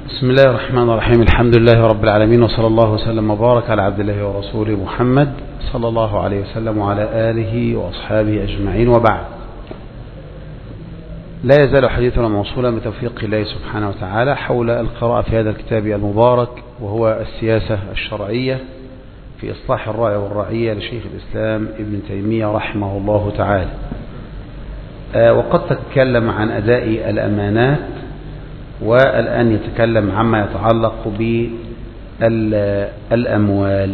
بسم الله الرحمن الرحيم. الحمد لله رب العالمين، وصلى الله وسلم وبارك على عبد الله ورسوله محمد صلى الله عليه وسلم وعلى آله وأصحابه أجمعين، وبعد. لا يزال حديثنا موصولا بتوفيق الله سبحانه وتعالى حول القراءة في هذا الكتاب المبارك، وهو السياسة الشرعية في إصلاح الراعي والرعية لشيخ الإسلام ابن تيمية رحمه الله تعالى. وقد تكلم عن أداء الأمانات، والآن يتكلم عما يتعلق بالأموال،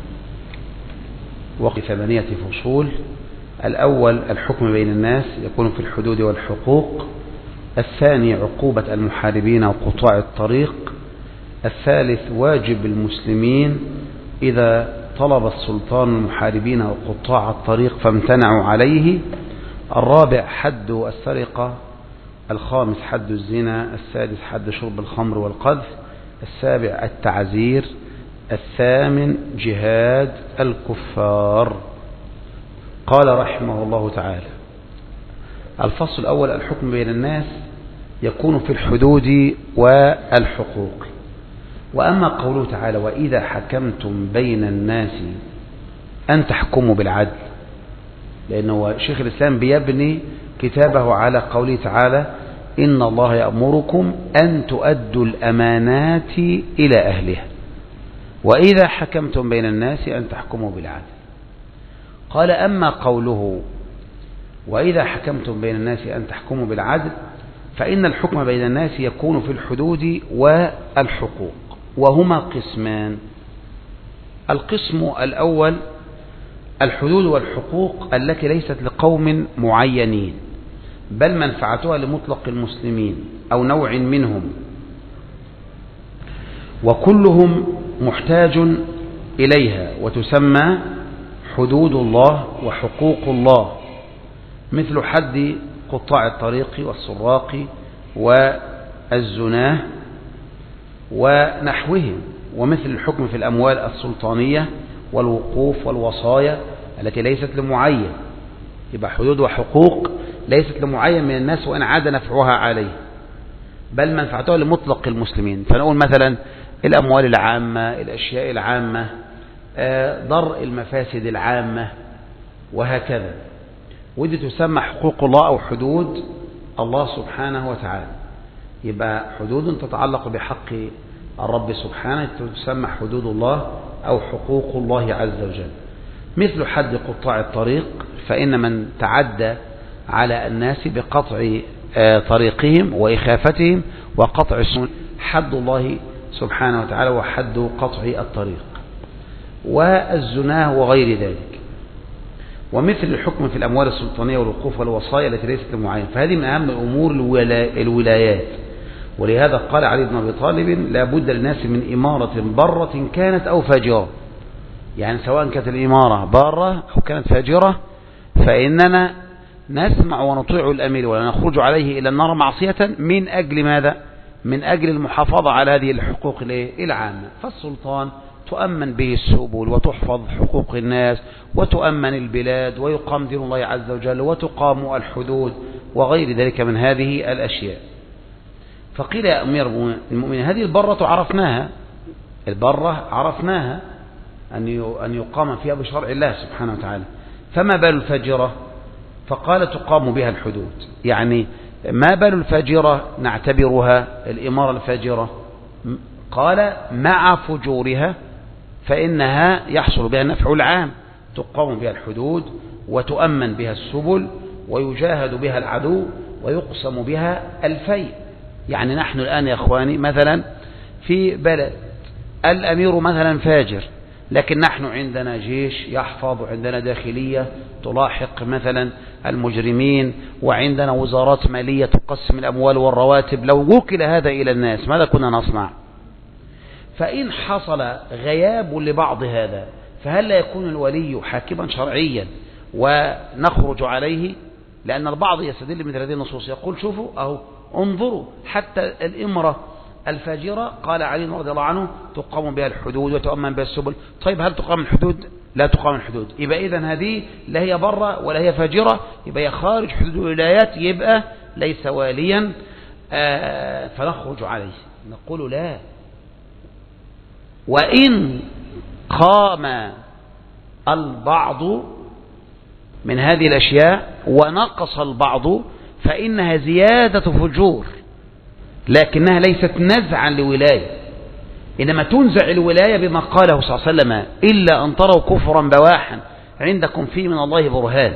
وفي 8 فصول. الأول الحكم بين الناس يكون في الحدود والحقوق. الثاني عقوبة المحاربين وقطاع الطريق. الثالث واجب المسلمين إذا طلب السلطان المحاربين وقطاع الطريق فامتنعوا عليه. الرابع حد السرقة. الخامس حد الزنا. السادس حد شرب الخمر والقذف. السابع التعزير. الثامن جهاد الكفار. قال رحمه الله تعالى: الفصل الأول الحكم بين الناس يكون في الحدود والحقوق. وأما قوله تعالى: وإذا حكمتم بين الناس أن تحكموا بالعدل، لأنه شيخ الإسلام بيبني كتابه على قوله تعالى: إن الله يأمركم أن تؤدوا الأمانات إلى أهلها، وإذا حكمتم بين الناس أن تحكموا بالعدل. قال: أما قوله وإذا حكمتم بين الناس أن تحكموا بالعدل، فإن الحكم بين الناس يكون في الحدود والحقوق، وهما قسمان. القسم الأول الحدود والحقوق التي ليست لقوم معينين، بل منفعتها لمطلق المسلمين أو نوع منهم، وكلهم محتاج إليها، وتسمى حدود الله وحقوق الله، مثل حد قطاع الطريق والسراق والزناه ونحوهم، ومثل الحكم في الأموال السلطانية والوقوف والوصايا التي ليست لمعين. يبقى حدود وحقوق ليست لمعين من الناس وإن عاد نفعها عليه، بل منفعتها لمطلق المسلمين. فنقول مثلا الأموال العامة، الأشياء العامة، ضرء المفاسد العامة، وهكذا. ودي تسمى حقوق الله أو حدود الله سبحانه وتعالى. يبقى حدود تتعلق بحق الرب سبحانه تسمى حدود الله أو حقوق الله عز وجل، مثل حد قطاع الطريق، فإن من تعدى على الناس بقطع طريقهم وإخافتهم وقطع السنن حد الله سبحانه وتعالى وحد قطع الطريق، والزناه وغير ذلك. ومثل الحكم في الأموال السلطانية والوقوف والوصايا التي ليست لمعين، فهذه من أهم الأمور الولايات. ولهذا قال علي بن أبي طالب: لا بد للناس من إمارة برة كانت أو فاجرة. يعني سواء كانت الإمارة بارة أو كانت فاجرة، فإننا نسمع ونطيع الأمير ولا نخرج عليه إلى النار معصية. من أجل ماذا؟ من أجل المحافظة على هذه الحقوق العامة. فالسلطان تؤمن به السبل وتحفظ حقوق الناس وتؤمن البلاد ويقام دين الله عز وجل وتقام الحدود وغير ذلك من هذه الأشياء. فقيل: يا أمير المؤمنين، هذه البرة عرفناها، البرة عرفناها أن يقام فيها بشرع الله سبحانه وتعالى، فما بال الفاجرة؟ فقال: تقام بها الحدود. يعني ما بال الفاجرة نعتبرها الإمارة الفاجرة؟ قال: مع فجورها فإنها يحصل بها النفع العام، تقام بها الحدود وتؤمن بها السبل ويجاهد بها العدو ويقسم بها الفيء. يعني نحن الآن يا أخواني مثلا في بلد الأمير مثلا فاجر، لكن نحن عندنا جيش يحفظ، وعندنا داخلية تلاحق مثلا المجرمين، وعندنا وزارات مالية تقسم الأموال والرواتب. لو وكل هذا إلى الناس ماذا كنا نصنع؟ فإن حصل غياب لبعض هذا، فهل لا يكون الولي حاكما شرعيا ونخرج عليه؟ لأن البعض يستدل من هذه النصوص يقول: شوفوا أهو انظروا، حتى الإمرة الفاجرة قال علي رضي الله عنه: تقام بها الحدود وتؤمن بها السبل. طيب هل تقام الحدود؟ لا تقام الحدود. يبقى إذن هذه لا هي برة ولا هي فاجرة، يبقى هي خارج حدود الولايات، يبقى ليس واليا فنخرج عليه. نقول لا. وإن قام البعض من هذه الأشياء ونقص البعض فإنها زيادة فجور، لكنها ليست نزعا لولاية، إنما تنزع الولاية بما قاله صلى الله عليه وسلم: إلا أن تروا كفرا بواحا عندكم فيه من الله برهان.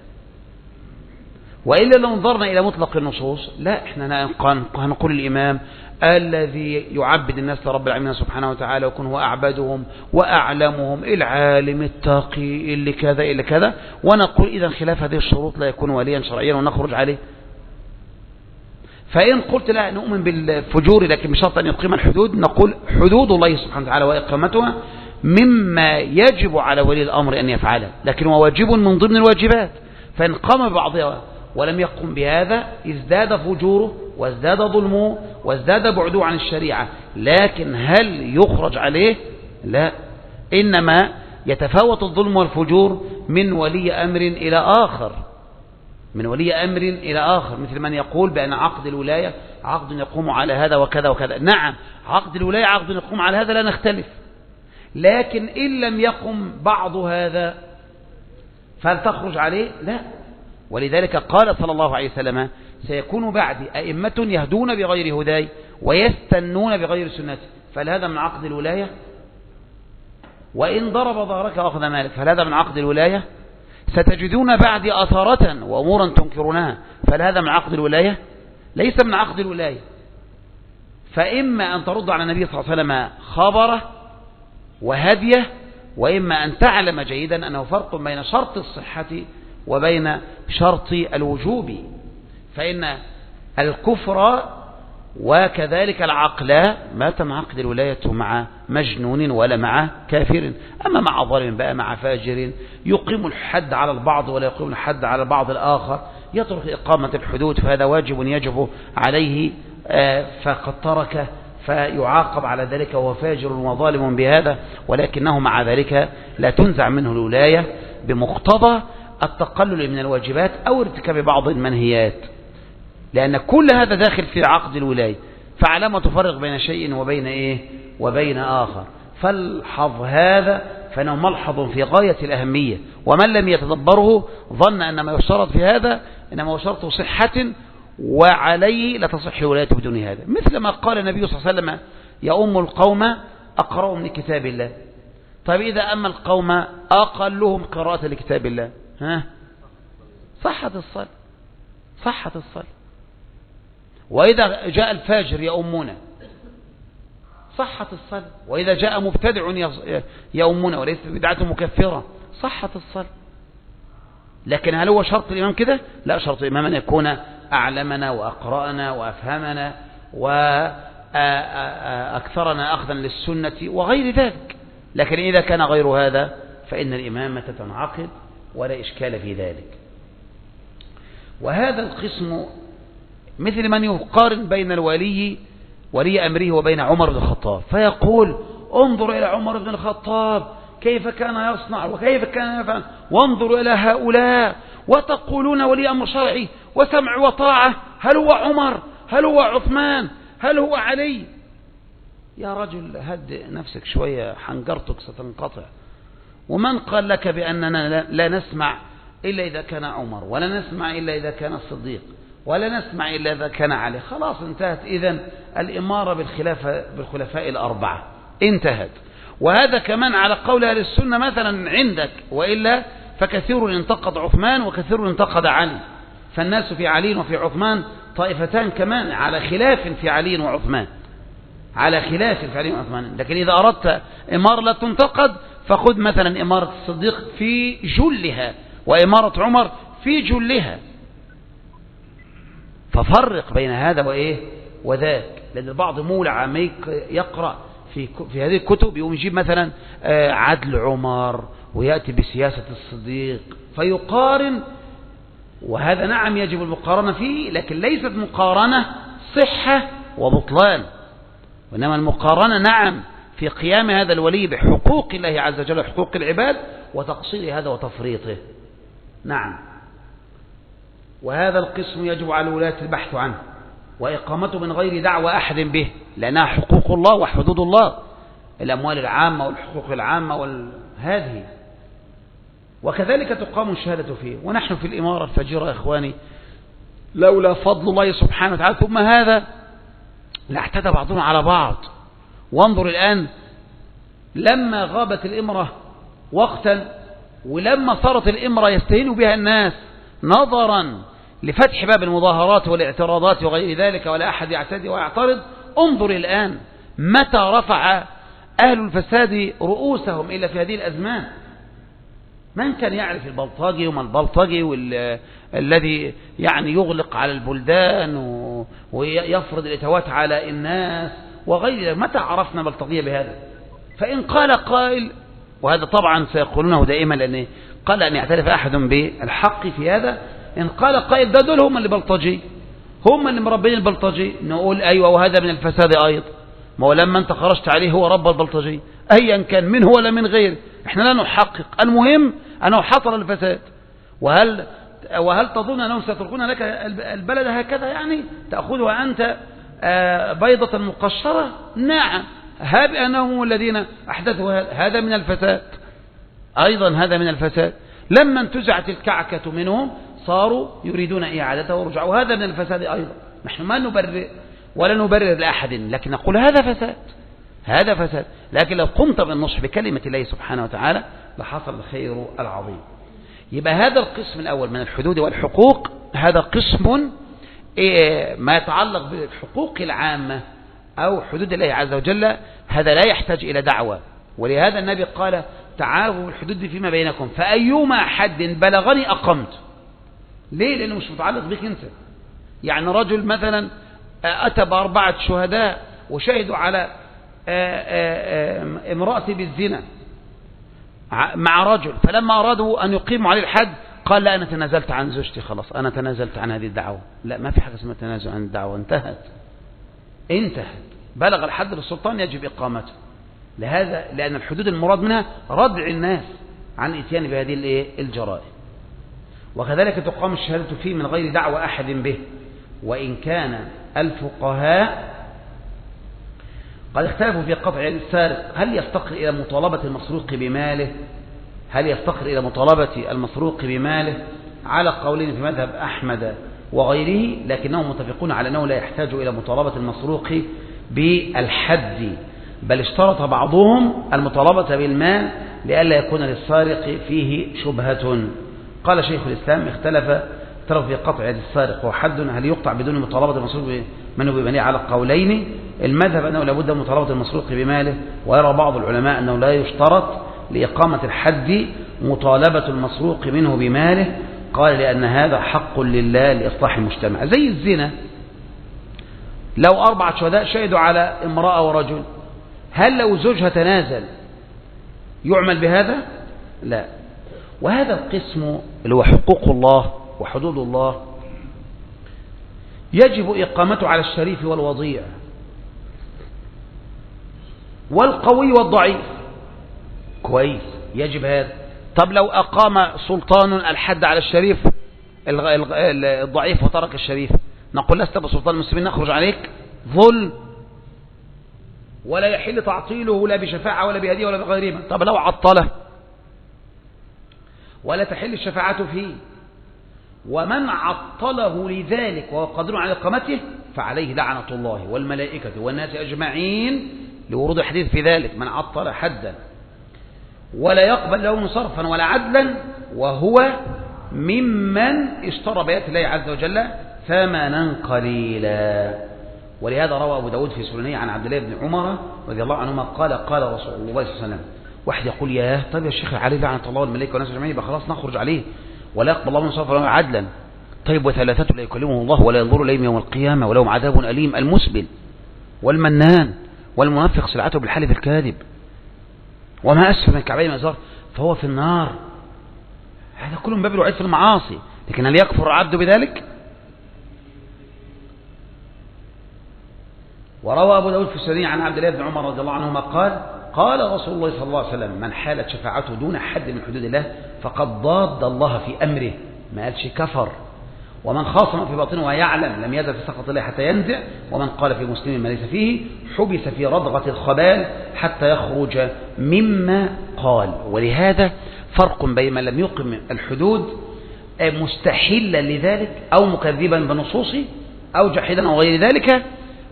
وإلا لو نظرنا إلى مطلق النصوص، لا، إحنا هنقول الإمام الذي يعبد الناس لرب العالمين سبحانه وتعالى ويكون هو أعبدهم وأعلمهم، العالم التقي اللي كذا اللي كذا، ونقول إذا خلاف هذه الشروط لا يكون وليا شرعيا ونخرج عليه. فإن قلت لا نؤمن بالفجور لكن بشرط أن يقيم الحدود، نقول حدود الله سبحانه وتعالى وإقامتها مما يجب على ولي الأمر أن يفعله، لكن هو واجب من ضمن الواجبات. فإن قام ببعضها ولم يقم بهذا ازداد فجوره وازداد ظلمه وازداد بعده عن الشريعة. لكن هل يخرج عليه؟ لا، إنما يتفاوت الظلم والفجور من ولي أمر إلى آخر، من ولي أمر إلى آخر، مثل من يقول بأن عقد الولاية عقد يقوم على هذا وكذا وكذا. نعم، عقد الولاية عقد يقوم على هذا، لا نختلف، لكن إن لم يقم بعض هذا فهل تخرج عليه؟ لا. ولذلك قال صلى الله عليه وسلم: سيكون بعدي أئمة يهدون بغير هداي ويستنون بغير سنتي، فهل هذا من عقد الولاية؟ وإن ضرب ظهرك وأخذ مالك، فهل هذا من عقد الولاية؟ ستجدون بعدي أثارة وأمورا تنكرونها، فهل هذا من عقد الولاية؟ ليس من عقد الولاية. فإما أن ترد على النبي صلى الله عليه وسلم خبره وهديه، وإما أن تعلم جيدا أنه فرق بين شرط الصحة وبين شرط الوجوب. فإن الكفر وكذلك العقل ما تم عقد الولاية مع مجنون ولا مع كافر. أما مع ظالم بقى، مع فاجر يقيم الحد على البعض ولا يقيم الحد على البعض الآخر، يترك إقامة الحدود، فهذا واجب يجب عليه فقد تركه فيعاقب على ذلك وهو فاجر وظالم بهذا، ولكنه مع ذلك لا تنزع منه الولاية بمقتضى التقلل من الواجبات أو ارتكاب بعض المنهيات، لأن كل هذا داخل في عقد الولاية. فعلامة تفرق بين شيء وبين إيه؟ وبين آخر. فالحظ هذا فإنه ملحظ في غاية الأهمية، ومن لم يتدبره ظن أن ما يشترط في هذا إنما هو شرط صحة، وعليه لا تصح الولاية بدون هذا. مثل ما قال النبي صلى الله عليه وسلم: يؤم القوم أقرأهم لكتاب الله. طيب إذا أما القوم أقلهم قراءة لكتاب الله، صحت الصلاة، صحت الصلاة. وإذا جاء الفاجر يؤمنا صحت الصلاة، وإذا جاء مبتدع يؤمنا وليس بدعة مكفرة صحت الصلاة. لكن هل هو شرط الإمام كده؟ لا، شرط الإمام أن يكون أعلمنا وأقرأنا وأفهمنا وأكثرنا أخذا للسنة وغير ذلك. لكن إذا كان غير هذا فإن الإمامة تنعقد ولا إشكال في ذلك. وهذا القسم مثل من يقارن بين ولي أمره وبين عمر بن الخطاب، فيقول: انظر إلى عمر بن الخطاب كيف كان يصنع وكيف كان يفعل، وانظروا إلى هؤلاء وتقولون ولي أمر شرعي وسمع وطاعة، هل هو عمر؟ هل هو عثمان؟ هل هو علي؟ يا رجل هدئ نفسك شوية، حنجرتك ستنقطع. ومن قال لك بأننا لا نسمع إلا إذا كان عمر، ولا نسمع إلا إذا كان الصديق، ولا نسمع إلا إذا كان علي؟ خلاص انتهت إذن الإمارة بالخلفاء الأربعة، انتهت. وهذا كمان على قول أهل السنة مثلا عندك، وإلا فكثير انتقد عثمان وكثير انتقد علي، فالناس في علي وفي عثمان طائفتان كمان على خلاف في علي وعثمان، على خلاف في علي وعثمان. لكن إذا أردت إمارة لا تنتقد فخذ مثلا إمارة الصديق في جلها وإمارة عمر في جلها، ففرق بين هذا وإيه وذاك. لأن البعض مولع يقرأ في هذه الكتب يقوم يجيب مثلا عدل عمر ويأتي بسياسة الصديق فيقارن، وهذا نعم يجب المقارنة فيه، لكن ليست مقارنة صحة وبطلان، وإنما المقارنة نعم في قيام هذا الولي بحقوق الله عز وجل وحقوق العباد وتقصير هذا وتفريطه. نعم. وهذا القسم يجب على الولاة البحث عنه، وإقامته من غير دعوة أحد به، لأنها حقوق الله وحدود الله، الأموال العامة والحقوق العامة هذه. وكذلك تقام الشهادة فيه. ونحن في الإمارة الفجيرة يا إخواني لولا فضل الله سبحانه وتعالى ثم هذا لاعتدى بعضنا على بعض. وانظر الآن لما غابت الإمرة وقتا، ولما صارت الإمرة يستهين بها الناس نظرا لفتح باب المظاهرات والاعتراضات وغير ذلك، ولا أحد يعتدي ويعترض، انظر الآن متى رفع أهل الفساد رؤوسهم إلا في هذه الأزمان. من كان يعرف البلطجي وما البلطجي الذي يعني يغلق على البلدان ويفرض الإتوات على الناس وغير ذلك؟ متى عرفنا بلطجية بهذا؟ فإن قال قائل، وهذا طبعا سيقولونه دائما لأن قال أن يعترف أحد بالحق في هذا، إن قال قائل ده دول هم اللي بلطجي، هم اللي مربين البلطجي، نقول أيوة وهذا من الفساد أيضا. ما هو لما أنت خرجت عليه هو رب البلطجي أيا كان من هو ولا من غير، إحنا لا نحقق، المهم أنه حصل الفساد. وهل تظن أنهم سيتركون لك البلد هكذا يعني تأخذها أنت بيضة مقشرة؟ نعم، هاب أنهم الذين أحدثوا هذا من الفساد أيضا، هذا من الفساد. لما انتزعت الكعكة منهم صاروا يريدون إعادته ورجعوا، هذا من الفساد أيضا. نحن ما نبرر ولا نبرر لأحد، لكن نقول هذا فساد، هذا فساد. لكن لو قمت بالنصح بكلمة الله سبحانه وتعالى لحصل الخير العظيم. يبقى هذا القسم الأول من الحدود والحقوق، هذا قسم ما يتعلق بالحقوق العامة أو حدود الله عز وجل، هذا لا يحتاج إلى دعوة. ولهذا النبي قال تعارفوا بالحدود فيما بينكم فأيما حد بلغني أقمت. ليه؟ لأنه مش متعلق بك أنت. يعني رجل مثلا أتى ب4 شهداء وشهدوا على امرأة بالزنا مع رجل، فلما أرادوا أن يقيموا عليه الحد قال لا أنا تنازلت عن زوجتي، خلاص أنا تنازلت عن هذه الدعوة. لا، ما في حاجة اسمها تنازل عن الدعوة، انتهت. بلغ الحد للسلطان يجب إقامته. لهذا لأن الحدود المراد منها ردع الناس عن الاتيان بهذه الجرائم. وكذلك تقام الشهادة فيه من غير دعوة أحد به. وإن كان الفقهاء قد اختلفوا في قطع السارق، هل يفتقر إلى مطالبة المسروق بماله؟ هل يفتقر إلى مطالبة المسروق بماله؟ على قولين في مذهب أحمد وغيره، لكنهم متفقون على أنه لا يحتاج إلى مطالبة المسروق بالحد، بل اشترط بعضهم المطالبة بالمال لئلا يكون للسارق فيه شبهة. قال شيخ الإسلام اختلف في قطع السارق وحد، هل يقطع بدون مطالبة المسروق منه بماله؟ على قولين. المذهب أنه لابد من مطالبة المسروق بماله، ويرى بعض العلماء أنه لا يشترط لإقامة الحد مطالبة المسروق منه بماله، قال لأن هذا حق لله لإصلاح المجتمع. زي الزنا، لو 4 شهداء شهدوا على امرأة ورجل، هل لو زوجها تنازل يعمل بهذا؟ لا. وهذا القسم اللي هو حقوق الله وحدود الله يجب إقامته على الشريف والوضيع والقوي والضعيف. كويس، يجب هذا. طب لو أقام سلطان الحد على الشريف الضعيف وترك الشريف، نقول لست بسلطان المسلمين نخرج عليك؟ ظلم، ولا يحل تعطيله لا بشفاعة ولا بهدية ولا بغيرهما. طب لو عطله ولا تحل الشفاعة فيه، ومن عطله لذلك وهو قادر على إقامته فعليه لعنة الله والملائكة والناس أجمعين، لورود الحديث في ذلك: من عطل حدا ولا يقبل له صرفا ولا عدلا وهو ممن اشترى بآيات الله عز وجل ثمنا قليلا. ولهذا روى أبو داود في سننه عن عبد الله بن عمر رضي الله عنهما قال قال رسول الله صلى الله عليه وسلم. واحد يقول ياه، طيب يا شيخ عليه لعنة الله والملائكة والناس أجمعين، يبقى خلاص نخرج عليه ولا يقبل الله من صرفا ولا عدلا. طيب وثلاثة لا يكلمهم الله ولا ينظر إليهم يوم القيامة ولهم عذاب أليم: المسبل والمنان والمنفق سلعته بالحلف الكاذب وما أسفل من الكعبين مزار فهو في النار. هذا كله من باب الوعيد في المعاصي، لكن هل يكفر العبد بذلك؟ وروى أبو داود في السنن عن عبد الله بن عمر رضي الله عنهما قال قال رسول الله صلى الله عليه وسلم: من حالت شفاعته دون حد من حدود الله فقد ضاد الله في أمره. ما قالش كفر ومن خاصم في باطنه ويعلم لم يزل في سخط الله حتى ينزع، ومن قال في مسلم ما ليس فيه حبس في ردغة الخبال حتى يخرج مما قال. ولهذا فرق بين من لم يقم الحدود مستحلا لذلك أو مكذبا بنصوصه أو جحدا أو غير ذلك،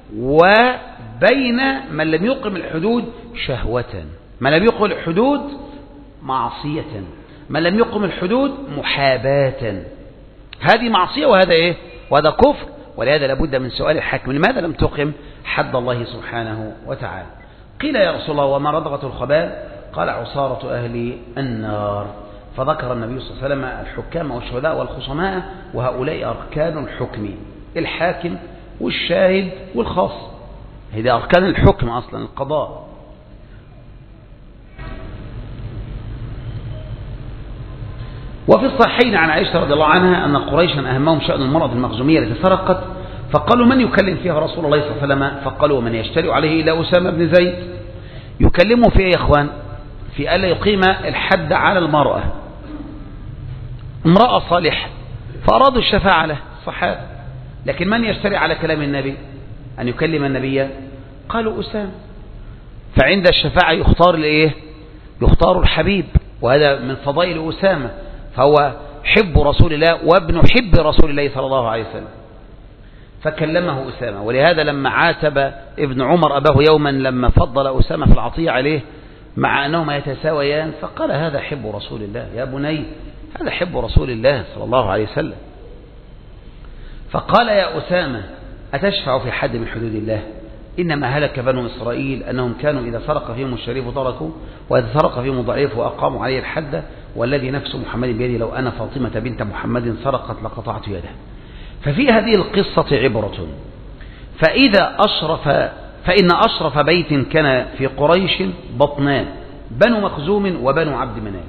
وبين من لم يقم الحدود شهوة، من لم يقم الحدود معصية، من لم يقم الحدود محاباة. هذه معصية وهذا إيه؟ وهذا كفر. ولهذا لابد من سؤال الحاكم لماذا لم تقم حد الله سبحانه وتعالى؟ قيل يا رسول الله وما ردغة الخبال؟ قال عصارة أهل النار. فذكر النبي صلى الله عليه وسلم الحكام والشهداء والخصماء، وهؤلاء أركان الحكم، الحاكم والشاهد والخاص، هذه أركان الحكم أصلا القضاء. وفي الصحيحين عن عائشة رضي الله عنها أن قريشا أهمهم شأن المرأة المخزومية التي سرقت، فقالوا من يكلم فيها رسول الله صلى الله عليه وسلم؟ فقالوا من يشتري عليه إلى أسامة بن زيد. يكلموا في إيه يا إخوان؟ في ألا يقيم الحد على المرأة، امرأة صالحة، فأرادوا الشفاعة له الصحابة، لكن من يشتري على كلام النبي أن يكلم النبي؟ قالوا أسامة. فعند الشفاعة يختار الإيه؟ يختار الحبيب، وهذا من فضائل أسامة، فهو حب رسول الله وابن حب رسول الله صلى الله عليه وسلم، فكلمه أسامة. ولهذا لما عاتب ابن عمر أباه يوما لما فضل أسامة في العطية عليه مع أنهما يتساويان، فقال هذا حب رسول الله يا بني، هذا حب رسول الله صلى الله عليه وسلم. فقال يا أسامة أتشفع في حد من حدود الله؟ إنما هلك بنو إسرائيل أنهم كانوا إذا سرق فيهم الشريف تركوا، وإذا سرق فيهم الضعيف وأقاموا عليه الحد، والذي نفس محمد بيدي لو أنا فاطمة بنت محمد سرقت لقطعت يده. ففي هذه القصة عبرة. فإن أشرف بيت كان في قريش بطنان، بنو مخزوم وبنو عبد مناف.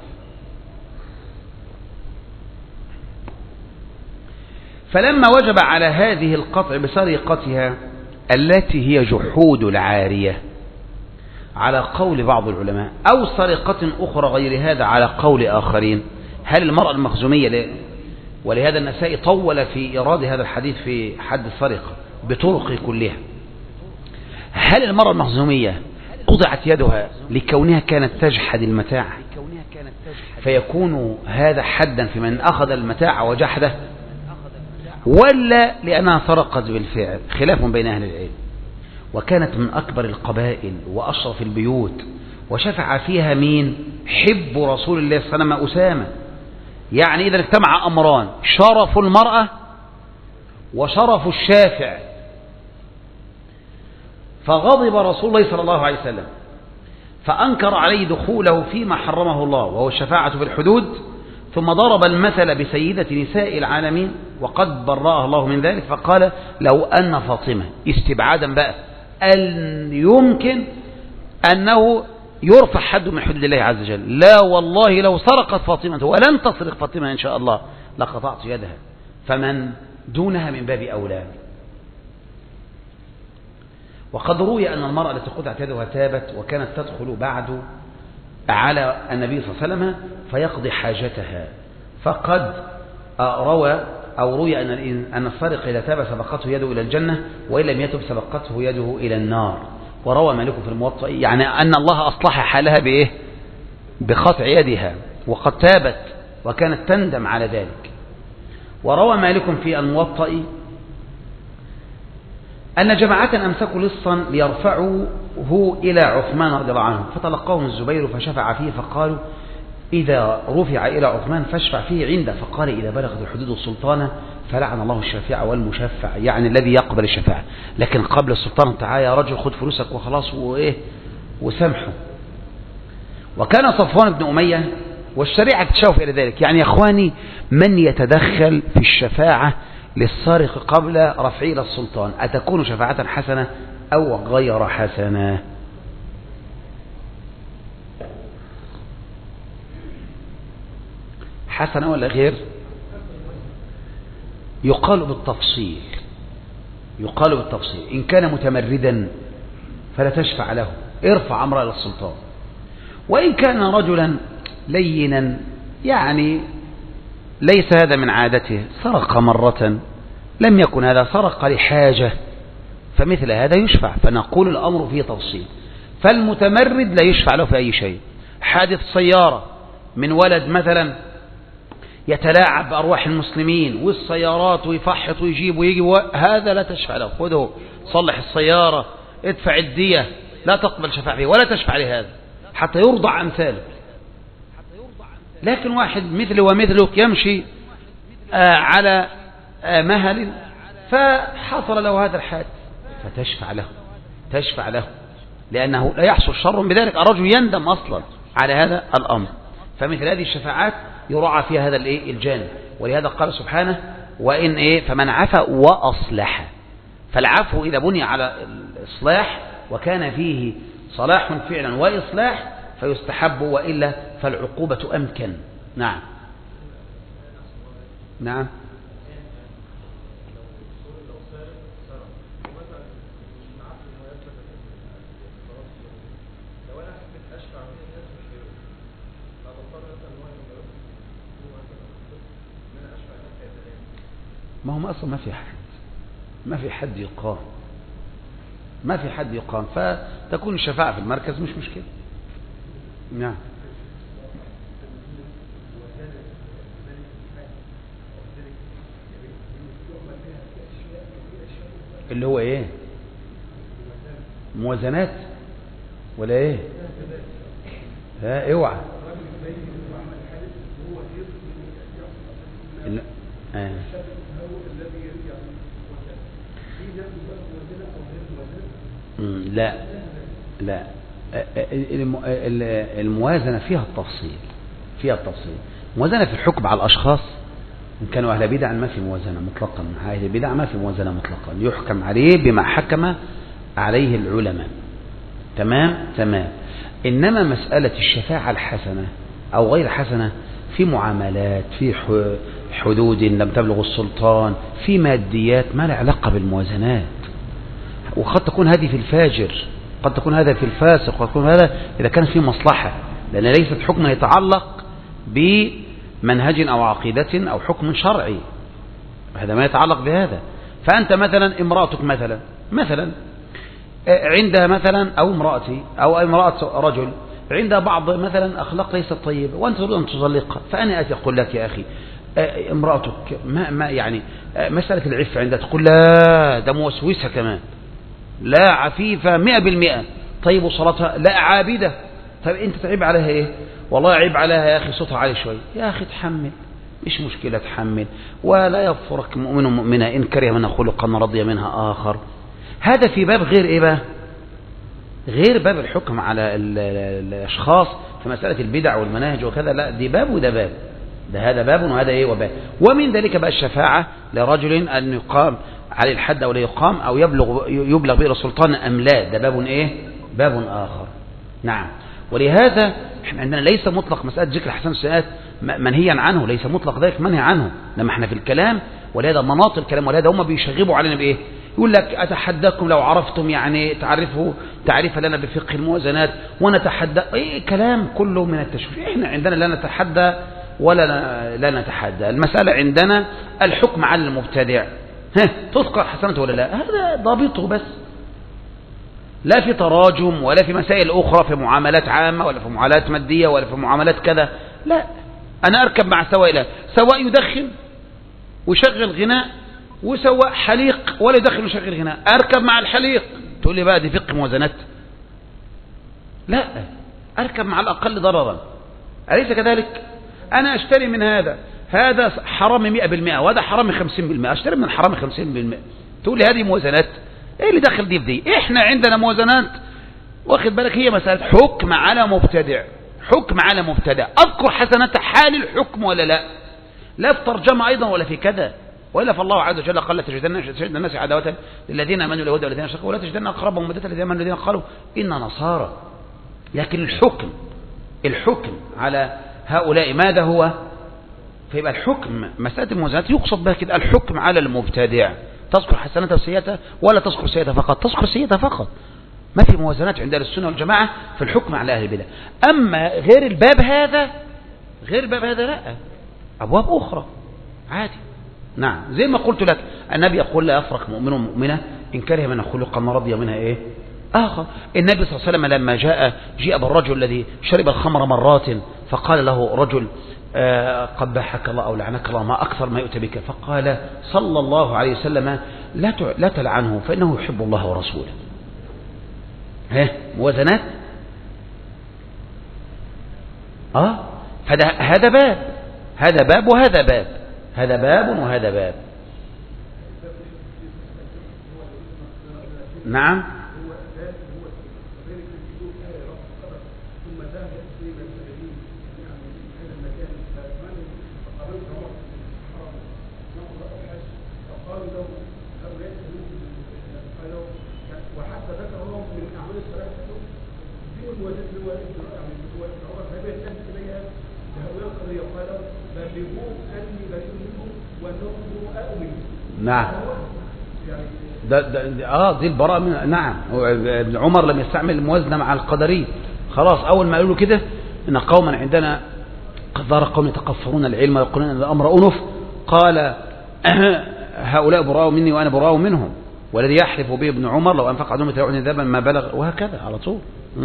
فلما وجب على هذه القطع بسرقتها التي هي جحود العارية على قول بعض العلماء، أو سرقة أخرى غير هذا على قول آخرين، هل المرأة المخزومية ولهذا النسائي طول في إيراد هذا الحديث في حد السرقة بطرق كلها، هل المرأة المخزومية قطعت يدها لكونها كانت تجحد المتاع فيكون هذا حدا في من أخذ المتاع وجحده، ولا لأنها سرقت بالفعل؟ خلاف بين أهل العلم. وكانت من أكبر القبائل وأشرف البيوت، وشفع فيها مين؟ حب رسول الله صلى الله عليه وسلم أسامة. يعني إذا اجتمع أمران، شرف المرأة وشرف الشافع. فغضب رسول الله صلى الله عليه وسلم فأنكر عليه دخوله فيما حرمه الله وهو الشفاعة في الحدود، ثم ضرب المثل بسيدة نساء العالمين وقد برأها الله من ذلك، فقال لو أن فاطمة، استبعادا بقى أن يمكن أنه يرفع حد من حدود الله عز وجل، لا والله لو سرقت فاطمة ولن تسرق فاطمة إن شاء الله لقطعت يدها، فمن دونها من باب أولى. وقد روي أن المرأة التي قطعت يدها تابت وكانت تدخل بعد على النبي صلى الله عليه وسلم فيقضي حاجتها، فقد روي أن السارق إذا تاب سبقته يده إلى الجنة، وإن لم يتب سبقته يده إلى النار. وروى مالك في الموطأ يعني أن الله أصلح حالها بإيه؟ بقطع يدها، وقد تابت وكانت تندم على ذلك. وروى مالك في الموطأ أن جماعة أمسكوا لصا ليرفعوه إلى عثمان رضي الله عنه، فتلقاهم الزبير فشفع فيه، فقالوا إذا رفع إلى عثمان فاشفع فيه عنده، فقال إذا بلغت الحدود السلطانة فلعن الله الشافع والمشفع، يعني الذي يقبل الشفاعة، لكن قبل السلطان تعالى يا رجل خد فلوسك وخلاص وإيه وسامحه. وكان صفوان بن أمية والشريعة تشاوف إلى ذلك. يعني يا أخواني من يتدخل في الشفاعة للسارق قبل رفعه إلى السلطان أتكون شفاعة حسنة أو غير حسنة؟ حسنة ولا غير؟ يقال بالتفصيل، يقال بالتفصيل. إن كان متمردا فلا تشفع له، ارفع أمره إلى السلطان. وإن كان رجلا لينا يعني ليس هذا من عادته، سرق مرة، لم يكن هذا سرق لحاجة، فمثل هذا يشفع. فنقول الأمر فيه تفصيل. فالمتمرد لا يشفع له في أي شيء. حادث سيارة من ولد مثلا يتلاعب بأرواح المسلمين والسيارات ويفحط ويجيب ويجي، هذا لا تشفع له. خذه صلح السيارة، ادفع الدية، لا تقبل شفاعة فيه ولا تشفع لهذا حتى يرضع أمثاله. لكن واحد مثله ومثلك يمشي على مهل فحصل له هذا الحادث فتشفع له لأنه لا يحصل شر بذلك، الرجل يندم أصلا على هذا الأمر. فمثل هذه الشفاعات يراعى فيها هذا الجانب. ولهذا قال سبحانه وإن فمن عفا وأصلح. فالعفو إذا بني على الإصلاح وكان فيه صلاح فعلا وإصلاح فيستحب، وإلا فالعقوبة أمكن. نعم نعم. ما هم أصلا ما في حد يقام فتكون الشفاعة في المركز مش مشكلة. نعم. اللي هو ايه؟ موازنات ولا ايه؟ ها اوعى. لا الموازنة فيها التفصيل. الموازنة في الحكم على الأشخاص إن كانوا أهل بدع ما في موازنة مطلقا، أهل بدع ما في موازنة مطلقا، يحكم عليه بما حكم عليه العلماء. تمام. إنما مسألة الشفاعة الحسنة أو غير حسنة في معاملات، في حدود لم تبلغ السلطان، في ماديات ما له علاقة بالموازنات. وقد تكون هذه في الفاجر، قد تكون هذا في الفاسق، وقد تكون هذا إذا كان فيه مصلحة، لأن ليست حكما يتعلق بمنهج أو عقيدة أو حكم شرعي، هذا ما يتعلق بهذا. فأنت مثلا امرأتك مثلا عندها مثلا أو امرأتي أو امرأة رجل عندها بعض مثلا أخلاق ليست طيبة وأنت تريد أن تطلقها، فأنا أتي أقول لك يا أخي امرأتك ما يعني مسألة العفة عندها، تقول لا ده موسوسة كمان، لا عفيفة 100%، طيب وصلاتها لا عابدة. طيب أنت تعيب عليها إيه؟ والله عيب عليها يا أخي صوتها عالي شوي. يا أخي تحمل، مش مشكلة تحمل، ولا يفرق مؤمن مؤمنة إن كره منها خلقا رضي منها آخر. هذا في باب غير إيه بقى؟ غير باب الحكم على الأشخاص في مسألة البدع والمناهج وكذا، لا دي باب وده باب، ده هذا باب وهذا إيه وباب. ومن ذلك بقى الشفاعة لرجل أن يقام عليه الحد أو لا يقام أو يبلغ به السلطان أم لا، ده باب إيه؟ باب آخر. نعم. ولهذا احنا عندنا ليس مطلق مسألة ذكر حسن السيئات منهيا عنه، ليس مطلق ذلك منهي عنه، لما احنا في الكلام، ولهذا مناط الكلام، ولهذا هم بيشغبوا علينا بإيه؟ يقول لك أتحداكم لو عرفتم يعني تعرفوا تعرف لنا بفقه الموازنات ونتحدى، ايه كلام كله من التشويش. احنا عندنا لا نتحدى ولا لا نتحدى، المسألة عندنا الحكم على المبتدع، تذكر حسنته ولا لا، هذا ضابطه بس، لا في تراجم ولا في مسائل أخرى، في معاملات عامة ولا في معاملات مادية ولا في معاملات كذا، لا. أنا أركب مع سواء يدخن ويشغل غناء وسواء حليق ولا يدخل ويشغل غناء، أركب مع الحليق. تقول لي بقى دي فقه موازنات؟ لا، أركب مع الأقل ضررا، أليس كذلك؟ أنا أشتري من هذا حرام 100% وهذا حرام 50%، أشتري من الحرام 50%، تقول لي هذه موازنات؟ إيه اللي دخل دي في دي؟ إحنا عندنا موازنات، واخد بالك، هي مسألة حكم على مبتدع، أذكر حسنات حال الحكم ولا لا، لا في ترجمة أيضا ولا في كذا، وإلا فالله عز وجل قال لا تجدن الناس عداوة للذين آمنوا اليهود والذين أشركوا ولا تجدن أقربهم مودة للذين آمنوا الذين قالوا إننا نصارى. لكن الحكم على هؤلاء ماذا هو؟ فيبقى الحكم مسألة الموازنات يقصد بها كده الحكم على المبتدع، تذكر حسنته وسيئته ولا تذكر سيئته فقط؟ تذكر سيئته فقط، ما في موازنات عند السنة والجماعة في الحكم على أهل البدع. أما غير الباب هذا لا، أبواب أخرى عادي. نعم، زي ما قلت لك النبي يقول لا يفرق مؤمن مؤمنة إن كره من خلقا رضي منها إيه آخر. النبي صلى الله عليه وسلم لما جيء بالرجل الذي شرب الخمر مرات فقال له رجل قبحك الله أو لعنك الله ما أكثر ما يؤتى بك، فقال صلى الله عليه وسلم لا تلعنه فإنه يحب الله ورسوله. موازنات. هذا باب، هذا باب وهذا باب، هذا باب وهذا باب. نعم. نعم. دي البراءة من. نعم. ابن عمر لم يستعمل الموازنة مع القدرين. خلاص أول ما قالوا كده إن قوما عندنا قد ظهر قوم يتقفرون العلم ويقولون أن الأمر أنف، قال هؤلاء براء مني وأنا براء منهم، والذي يحلف به ابن عمر لو أنفق عدوم تلعوني ذهبا ما بلغ، وهكذا على طول.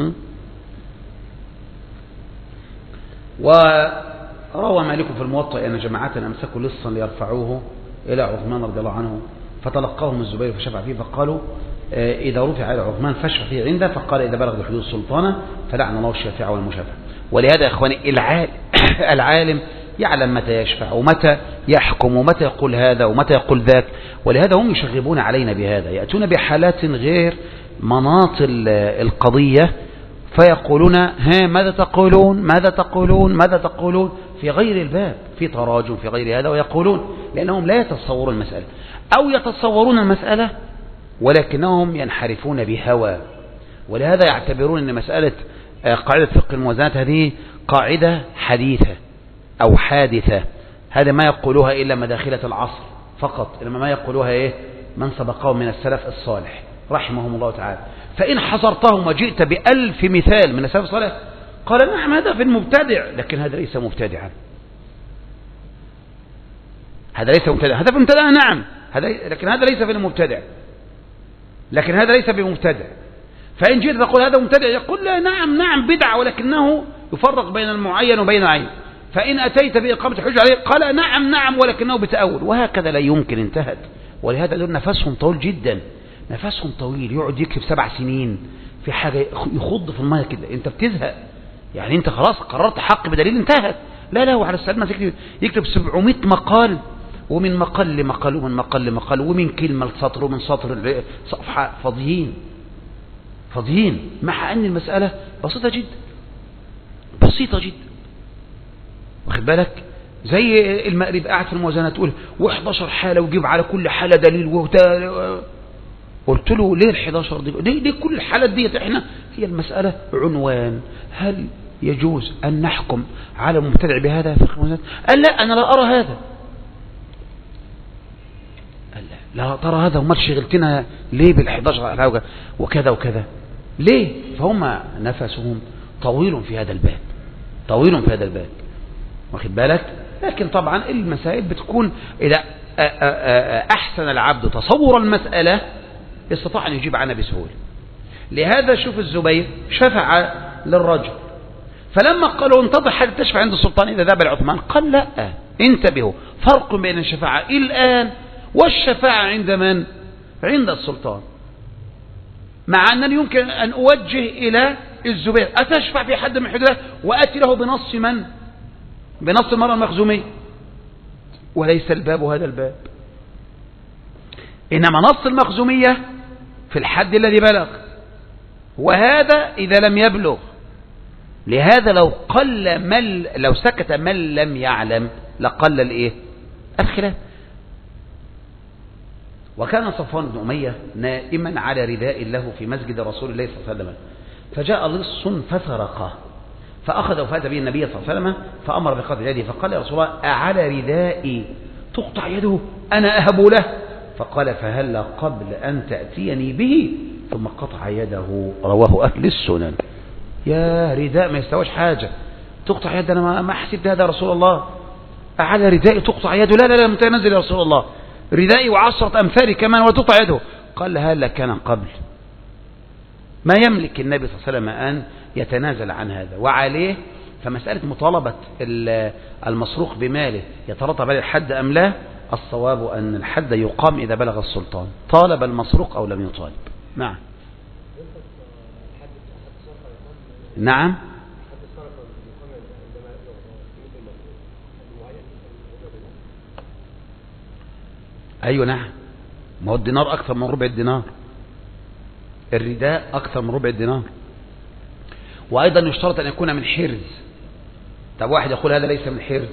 وروى مالك في الموطأ أن جماعة أمسكوا لصا ليرفعوه إلى عثمان رضي الله عنه فتلقاهم الزبير فشفع فيه، فقالوا إذا رفع إلى عثمان فاشفع فيه عنده، فقال إذا بلغ بحدود السلطانة فلعن الله الشافع والمشافع. ولهذا يا إخواني العالم يعلم متى يشفع ومتى يحكم ومتى يقول هذا ومتى يقول ذاك، ولهذا هم يشغبون علينا بهذا، يأتون بحالات غير مناط القضية فيقولون ماذا تقولون ماذا تقولون ماذا تقولون في غير الباب، في تراجم في غير هذا، ويقولون لأنهم لا يتصورون المسألة أو يتصورون المسألة ولكنهم ينحرفون بهوى. ولهذا يعتبرون أن مسألة قاعدة فقه الموازنات هذه قاعدة حديثة أو حادثة، هذا ما يقولوها إلا مداخلة العصر فقط، إنما ما يقولوها من سبقهم من السلف الصالح رحمهم الله تعالى. فإن حصرتهم وجئت بألف مثال من السلف الصالح قال نعم هذا في المبتدع، لكن هذا ليس مبتدعا، هذا ليس مبتدع، هذا في المبتدع نعم لكن هذا ليس في المبتدع، لكن هذا ليس بمبتدع. فإن جئت تقول هذا مبتدع يقول لا نعم بدعة ولكنه يفرق بين المعين وبين العين. فإن أتيت بإقامة الحجة عليه قال نعم ولكنه بتأول، وهكذا لا يمكن انتهت. ولهذا دول نفسهم طويل جدا، نفسهم طويل، يقعد يكتب 7 سنين في حاجة يخض في المية كده، انت بتزهق يعني، انت خلاص قررت حق بدليل انتهت. لا هو على السلامة يكتب 700 مقال، ومن مقال لمقال ومن مقال لمقال ومن كلمة لسطر ومن سطر صفحة، فاضيين مع أن المسألة بسيطة جدا واخد بالك. زي المقرب قاعد في الموازنة تقول و11 حالة وجيب على كل حالة دليل قلت له ليه ال11 دي ليه كل الحالات دي؟ احنا هي المسألة عنوان، هل يجوز أن نحكم على مبتدع بهذا في الموازنات؟ قال لا أنا لا أرى هذا، لا ترى هذا، وما شغلتنا ليه بال11 وكذا وكذا ليه؟ فهم نفسهم طويل في هذا الباب واخد بالك. لكن طبعا المسائل بتكون إذا أحسن العبد تصور المسألة استطاع أن يجيب عنها بسهولة. لهذا شوف الزبير شفع للرجل، فلما قالوا انتظر حتى تشفع عند السلطان إذا ذهب لعثمان قال لا، انتبهوا، فرق بين الشفاعة الآن والشفاعة عند من؟ عند السلطان. مع أنني يمكن أن أوجه إلى الزبير أتشفع في حد من حدوده وأتي له بنص من؟ بنص المرأة المخزومية، وليس الباب هذا الباب، إنما نص المخزومية في الحد الذي بلغ، وهذا إذا لم يبلغ. لهذا لو سكت من لم يعلم لقل الخلاف. وكان صفوان بن أمية نائما على رداء له في مسجد رسول الله صلى الله عليه وسلم، فجاء لص فسرقه، فأخذ وفات به النبي صلى الله عليه وسلم فأمر بقطع يده، فقال يا رسول الله أعلى ردائي تقطع يده أنا أهب له؟ فقال فهلا قبل أن تأتيني به ثم قطع يده. رواه أهل السنن. يا رداء ما يستواش حاجة، تقطع يد أنا ما حسبت هذا يا رسول الله، على ردائي تقطع يده؟ لا لا لا متنزل يا رسول الله، ردائي وعشرة أمثالي كمان وتقطع يده. قال هذا كان قبل، ما يملك النبي صلى الله عليه وسلم أن يتنازل عن هذا. وعليه فمسألة مطالبة المسروق بماله يترتب عليه الحد أم لا، الصواب أن الحد يقام إذا بلغ السلطان، طالب المسروق أو لم يطالب. نعم نعم أيوة نعم، ما هو الدينار أكثر من ربع الدينار، الرداء أكثر من ربع الدينار. وأيضا يشترط أن يكون من حرز. طب واحد يقول هذا ليس من حرز،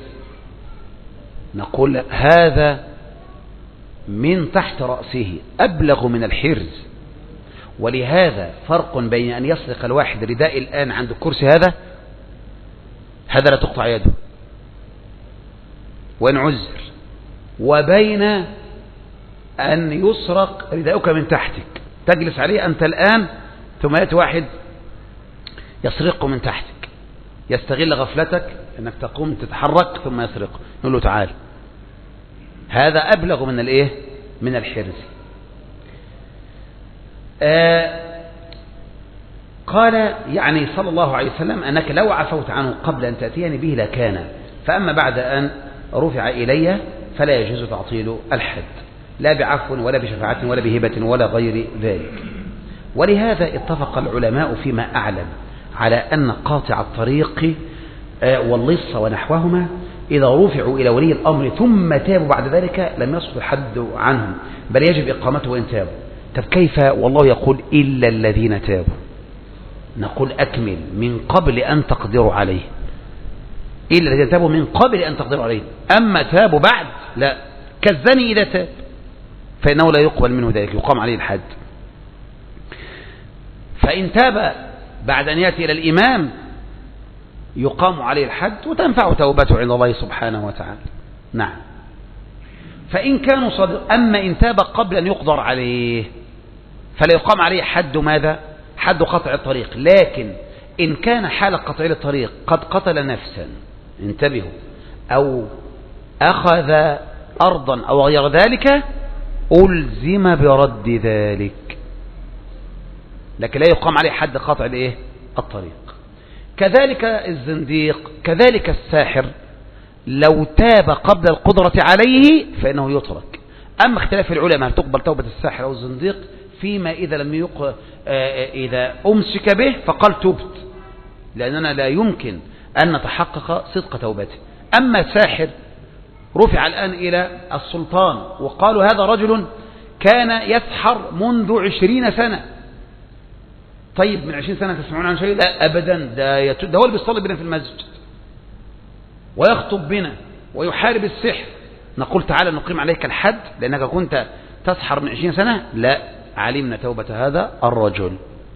نقول هذا من تحت رأسه أبلغ من الحرز. ولهذا فرق بين أن يسرق الواحد رداء الآن عند الكرسي هذا لا تقطع يده وإن عزر، وبين أن يسرق رداءك من تحتك تجلس عليه أنت الآن، ثم يأتي واحد يسرقه من تحتك، يستغل غفلتك أنك تقوم تتحرك ثم يسرقه، نقول له تعال. هذا أبلغ من الإيه؟ من الحرز. قال يعني صلى الله عليه وسلم أنك لو عفوت عنه قبل أن تأتيني به لكان، فأما بعد أن رفع إلي فلا يجوز تعطيل الحد، لا بعفو ولا بشفاعة ولا بهبة ولا غير ذلك. ولهذا اتفق العلماء فيما أعلم على أن قاطع الطريق واللص ونحوهما إذا رفعوا إلى ولي الأمر ثم تابوا بعد ذلك لم يسقط الحد عنهم، بل يجب إقامته وإن تابوا. طب كيف والله يقول إلا الذين تابوا؟ نقول أكمل من قبل أن تقدروا عليه، إلا الذين تابوا من قبل أن تقدروا عليه، أما تابوا بعد لا، كالزني إذا تاب فإنه لا يقبل منه ذلك، يقام عليه الحد. فإن تاب بعد أن يأتي إلى الإمام يقام عليه الحد وتنفع توبته عند الله سبحانه وتعالى. نعم. فإن كانوا صادق، أما إن تاب قبل أن يقدر عليه فلا يقام عليه حد ماذا؟ حد قطع الطريق. لكن إن كان حال قطع الطريق قد قتل نفسا، انتبهوا، أو أخذ أرضا أو غير ذلك ألزم برد ذلك، لكن لا يقام عليه حد قطع الإيه؟ الطريق. كذلك الزنديق، كذلك الساحر، لو تاب قبل القدرة عليه فإنه يترك. أما اختلاف العلماء هل تقبل توبة الساحر أو الزنديق فيما إذا لم إذا أمسك به فقال تبت، لأننا لا يمكن أن نتحقق صدق توبته. أما ساحر رفع الآن إلى السلطان وقالوا هذا رجل كان يسحر منذ 20 سنة. طيب من 20 سنة تسمعون عن شيء؟ لا أبدا، ده هو اللي بيصلي بنا في المسجد ويخطب بنا ويحارب السحر. نقول تعالى نقيم عليك الحد لأنك كنت تسحر من 20 سنة. لا، علمنا توبة هذا الرجل.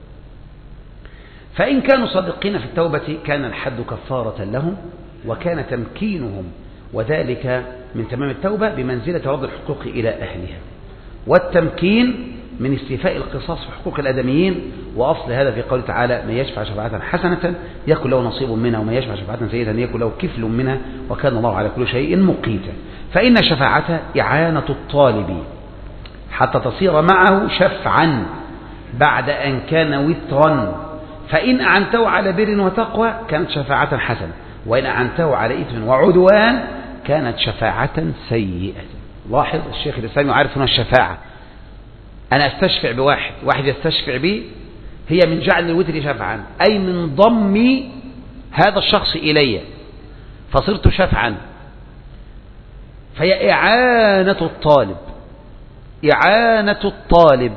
فإن كانوا صادقين في التوبة كان الحد كفارة لهم، وكان تمكينهم وذلك من تمام التوبة بمنزلة رد الحقوق إلى أهلها، والتمكين من استيفاء القصاص في حقوق الآدميين. وأصل هذا في قوله تعالى من يشفع شفاعة حسنة يكن له نصيب منها ومن يشفع شفاعة سيئة يكن له كفل منها وكان الله على كل شيء مقيتا. فإن الشفاعة إعانة الطالب حتى تصير معه شفعا بعد أن كان وترا، فإن أعنته على بر وتقوى كانت شفاعة حسنة، وإن أعنته على إثم وعدوان كانت شفاعة سيئة. لاحظ الشيخ الإسلام يعرف هنا الشفاعة، أنا أستشفع بواحد، واحد يستشفع بي، هي من جعل الوتر شفعا، أي من ضم هذا الشخص إلي فصرت شفعا. فهي إعانة الطالب، إعانة الطالب.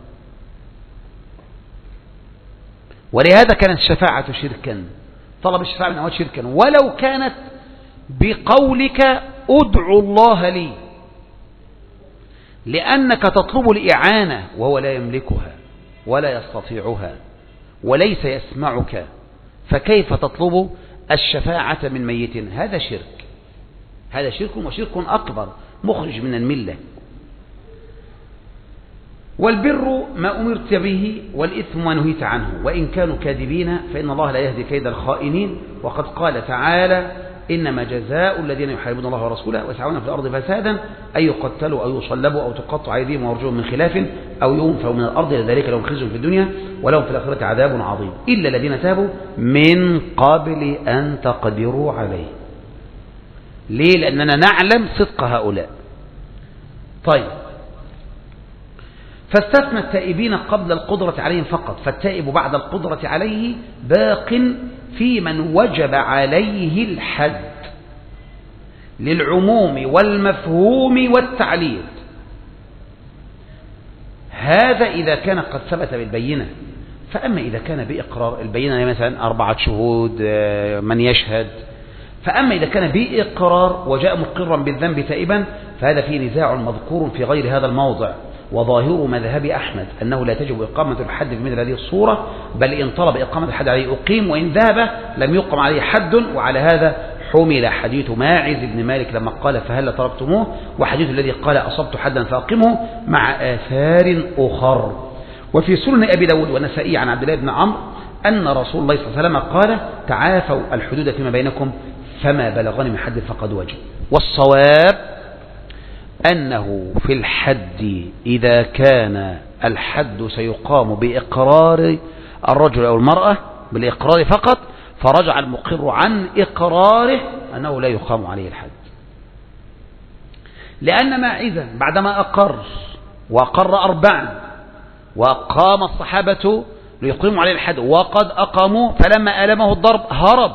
ولهذا كانت الشفاعة شركا، طلب الشفاعة من أول شركا، ولو كانت بقولك أدعو الله لي، لأنك تطلب الإعانة وهو لا يملكها ولا يستطيعها وليس يسمعك، فكيف تطلب الشفاعة من ميت؟ هذا شرك، هذا شرك وشرك أكبر مخرج من الملة. والبر ما أمرت به والإثم ما نهيت عنه، وإن كانوا كاذبين فإن الله لا يهدي كيد الخائنين. وقد قال تعالى إنما جزاء الذين يحاربون الله ورسوله ويسعون في الأرض فسادا أن يقتلوا أو يصلبوا أو تقطع أيديهم وأرجلهم من خلاف أو ينفوا من الأرض، لذلك لهم خزي في الدنيا ولهم في الآخرة عذاب عظيم إلا الذين تابوا من قبل أن تقدروا عليه. ليه؟ لأننا نعلم صدق هؤلاء. طيب، فاستثنى التائبين قبل القدرة عليهم فقط، فالتائب بعد القدرة عليه باق في من وجب عليه الحد للعموم والمفهوم والتعليل. هذا إذا كان قد ثبت بالبينة. فأما إذا كان بإقرار البينة مثلا 4 شهود من يشهد، فأما إذا كان بإقرار وجاء مقرا بالذنب تائبا فهذا فيه نزاع مذكور في غير هذا الموضع، وظاهر مذهب أحمد أنه لا تجب إقامة الحد في مثل هذه الصورة، بل إن طلب إقامة الحد عليه أقيم، وإن ذهب لم يقم عليه حد. وعلى هذا حمل حديث ماعز بن مالك لما قال فهل تركتموه، وحديث الذي قال أصبت حدا فأقمه، مع آثار أخر. وفي سنن أبي داود والنسائي عن عبد الله بن عمرو أن رسول الله صلى الله عليه وسلم قال تعافوا الحدود فيما بينكم فما بلغني من حد فقد وجب. والصواب أنه في الحد إذا كان الحد سيقام بإقرار الرجل أو المرأة بالإقرار فقط، فرجع المقر عن إقراره أنه لا يقام عليه الحد، لأن ماعزا بعدما أقر وأقر 4 وقام الصحابة ليقيموا عليه الحد وقد أقاموا، فلما ألمه الضرب هرب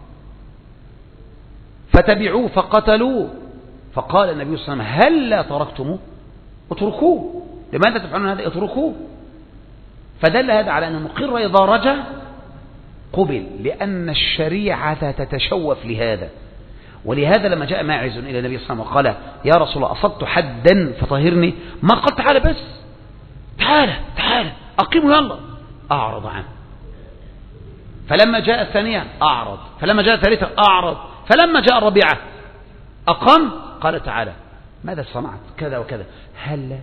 فتبعوه فقتلوه، فقال النبي صلى الله عليه وسلم هل لا تركتموه؟ اتركوه، لماذا تفعلون هذا؟ اتركوه. فدل هذا على أن المقر إذا رجع قبل، لأن الشريعة تتشوف لهذا. ولهذا لما جاء ماعز إلى النبي صلى الله عليه وسلم وقال يا رسول الله أصبت حدا فطهرني، ما قال تعالى بس، تعالى أقيموا يلا، أعرض عنه. فلما جاء الثانية أعرض، فلما جاء الثالثة أعرض، فلما جاء الرابعة أقام قال تعالى ماذا صنعت كذا وكذا، هل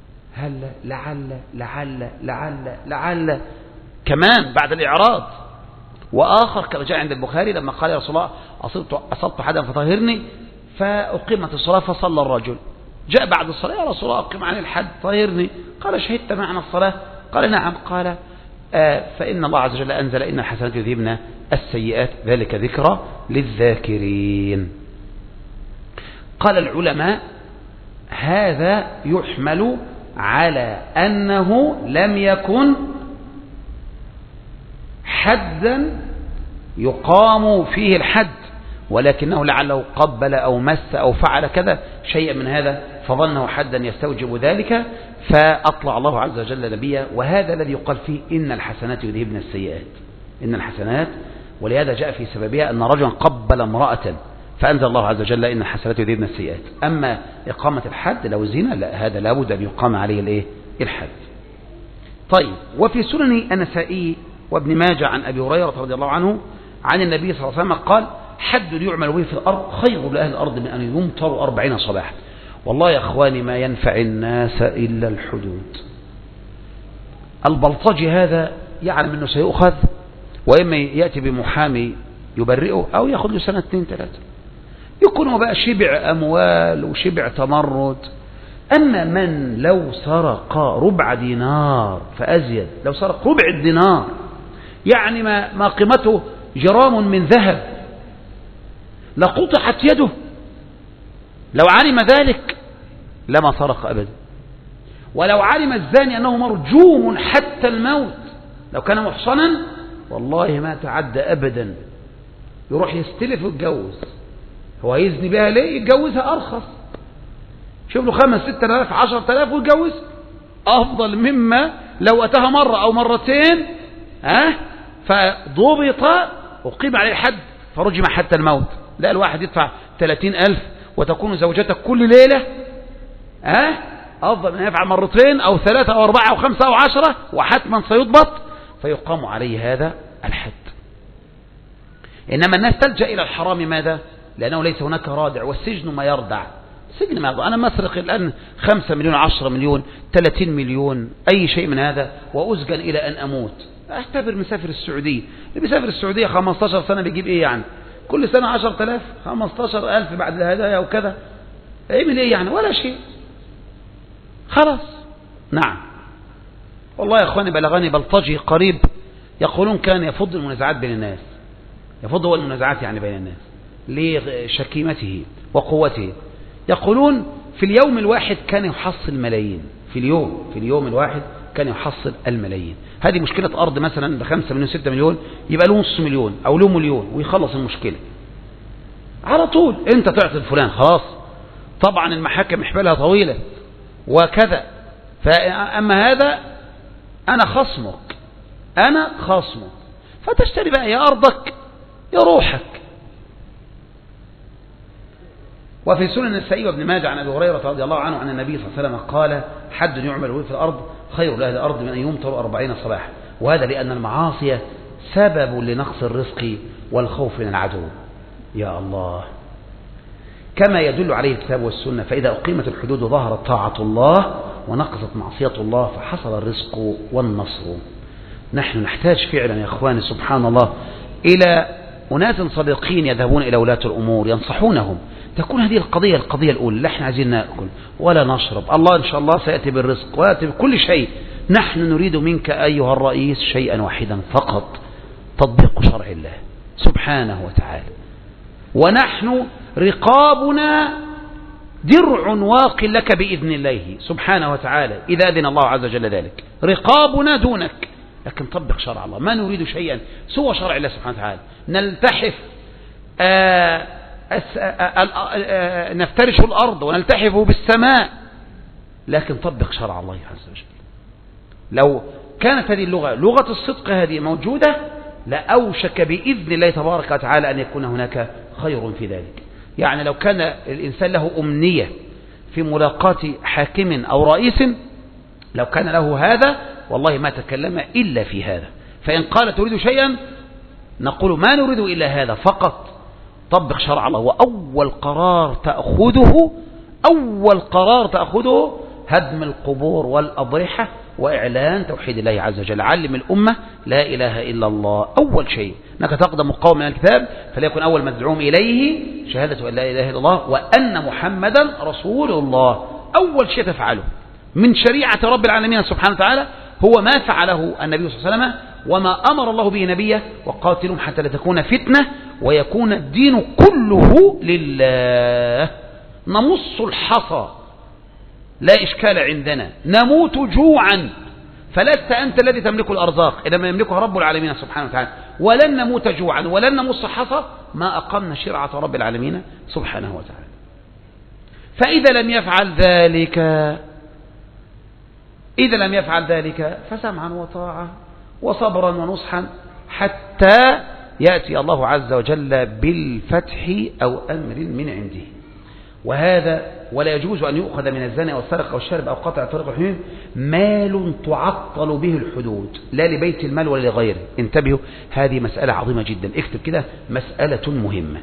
لعل كمان بعد الإعراض. وآخر كما جاء عند البخاري لما قال يا رسول الله أصبت حدا فطهرني، فأقيمت الصلاة فصلى الرجل، جاء بعد الصلاة يا رسول الله أقيم عن الحد طهرني، قال شهدت معنا الصلاة؟ قال نعم. قال فإن الله عز وجل أنزل إن الحسنات يذهبن السيئات ذلك ذكرى للذاكرين. قال العلماء هذا يحمل على أنه لم يكن حدا يقام فيه الحد، ولكنه لعله قبل أو مس أو فعل كذا شيئا من هذا فظنه حدا يستوجب ذلك، فأطلع الله عز وجل نبيه. وهذا الذي يقال فيه إن الحسنات يذهبن السيئات، إن الحسنات، ولهذا جاء في سببها أن رجلا قبل امرأة فأنزل الله عز وجل إن الحسنات يذهبن السيئات. أما إقامة الحد لو زنا لا، هذا لابد أن يقام عليه الحد. طيب، وفي سنن النسائي وابن ماجه عن أبي هريرة رضي الله عنه عن النبي صلى الله عليه وسلم قال حد يعمل به في الأرض خير لأهل الأرض من أن يمطروا 40 صباحا. والله يا أخواني ما ينفع الناس إلا الحدود. البلطجي هذا يعلم أنه سيؤخذ، وإما يأتي بمحامي يبرئه أو يأخذ له 2 3 سنين، يكون بقى شبع أموال وشبع تمرد. أما من لو سرق ربع دينار فأزيد، لو سرق ربع الدينار يعني ما قيمته جرام من ذهب لقطعت يده، لو علم ذلك لما سرق أبدا. ولو علم الزاني أنه مرجوم حتى الموت لو كان محصنا والله ما تعدى أبدا، يروح يستلف ويتجوز. هو يزني بها ليه؟ يتجوزها أرخص، شوف له 5 6 آلاف 10 آلاف ويتجوز، أفضل مما لو أتاها مرة أو مرتين فضبط وقيم عليه الحد فرجم حتى الموت. لا، الواحد يدفع 30,000 وتكون زوجتك كل ليلة أفضل من يفعل مرتين أو 3 أو 4 أو 5 أو 10 وحتما سيضبط فيقام عليه هذا الحد. إنما الناس تلجأ إلى الحرام ماذا؟ لأنه ليس هناك رادع، والسجن ما يردع. سجن ما يردع. أنا مسرق الآن 5 مليون 10 مليون 30 مليون أي شيء من هذا وأسجن إلى أن أموت. أعتبر مسافر السعودية، اللي بيسافر السعودية 15 سنة بيجيب إيه يعني؟ كل سنة 10,000 15,000 بعد الهدايا وكذا، اعمل ايه يعني؟ ولا شيء، خلاص. نعم والله يا اخواني بلغني بلطجي قريب يقولون كان يفض المنازعات بين الناس، يفض هو المنازعات يعني بين الناس لشكيمته وقوته. يقولون في اليوم الواحد كان يحصل ملايين، في اليوم الواحد كان يحصل الملايين. هذه مشكلة أرض مثلا ب5 مليون 6 مليون، يبقى له نص مليون أو له مليون ويخلص المشكلة على طول. أنت تعطي فلان خلاص، طبعا المحاكم حبالها طويلة وكذا، فأما هذا أنا خصمك، فتشتري بقى يا أرضك يا روحك. وفي سنن النسائي وابن ماجه عن أبي هريرة رضي الله عنه عن النبي صلى الله عليه وسلم قال: حد يعمل به في الأرض خير لأهل الأرض من أن يمطر 40 صباحا. وهذا لأن المعاصي سبب لنقص الرزق والخوف من العدو. يا الله، كما يدل عليه الكتاب والسنة. فإذا أقيمت الحدود ظهرت طاعة الله ونقصت معصية الله، فحصل الرزق والنصر. نحن نحتاج فعلا يا أخواني سبحان الله إلى أناس صديقين يذهبون إلى ولاة الأمور ينصحونهم. تكون هذه القضية الأولى، لا احنا عايزين نأكل ولا نشرب، الله إن شاء الله سيأتي بالرزق ويأتي بكل شيء. نحن نريد منك أيها الرئيس شيئا واحدا فقط: تطبيق شرع الله سبحانه وتعالى. ونحن رقابنا درع واق لك بإذن الله سبحانه وتعالى إذا أذن الله عز وجل ذلك. رقابنا دونك، لكن طبق شرع الله. ما نريد شيئا سوى شرع الله سبحانه وتعالى. نلتحف نفترش الأرض ونلتحف بالسماء، لكن طبق شرع الله عز وجل. لو كانت هذه اللغة لغة الصدق هذه موجودة لأوشك بإذن الله تبارك وتعالى أن يكون هناك خير في ذلك. يعني لو كان الإنسان له أمنية في ملاقاة حاكم أو رئيس، لو كان له هذا والله ما تكلم إلا في هذا. فإن قال تريد شيئا نقول ما نريد إلا هذا فقط، طبق شرع الله. وأول قرار تأخذه هدم القبور والأضرحة وإعلان توحيد الله عز وجل. علم الأمة لا إله إلا الله. أول شيء أنك تقدم قوم من الكتاب فليكن أول مدعوم إليه شهادة أن لا إله إلا الله وأن محمدا رسول الله. أول شيء تفعله من شريعة رب العالمين سبحانه وتعالى هو ما فعله النبي صلى الله عليه وسلم وما أمر الله به نبيه: وقاتلهم حتى لا تكون فتنة ويكون الدين كله لله. نمص الحصى لا إشكال عندنا، نموت جوعا، فلست أنت الذي تملك الأرزاق، إنما يملكها رب العالمين سبحانه وتعالى. ولن نموت جوعا ولن نمص حصى ما أقمنا شرعة رب العالمين سبحانه وتعالى. فإذا لم يفعل ذلك فسمعا وطاعة وصبرا ونصحا حتى يأتي الله عز وجل بالفتح أو أمر من عنده. ولا يجوز أن يؤخذ من الزنا والسرقة والشرب أو قطع الطريق والحدود مال تعطل به الحدود، لا لبيت المال ولا لغيره. انتبهوا، هذه مسألة عظيمة جدا، اكتب كده: مسألة مهمة.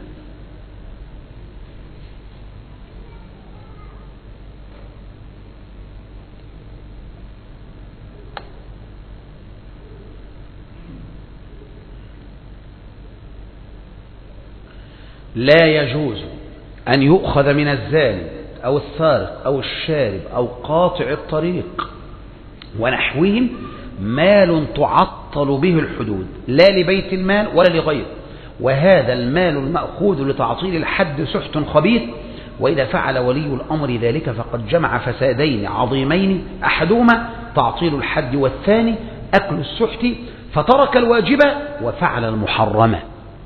لا يجوز أن يؤخذ من الزاني أو السارق أو الشارب أو قاطع الطريق ونحوهم مال تعطل به الحدود، لا لبيت المال ولا لغيره. وهذا المال المأخوذ لتعطيل الحد سحت خبيث، وإذا فعل ولي الأمر ذلك فقد جمع فسادين عظيمين: أحدهما تعطيل الحد والثاني أكل السحت، فترك الواجب وفعل المحرمة.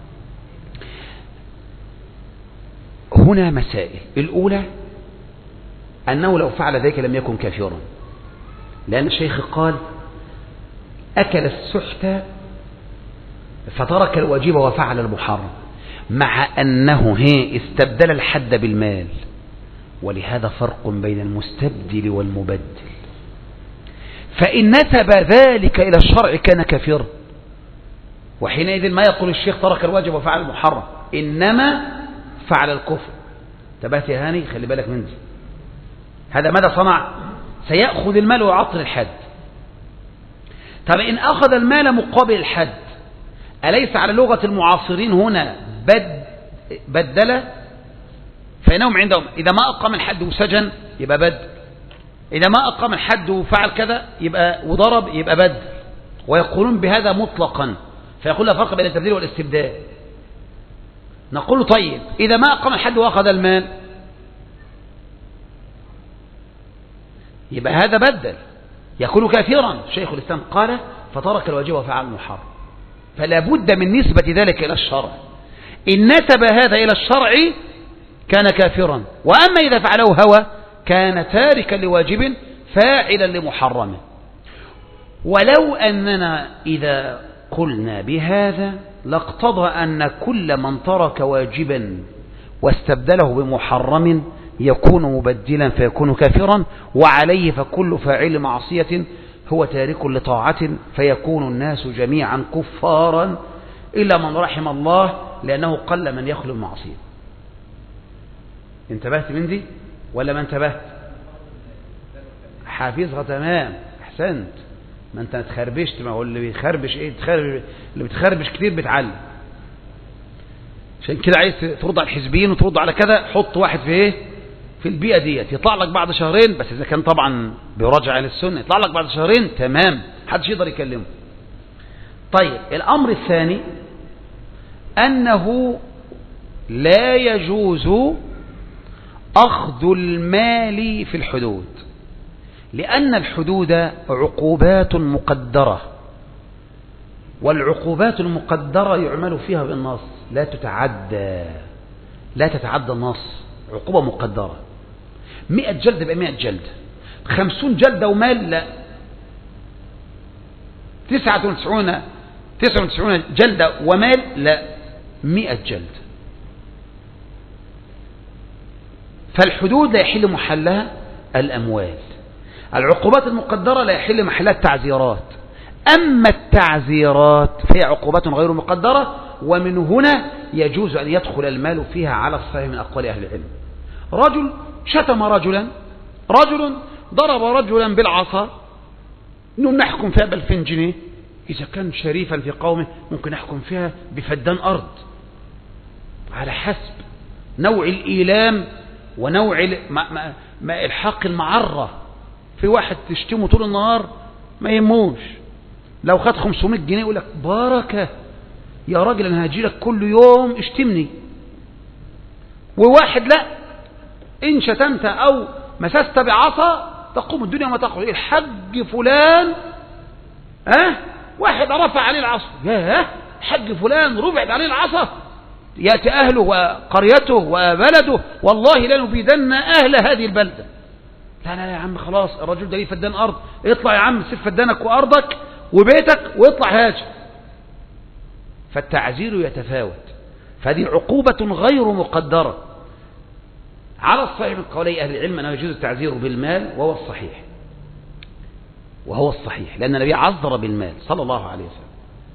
هنا مسائل. الأولى أنه لو فعل ذلك لم يكن كافرا، لأن الشيخ قال: أكل السحت فترك الواجب وفعل المحرم، مع أنه استبدل الحد بالمال. ولهذا فرق بين المستبدل والمبدل. فإن نسب ذلك إلى الشرع كان كافرا، وحينئذ ما يقول الشيخ ترك الواجب وفعل المحرم، إنما فعل الكفر. تبهت يا هاني، خلي بالك من دي. هذا ماذا صنع؟ سيأخذ المال ويعطل الحد. طب إن أخذ المال مقابل الحد، أليس على لغة المعاصرين هنا بدل فإنهم عندهم إذا ما أقام الحد وسجن يبقى بدل، إذا ما أقام الحد وفعل كذا يبقى وضرب يبقى بدل، ويقولون بهذا مطلقا، فيقول لا فرق بين التبديل والاستبدال. نقول طيب إذا ما أقام الحد وأخذ المال يبقى هذا بدل، يكون كافرا. شيخ الإسلام قال فترك الواجب وفعل المحرم، فلا بد من نسبة ذلك إلى الشرع. إن نسب هذا إلى الشرع كان كافرا، وأما إذا فعله هوى كان تاركا لواجب فاعلا لمحرم. ولو أننا إذا قلنا بهذا لاقتضى أن كل من ترك واجبا واستبدله بمحرم يكون مبدلا فيكون كافرا، وعليه فكل فاعل معصية هو تارك لطاعة، فيكون الناس جميعا كفارا إلا من رحم الله، لأنه قل من يخلو المعصية. انتبهت من دي ولا ما انتبهت؟ حافظها تمام، احسنت. ما انت اتخربشت، ما هو اللي بيخربش ايه؟ اللي بتخربش كتير بتعلم. عشان كده عايز ترد على الحزبيين وترد على كذا، حط واحد في ايه؟ في البيئة ديت، يطلع لك بعد شهرين، بس اذا كان طبعا بيراجع للسنة، يطلع لك بعد شهرين تمام، محدش يقدر يكلمه. طيب الامر الثاني انه لا يجوز اخذ المال في الحدود، لأن الحدود عقوبات مقدرة، والعقوبات المقدرة يعمل فيها بالنص، لا تتعدى النص، عقوبة مقدرة. 100 جلد يبقى 100 جلد، 50 جلدة ومال لا، 99 جلدة ومال لا، 100 جلد. فالحدود لا يحل محلها الأموال، العقوبات المقدرة لا يحل محلها التعزيرات، أما التعزيرات فهي عقوبات غير مقدرة، ومن هنا يجوز أن يدخل المال فيها على الصحيح من أقوال أهل العلم. رجل شتم رجلا، رجل ضرب رجلا بالعصا، نحكم فيها ب2000 جنيه، إذا كان شريفا في قومه ممكن نحكم فيها بفدان أرض، على حسب نوع الإيلام ونوع الحق المعرة. في واحد تشتمه طول النهار ما يهموش، لو خد 500 جنيه يقول لك بركة يا راجل انا هاجيلك كل يوم اشتمني. وواحد لا، ان شتمت او مسست بعصا تقوم الدنيا ما تقعد. الحج فلان واحد رفع عليه العصا، حج فلان رفعت عليه العصا، يأتي أهله وقريته وبلده والله لنبيدن أهل هذه البلدة. لا لا يا عم خلاص، الرجل ده ليه فدان أرض، اطلع يا عم سيب فدانك وأرضك وبيتك واطلع هاجر. فالتعزير يتفاوت، فهذه عقوبة غير مقدرة. على الصحيح من قولي أهل العلم أنه يجوز التعزير بالمال، وهو الصحيح لأن النبي عذر بالمال صلى الله عليه وسلم.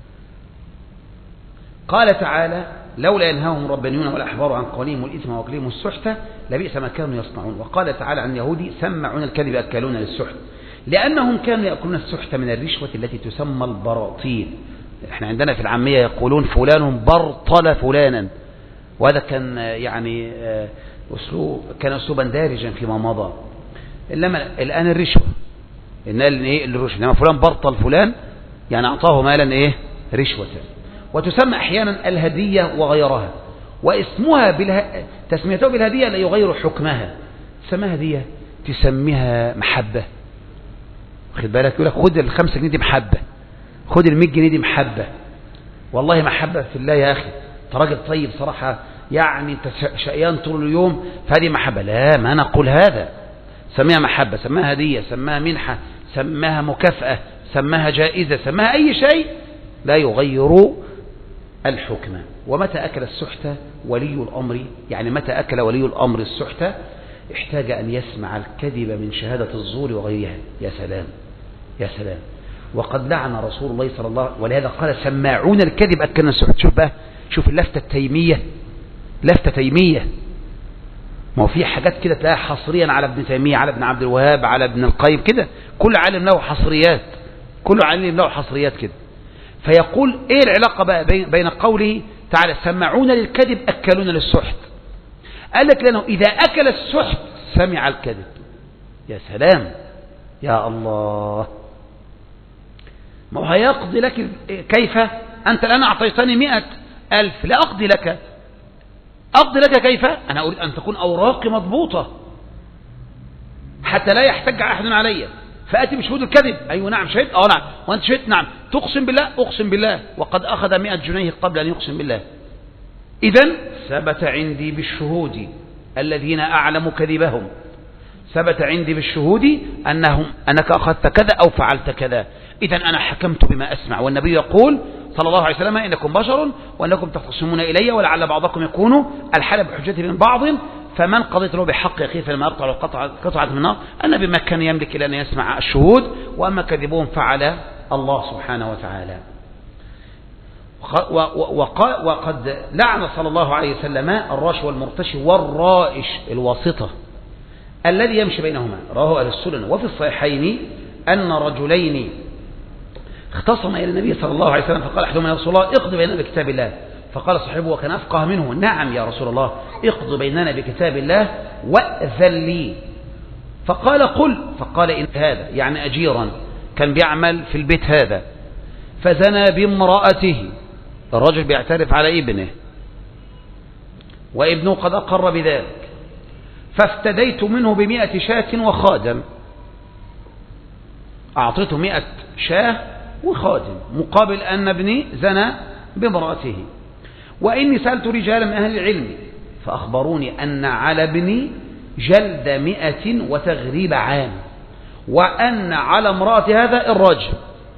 قال تعالى لولا ينهاهم الربانيون والأحبار عن قولهم الإثم وأكلهم السحت لبئس ما كانوا يصنعون. وقال تعالى عن اليهود سمعون الكذب أكلون للسحت، لأنهم كانوا يأكلون السحت من الرشوة التي تسمى البراطيل. احنا عندنا في العامية يقولون فلان برطل فلانا، وهذا كان يعني كان أسلوبا دارجا فيما مضى. الآن الرشوة الرشوة، لما فلان برطل فلان يعني أعطاه مالا رشوة. وتسمى أحيانا الهدية وغيرها، واسمها تسميته بالهدية لا يغير حكمها. تسميها هدية، تسميها محبة، خد بالك، يقول لك خد ال5 جنيه دي محبة، خد ال100 جنيه دي محبة، والله محبة في الله يا أخي، انت راجل طيب صراحة، يعني انت شقيان طول اليوم، فهذه محبة. لا، ما نقول هذا، سميها محبة، سماها هدية، سماها منحة، سماها مكافأة، سماها جائزة، سماها أي شيء لا يغير الحكم. ومتى أكل السحت ولي الأمر، يعني متى أكل ولي الأمر السحت احتاج أن يسمع الكذب من شهادة الزور وغيرها. يا سلام يا سلام. وقد لعن رسول الله صلى الله عليه وسلم، ولهذا قال سماعون الكذب أكلنا السحت. شوف بقى، شوف اللفتة التيمية، لفتة تيمية. ما هو في حاجات كده تلاقيها حصريا على ابن تيمية، على ابن عبد الوهاب، على ابن القيم كده، كل عالم له حصريات، كل عالم له حصريات كده. فيقول ايه العلاقة بقى بين قوله تعالى سمعون للكذب أكلون للسحت. قال لك لأنه إذا أكل السحت سمع الكذب. يا سلام يا الله، ما هو هيقضي لك كيف؟ أنت الآن أعطيتني 100,000، لا أقضي لك. أقضي لك كيف؟ أنا أريد أن تكون أوراقي مضبوطة حتى لا يحتج أحد علي، فأتي بشهود الكذب. أيوة نعم شهد، نعم، وأنت شهد، نعم. تقسم بالله؟ أقسم بالله، وقد أخذ 100 جنيه قبل أن يقسم بالله. إذن ثبت عندي بالشهود الذين أعلم كذبهم، ثبت عندي بالشهود أنك أخذت كذا أو فعلت كذا. إذن أنا حكمت بما أسمع. والنبي يقول صلى الله عليه وسلم إنكم بشر وأنكم تختصمون إلي ولعل بعضكم يكون الحلب بحجته من بعض، فمن قضيت له بحق أخيه فلما يقطع قطعة من النار. النبي ما كان يملك إلا أن يسمع الشهود، وأما كذبون فعل الله سبحانه وتعالى. وقد لعن صلى الله عليه وسلم الراش والمرتشي والرائش الواسطة الذي يمشي بينهما. رواه أهل السنن. وفي الصحيحين أن رجلين اختصم إلى النبي صلى الله عليه وسلم فقال أحدهما يا رسول الله اقض بيننا بكتاب الله، فقال صاحبه وكان أفقه منه نعم يا رسول الله اقض بيننا بكتاب الله وأذن لي. فقال قل، فقال إن هذا يعني أجيرا كان بيعمل في البيت هذا، فزنى بامرأته، الرجل بيعترف على ابنه وابنه قد أقر بذلك، فافتديت منه ب100 شاة وخادم، أعطيته 100 شاة وخادم مقابل أن ابني زنى بامرأته. وإني سألت رجالا من أهل العلم فأخبروني أن على ابني جلد 100 وتغريب عام، وأن على امرأة هذا الرجم.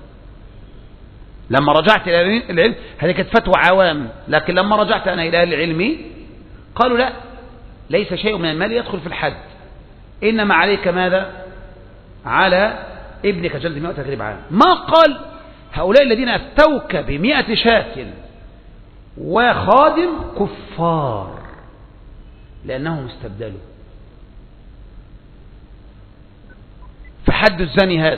لما رجعت إلى العلم هذه كانت فتوى عوام، لكن لما رجعت أنا إلى أهل العلم قالوا لا، ليس شيء من المال يدخل في الحد، إنما عليك ماذا؟ على ابنك جلد 100 وتغريب عام. ما قال هؤلاء الذين أفتوك ب100 شاة وخادم كفار لأنهم استبدلوا، فحد الزاني هذا.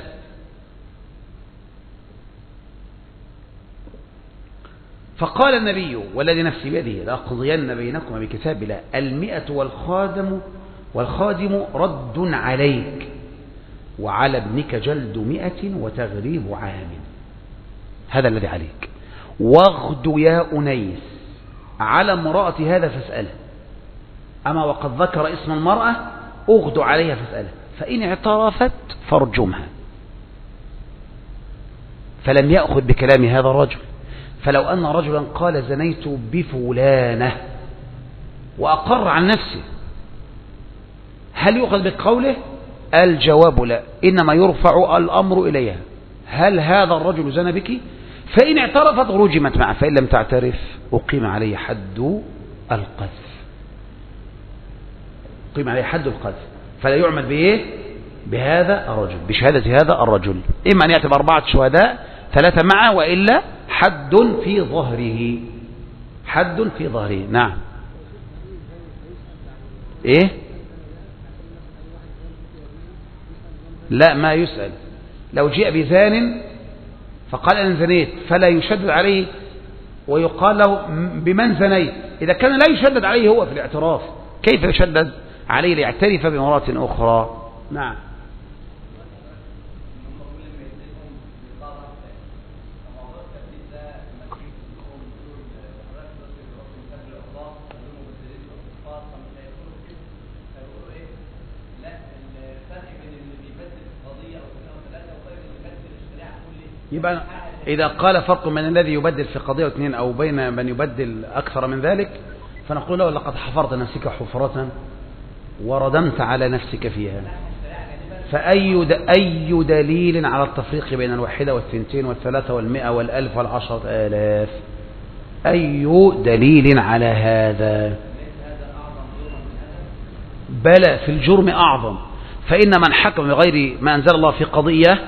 فقال النبي والذي نفسي بيده لأقضين بينكم بكتاب الله 100 والخادم رد عليك، وعلى ابنك جلد 100 وتغريب عام. هذا الذي عليك. واغد يا أنيس على امرأة هذا فاسأله، أما وقد ذكر اسم المرأة اغد عليها فاسأله، فإن اعترفت فارجمها. فلم يأخذ بكلام هذا الرجل. فلو أن رجلا قال زنيت بفلانة وأقر عن نفسه هل يؤخذ بقوله؟ الجواب لا، إنما يرفع الأمر إليها. هل هذا الرجل زنى بك؟ فإن اعترفت رجمت معه، فإن لم تعترف أقيم عليه حد القذف. أقيم عليه حد القذف، فلا يعمل بإيه؟ بهذا الرجل، بشهادة هذا الرجل، إما أن يأتي ب4 شهداء 3 معه، وإلا حد في ظهره، حد في ظهره. نعم. إيه؟ لا، ما يسأل. لو جاء بزان فقال أنا زنيت فلا يشدد عليه ويقال له بمن زنيت. إذا كان لا يشدد عليه هو في الاعتراف، كيف يشدد عليه ليعترف بمرأة أخرى؟ نعم. يبقى إذا قال فرق من الذي يبدل في قضية واثنين أو بين من يبدل أكثر من ذلك، فنقول له لقد حفرت نفسك حفرة وردمت على نفسك فيها. فأي دليل على التفريق بين 1 و2 و3 و100 و1000 و10,000؟ أي دليل على هذا؟ بلى، في الجرم أعظم. فإن من حكم بغير ما أنزل الله في قضية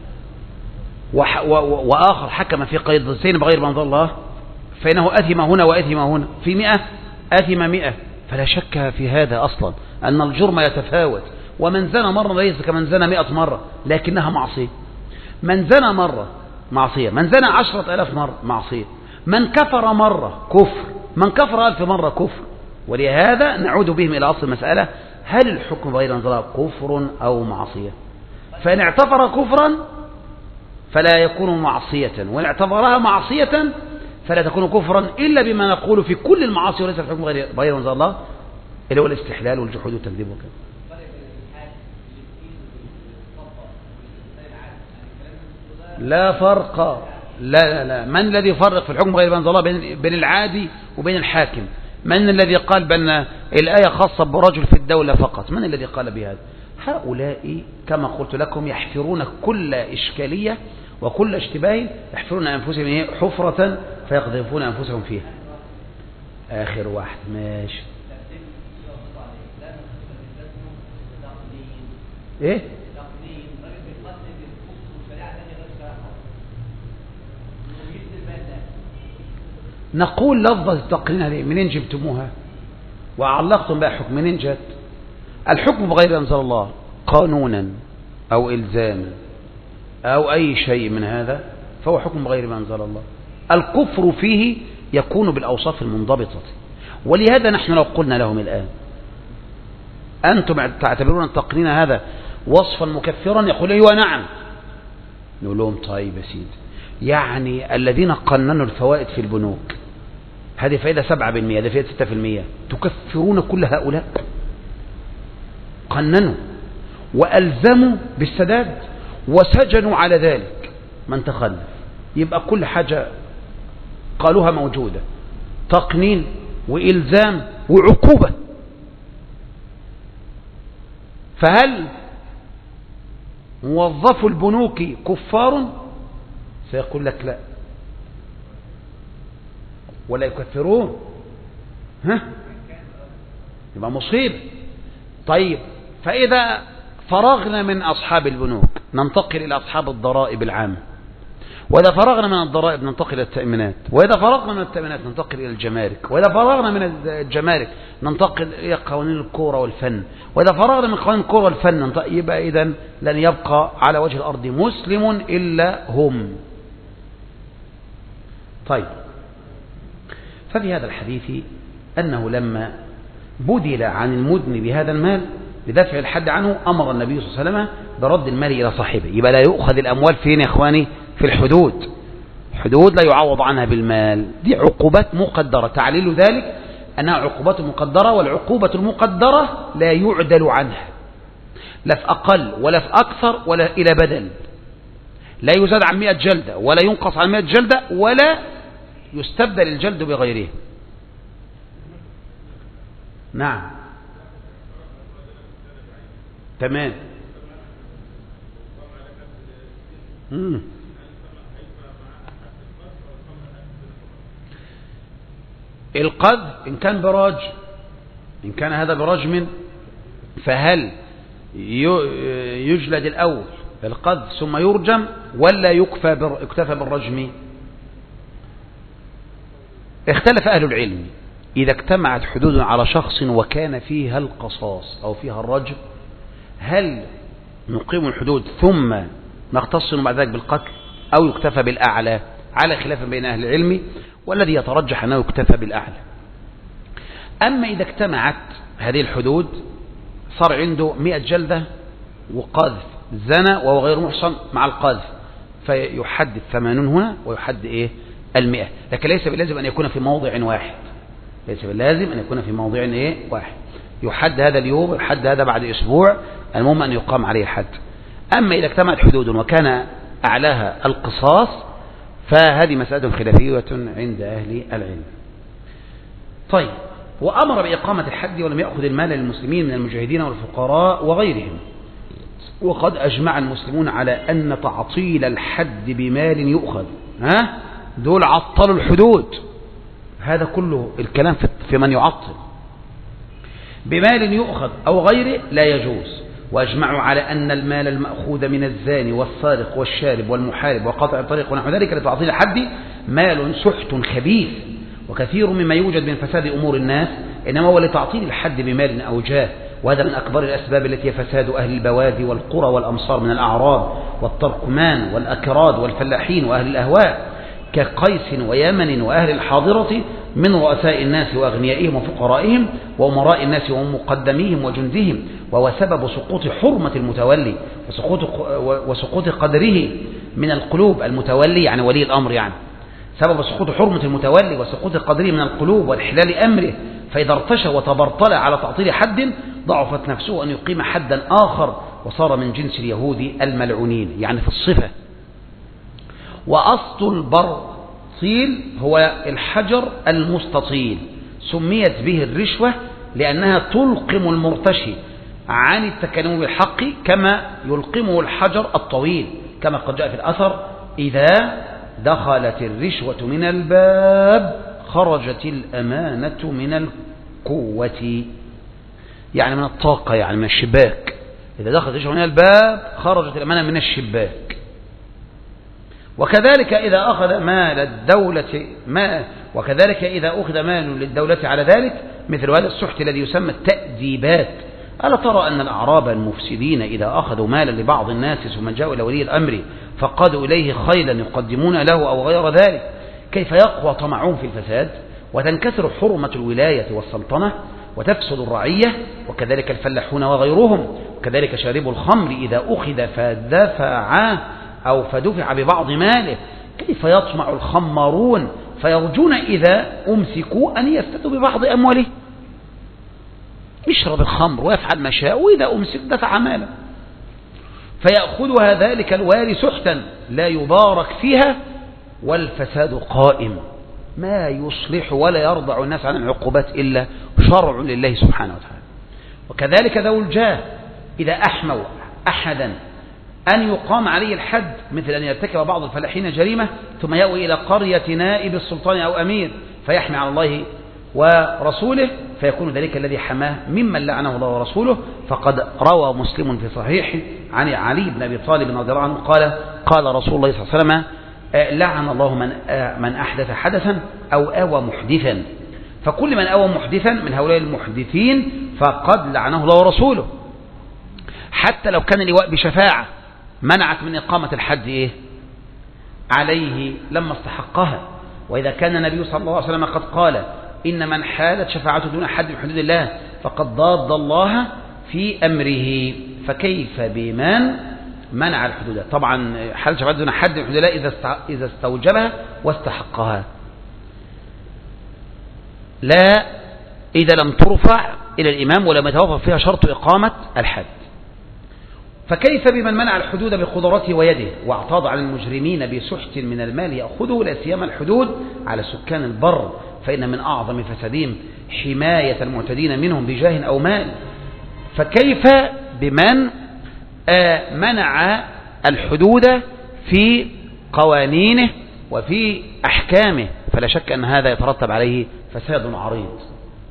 وآخر حكم في قضيتين بغير ما أنزل الله فإنه أثم هنا وأثم هنا، في 100 أثم 100. فلا شك في هذا أصلا أن الجرم يتفاوت، ومن زنى مرة ليس كمن زنى 100 مرة، لكنها معصية. من زنى مرة معصية، من زنى 10,000 مرة معصية، من كفر مرة كفر، من كفر 1000 مرة كفر. ولهذا نعود بهم إلى أصل المسألة: هل الحكم بغير أنزل الله كفر أو معصية؟ فإن اعتبر كفرا فلا يكون معصية، وإن اعتبرها معصية فلا تكون كفرا، إلا بما نقول في كل المعاصي وليس الحكم بغير أنزل الله، اللي هو الاستحلال والجحود والتكذيب وكذا. لا فرق، لا من الذي يفرق في الحكم غير أنزل الله بين العادي وبين الحاكم؟ من الذي قال بأن الآية خاصة برجل في الدولة فقط؟ من الذي قال بهذا؟ هؤلاء كما قلت لكم يحفرون كل إشكالية وكل اشتباه، يحفرون أنفسهم حفرة فيقذفون أنفسهم فيها. آخر واحد ماشي. إيه؟ نقول لفظة التقنين هذه منين جبتموها وعلقتم بها حكم؟ منين جت؟ الحكم بغير أنزل الله قانونا أو إلزاما أو أي شيء من هذا فهو حكم بغير ما أنزل الله. الكفر فيه يكون بالأوصاف المنضبطة، ولهذا نحن لو قلنا لهم الآن أنتم تعتبرون التقنين هذا وصفا مكفرا، يقول أيوة نعم، نقول لهم طيب يا سيدي، يعني الذين قننوا الفوائد في البنوك هذه فائدة 7%، هذه فائدة 6%، تكفرون كل هؤلاء؟ قننوا وألزموا بالسداد وسجنوا على ذلك من تخلف، يبقى كل حاجة قالوها موجودة، تقنين وإلزام وعقوبة. فهل موظفو البنوك كفار؟ سيقول لك لا، ولا يكفرون، يبقى مصيبة. طيب فإذا فرغنا من أصحاب البنوك ننتقل إلى أصحاب الضرائب العامة، وإذا فرغنا من الضرائب ننتقل إلى التأمينات، وإذا فرغنا من التأمينات ننتقل إلى الجمارك، وإذا فرغنا من الجمارك ننتقل إلى قوانين الكورة والفن، وإذا فرغنا من قوانين الكورة والفن يبقى إذن لن يبقى على وجه الأرض مسلم إلا هم. طيب، ففي هذا الحديث أنه لما بدل عن المدن بهذا المال بدفع الحد عنه أمر النبي صلى الله عليه وسلم برد المال إلى صاحبه. يبقى لا يؤخذ الأموال فين يا إخواني؟ في الحدود، حدود لا يعوض عنها بالمال، دي عقوبات مقدرة. تعليل ذلك أنها عقوبات مقدرة، والعقوبة المقدرة لا يعدل عنها، لا في أقل ولا في أكثر ولا إلى بدل، لا يزاد عن 100 جلدة ولا ينقص عن 100 جلدة ولا يستبدل الجلد بغيره. نعم تمام. القذف إن كان براج، إن كان هذا برجم، فهل يجلد الأول القذف ثم يرجم ولا يكتفى بالرجم؟ اختلف أهل العلم. إذا اجتمعت حدود على شخص وكان فيها القصاص أو فيها الرجم، هل نقيم الحدود ثم نختص بعد ذلك بالقتل أو يكتفى بالأعلى؟ على خلاف بين أهل العلم، والذي يترجح أنه يكتفى بالأعلى. أما إذا اجتمعت هذه الحدود صار عنده 100 جلدة وقذف، زنا وهو غير محصن مع القذف، فيحد 80 هنا ويحد 100. لكن ليس بلازم أن يكون في موضع واحد، ليس بلازم أن يكون في موضع واحد، يحد هذا اليوم يحد هذا بعد أسبوع، المهم أن يقام عليه الحد. أما إذا اجتمعت حدود وكان أعلاها القصاص فهذه مسألة خلافية عند أهل العلم. طيب، وأمر بإقامة الحد ولم يأخذ المال للمسلمين من المجاهدين والفقراء وغيرهم. وقد أجمع المسلمون على أن تعطيل الحد بمال يؤخذ، دول عطلوا الحدود، هذا كله الكلام في من يعطل بمال يؤخذ أو غيره لا يجوز. وأجمعوا على أن المال المأخوذ من الزاني والسارق والشارب والمحارب وقاطع الطريق ونحو ذلك لتعطيل الحد مال سحت خبيث، وكثير مما يوجد من فساد أمور الناس إنما هو لتعطيل الحد بمال أو جاه، وهذا من أكبر الأسباب التي فساد أهل البوادي والقرى والأمصار من الأعراب والتركمان والأكراد والفلاحين وأهل الأهواء. كقيس ويمن وأهل الحاضرة من رؤساء الناس وأغنيائهم وفقرائهم وأمراء الناس ومقدميهم وجندهم، وهو سبب سقوط حرمة المتولي وسقوط قدره من القلوب. المتولي يعني ولي الأمر، يعني سبب سقوط حرمة المتولي وسقوط قدره من القلوب والإحلال أمره، فإذا ارتشى وتبرطل على تعطيل حد ضعفت نفسه أن يقيم حدا آخر وصار من جنس اليهود الملعونين، يعني في الصفة. وأصل البرطيل هو الحجر المستطيل، سميت به الرشوة لأنها تلقم المرتشي عن التكلم بالحق كما يلقمه الحجر الطويل، كما قد جاء في الأثر: إذا دخلت الرشوة من الباب خرجت الأمانة من القوة، يعني من الطاقة، يعني من الشباك. إذا دخلت الرشوة من الباب خرجت الأمانة من الشباك. وكذلك إذا أخذ مال الدولة وكذلك إذا أخذ مال للدولة على ذلك، مثل هذا السحت الذي يسمى التأديبات. ألا ترى أن الأعراب المفسدين إذا أخذوا مالا لبعض الناس ثم جاءوا إلى ولي الأمر فقادوا إليه خيلا يقدمون له أو غير ذلك، كيف يقوى طمعهم في الفساد وتنكسر حرمة الولاية والسلطنة وتفسد الرعية؟ وكذلك الفلاحون وغيرهم، وكذلك شارب الخمر إذا أخذ فدفع ببعض ماله، كيف يطمع الخمارون فيرجون إذا أمسكوا أن يفتدوا ببعض أمواله. يشرب الخمر ويفعل ما شاء، وإذا أمسك دفع ماله فيأخذها ذلك الوالي سحتا لا يبارك فيها، والفساد قائم، ما يصلح ولا يرضع الناس عن العقوبات إلا شرع لله سبحانه وتعالى. وكذلك ذو الجاه إذا أحموا أحدا أن يقام عليه الحد، مثل أن يرتكب بعض الفلاحين جريمة ثم يأوي إلى قرية نائب السلطان أو أمير فيحمي على الله ورسوله، فيكون ذلك الذي حماه ممن لعنه الله ورسوله. فقد روى مسلم في صحيحه عن علي بن أبي طالب رضي الله عنه قال رسول الله صلى الله عليه وسلم: لعن الله من أحدث حدثا أو آوى محدثا. فكل من آوى محدثا من هؤلاء المحدثين فقد لعنه الله ورسوله، حتى لو كان لواء بشفاعة منعت من إقامة الحد عليه لما استحقها. وإذا كان النبي صلى الله عليه وسلم قد قال: إن من حالت شفاعته دون حد من حدود الله فقد ضاد الله في أمره، فكيف بمن منع الحدود؟ طبعا حال شفاعته دون حد من حدود الله إذا استوجبها واستحقها، لا إذا لم ترفع إلى الإمام ولم يتوفر فيها شرط إقامة الحد. فكيف بمن منع الحدود بقدرته ويده واعتاض على المجرمين بسحت من المال يأخذه، لا سيما الحدود على سكان البر، فإن من أعظم فسادهم حماية المعتدين منهم بجاه أو مال. فكيف بمن منع الحدود في قوانينه وفي أحكامه؟ فلا شك أن هذا يترتب عليه فساد عريض،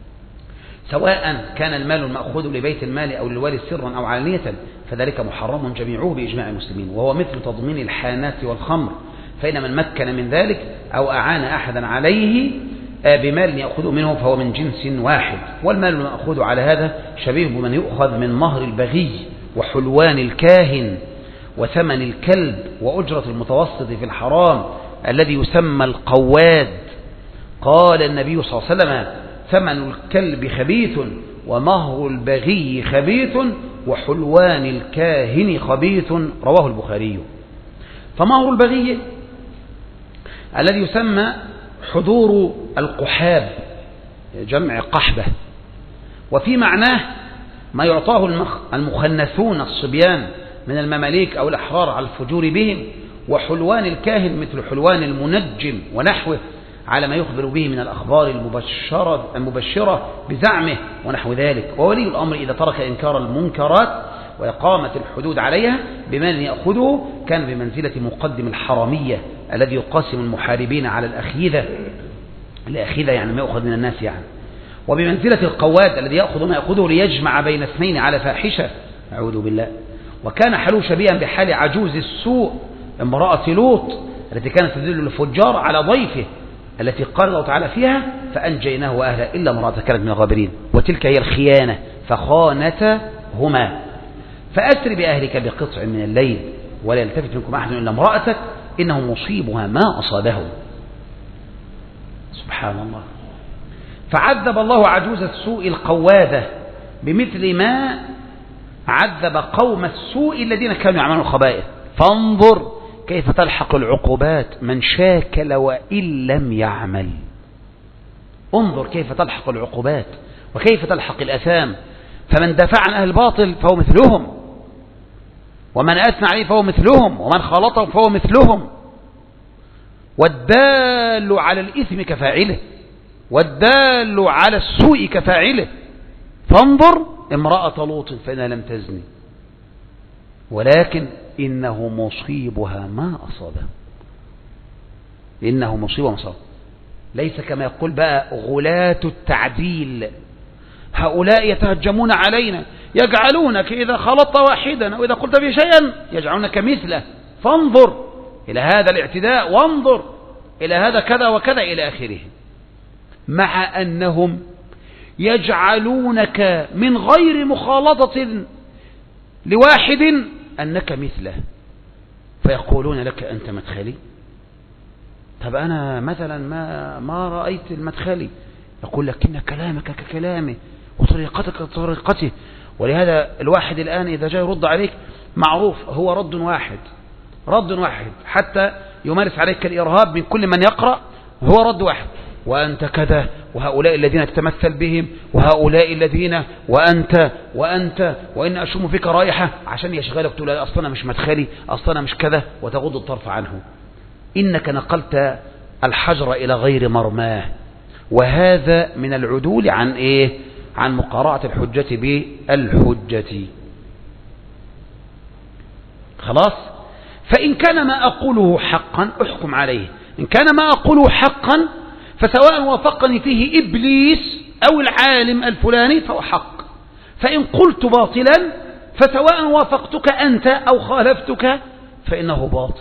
سواء كان المال المأخوذ لبيت المال أو للوالي سرا أو علانية، فذلك محرم جميعه بإجماع المسلمين، وهو مثل تضمين الحانات والخمر، فإن من مكن من ذلك أو أعان أحدا عليه بمال يأخذ منه فهو من جنس واحد. والمال المأخوذ على هذا شبيه بمن يؤخذ من مهر البغي وحلوان الكاهن وثمن الكلب وأجرة المتوسط في الحرام الذي يسمى القواد. قال النبي صلى الله عليه وسلم: ثمن الكلب خبيث ومهر البغي خبيث وحلوان الكاهن خبيث، رواه البخاري. فمهر البغي الذي يسمى حضور القحاب، جمع قحبة، وفي معناه ما يعطاه المخنثون الصبيان من المماليك أو الأحرار على الفجور بهم. وحلوان الكاهن مثل حلوان المنجم ونحوه على ما يخبر به من الأخبار المبشرة بزعمه ونحو ذلك. وولي الأمر إذا ترك إنكار المنكرات وإقامة الحدود عليها بمن يأخذه كان بمنزلة مقدم الحرامية الذي يقاسم المحاربين على الأخيذة يعني ما يأخذ من الناس يعني، وبمنزلة القواد الذي يأخذ ما يأخذه ليجمع بين اثنين على فاحشة، أعوذ بالله. وكان حاله شبيها بحال عجوز السوء امرأة لوط التي كانت تدل الفجار على ضيفه، التي قال الله تعالى فيها: فأنجيناه وأهله إلا امرأته كانت من الغابرين، وتلك هي الخيانة فخانتهما. فأسر بأهلك بقطع من الليل ولا يلتفت منكم أحد إلا امرأتك إنه مصيبها ما أصابهم سبحان الله. فعذب الله عجوز السوء القواذة بمثل ما عذب قوم السوء الذين كانوا يعملون الخبائث. فانظر كيف تلحق العقوبات من شاكل وإن لم يعمل. انظر كيف تلحق العقوبات وكيف تلحق الأثام. فمن دافع عن أهل الباطل فهو مثلهم، ومن أثنى عليه فهو مثلهم، ومن خالطهم فهو مثلهم. والدال على الإثم كفاعله، والدال على السوء كفاعله. فانظر امرأة لوط فإنها لم تزني ولكن إنه مصيبها ما أصابه. إنه مصيبها ما أصابه. ليس كما يقول بقى غلاة التعديل، هؤلاء يتهجمون علينا، يجعلونك إذا خلطت واحدا وإذا قلت به شيئا يجعلونك مثله. فانظر إلى هذا الاعتداء، وانظر إلى هذا كذا وكذا إلى آخره، مع أنهم يجعلونك من غير مخالطة لواحد أنك مثله، فيقولون لك أنت مدخلي. طب أنا مثلا ما رأيت المدخلي، يقول لك إن كلامك ككلامه وطريقتك كطريقته. ولهذا الواحد الآن إذا جاء يرد عليك معروف هو رد واحد حتى يمارس عليك الإرهاب من كل من يقرأ، هو رد واحد: وأنت كذا، وهؤلاء الذين تتمثل بهم، وهؤلاء الذين، وأنت وإن أشم فيك رائحة، عشان يشغلك تقول أصلا مش مدخلي، أصلا مش كذا، وتغض الطرف عنه. إنك نقلت الحجر إلى غير مرماه، وهذا من العدول عن إيه؟ عن مقارعة الحجة بالحجة. خلاص. فإن كان ما أقوله حقا أحكم عليه، إن كان ما أقوله حقا فسواء وافقني فيه إبليس أو العالم الفلاني فهو حق، فإن قلت باطلا فسواء وافقتك أنت أو خالفتك فإنه باطل.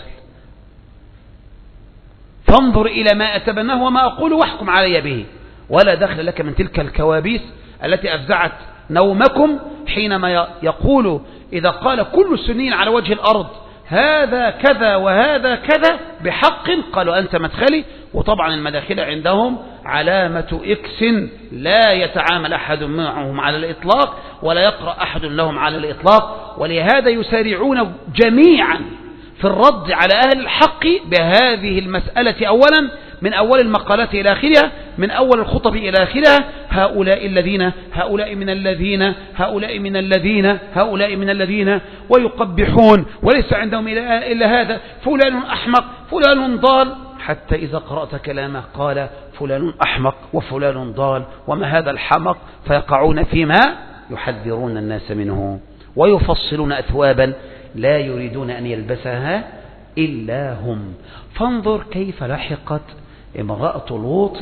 فانظر إلى ما أتبناه وما أقوله واحكم علي به، ولا دخل لك من تلك الكوابيس التي أفزعت نومكم حينما يقول إذا قال كل السنين على وجه الأرض هذا كذا وهذا كذا بحق قالوا أنت مدخلي. وطبعا المداخل عندهم علامة إكس لا يتعامل أحد معهم على الإطلاق ولا يقرأ أحد لهم على الإطلاق، ولهذا يسارعون جميعا في الرد على أهل الحق بهذه المسألة أولا، من أول المقالات إلى آخرها، من أول الخطب إلى آخرها: هؤلاء الذين، هؤلاء من الذين، هؤلاء من الذين، هؤلاء من الذين، ويقبحون وليس عندهم إلا هذا، فلان أحمق، فلان ضال، حتى إذا قرأت كلامه قال فلان أحمق وفلان ضال وما هذا الحمق، فيقعون فيما يحذرون الناس منه ويفصلون أثوابا لا يريدون أن يلبسها إلا هم. فانظر كيف لحقت امرأة لوط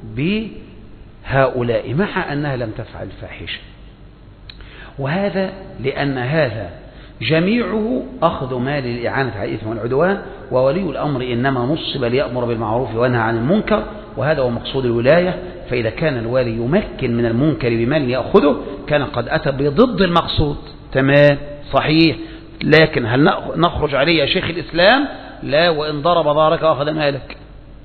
بهؤلاء مع أنها لم تفعل فاحشة، وهذا لأن هذا جميعه أخذ مال الإعانة على الإثم والعدوان، وولي الأمر إنما نصب ليأمر بالمعروف وينهى عن المنكر، وهذا هو مقصود الولاية. فإذا كان الوالي يمكن من المنكر بمال يأخذه كان قد أتى بضد المقصود. تمام، صحيح. لكن هل نخرج عليه يا شيخ الإسلام؟ لا، وإن ضرب ضارك وأخذ مالك.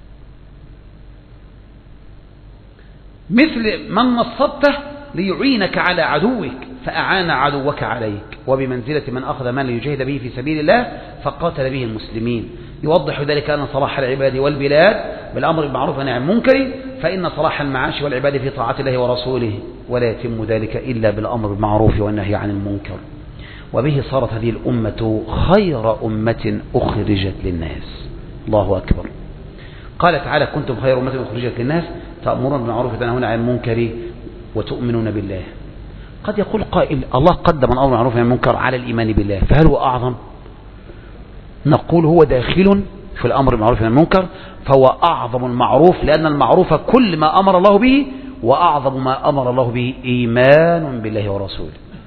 مثل من نصبته ليعينك على عدوك فأعان عدوك عليك، وبمنزلة من أخذ مال يجاهد به في سبيل الله فقاتل به المسلمين. يوضح ذلك أن صلاح العباد والبلاد بالأمر بالمعروف والنهي عن المنكر، فإن صلاح المعاش والعباد في طاعة الله ورسوله، ولا يتم ذلك إلا بالأمر بالمعروف والنهي عن المنكر. وبه صارت هذه الأمة خير أمة أخرجت للناس. الله أكبر. قال تعالى: كنتم خير أمة أخرجت للناس تأمرون بالمعروف وتنهون عن المنكر وتؤمنون بالله. قد يقول قائل: الله قدم الأمر بالمعروف والنهي عن المنكر على الإيمان بالله، فهل هو أعظم؟ نقول هو داخل في الأمر بالمعروف والنهي عن المنكر، فهو أعظم المعروف، لأن المعروف كل ما أمر الله به، وأعظم ما أمر الله به إيمان بالله ورسوله،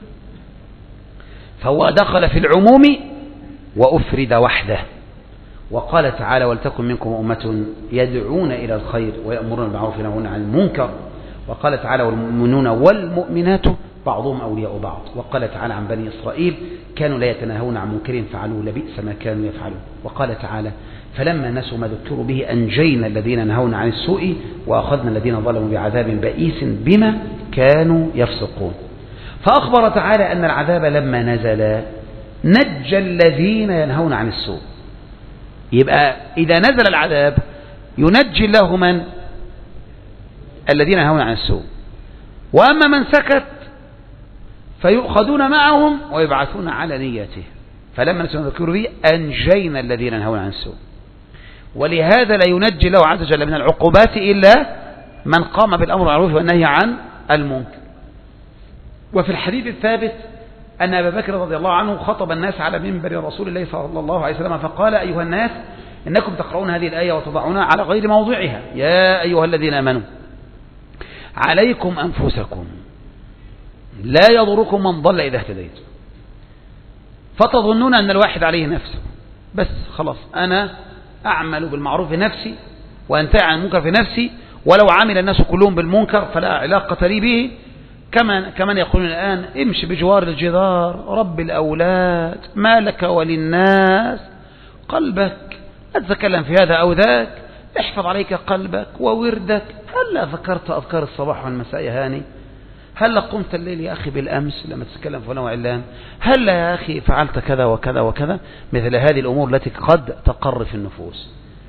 فهو دخل في العموم وأفرد وحده. وقال تعالى: ولتكن منكم أمة يدعون إلى الخير ويأمرون بالمعروف وينهون عن المنكر. وقال تعالى: والمؤمنون والمؤمنات بعضهم أولياء بعض. وقال تعالى عن بني إسرائيل كانوا لا يتناهون عن منكر فعلوه لبئس ما كانوا يفعلون. وقال تعالى فلما نسوا ما ذكروا به أنجينا الذين نهون عن السوء وأخذنا الذين ظلموا بعذاب بئيس بما كانوا يفسقون. فأخبر تعالى أن العذاب لما نزل نجى الذين ينهون عن السوء. يبقى إذا نزل العذاب ينجي الله من؟ الذين ينهون عن السوء. وأما من سكت فيؤخذون معهم ويبعثون على نيته. فلما نسوا ما ذكروا به أنجينا الذين ينهون عن السوء. ولهذا لا ينجي الله عز وجل من العقوبات إلا من قام بالأمر بالمعروف والنهي عن المنكر. وفي الحديث الثابت أن أبا بكر رضي الله عنه خطب الناس على منبر رسول الله صلى الله عليه وسلم فقال أيها الناس إنكم تقرؤون هذه الآية وتضعونها على غير موضعها يا أيها الذين آمنوا عليكم أنفسكم لا يضركم من ضل إذا اهتديتم. فتظنون أن الواحد عليه نفسه بس خلاص أنا أعمل بالمعروف في نفسي وأنتهي عن المنكر في نفسي، ولو عمل الناس كلهم بالمنكر فلا علاقة لي به. كمان يقولون الآن امشي بجوار الجدار رب الأولاد ما لك وللناس قلبك لا تتكلم في هذا أو ذاك احفظ عليك قلبك ووردك. هل ذكرت أذكار الصباح والمساء يا هاني؟ هل قمت الليل يا أخي بالأمس لما تتكلم فلان وعلان؟ هل يا أخي فعلت كذا وكذا وكذا؟ مثل هذه الأمور التي قد تقر في النفوس.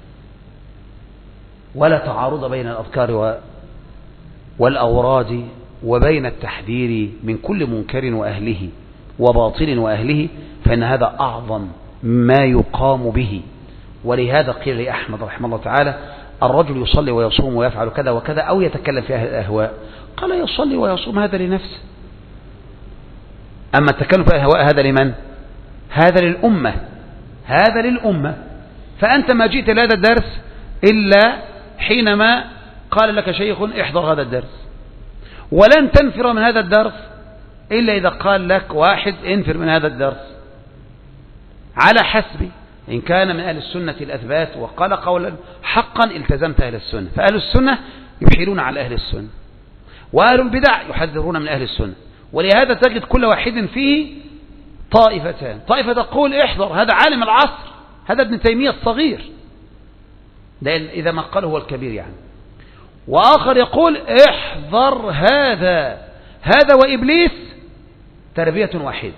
ولا تعارض بين الأذكار والأوراد وبين التحذير من كل منكر وأهله وباطل وأهله، فإن هذا أعظم ما يقام به. ولهذا قيل لأحمد رحمه الله تعالى الرجل يصلي ويصوم ويفعل كذا وكذا أو يتكلم في أهل الأهواء، قال يصلي ويصوم هذا لنفسه، أما التكلم في الأهواء هذا لمن؟ هذا للأمة، هذا للأمة. فأنت ما جئت لهذا الدرس إلا حينما قال لك شيخ احضر هذا الدرس، ولن تنفر من هذا الدرس إلا إذا قال لك واحد انفر من هذا الدرس، على حسب إن كان من أهل السنة الأثبات وقال قولا حقا التزمت أهل السنة، فأهل السنة يحيلون على أهل السنة، وأهل البدع يحذرون من أهل السنة. ولهذا تجد كل واحد فيه طائفتان، طائفة تقول احذر هذا عالم العصر، هذا ابن تيمية الصغير، ده إذا ما قال هو الكبير يعني، وآخر يقول احذر هذا وإبليس تربية واحدة.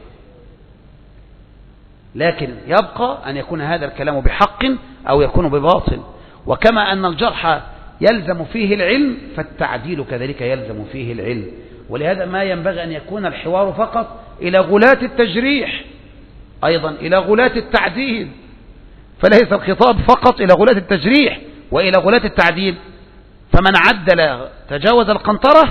لكن يبقى أن يكون هذا الكلام بحق أو يكون بباطل. وكما أن الجرح يلزم فيه العلم فالتعديل كذلك يلزم فيه العلم. ولهذا ما ينبغي أن يكون الحوار فقط إلى غلاة التجريح، أيضا إلى غلاة التعديل، فليس الخطاب فقط إلى غلاة التجريح وإلى غلاة التعديل. فمن عدل تجاوز القنطرة.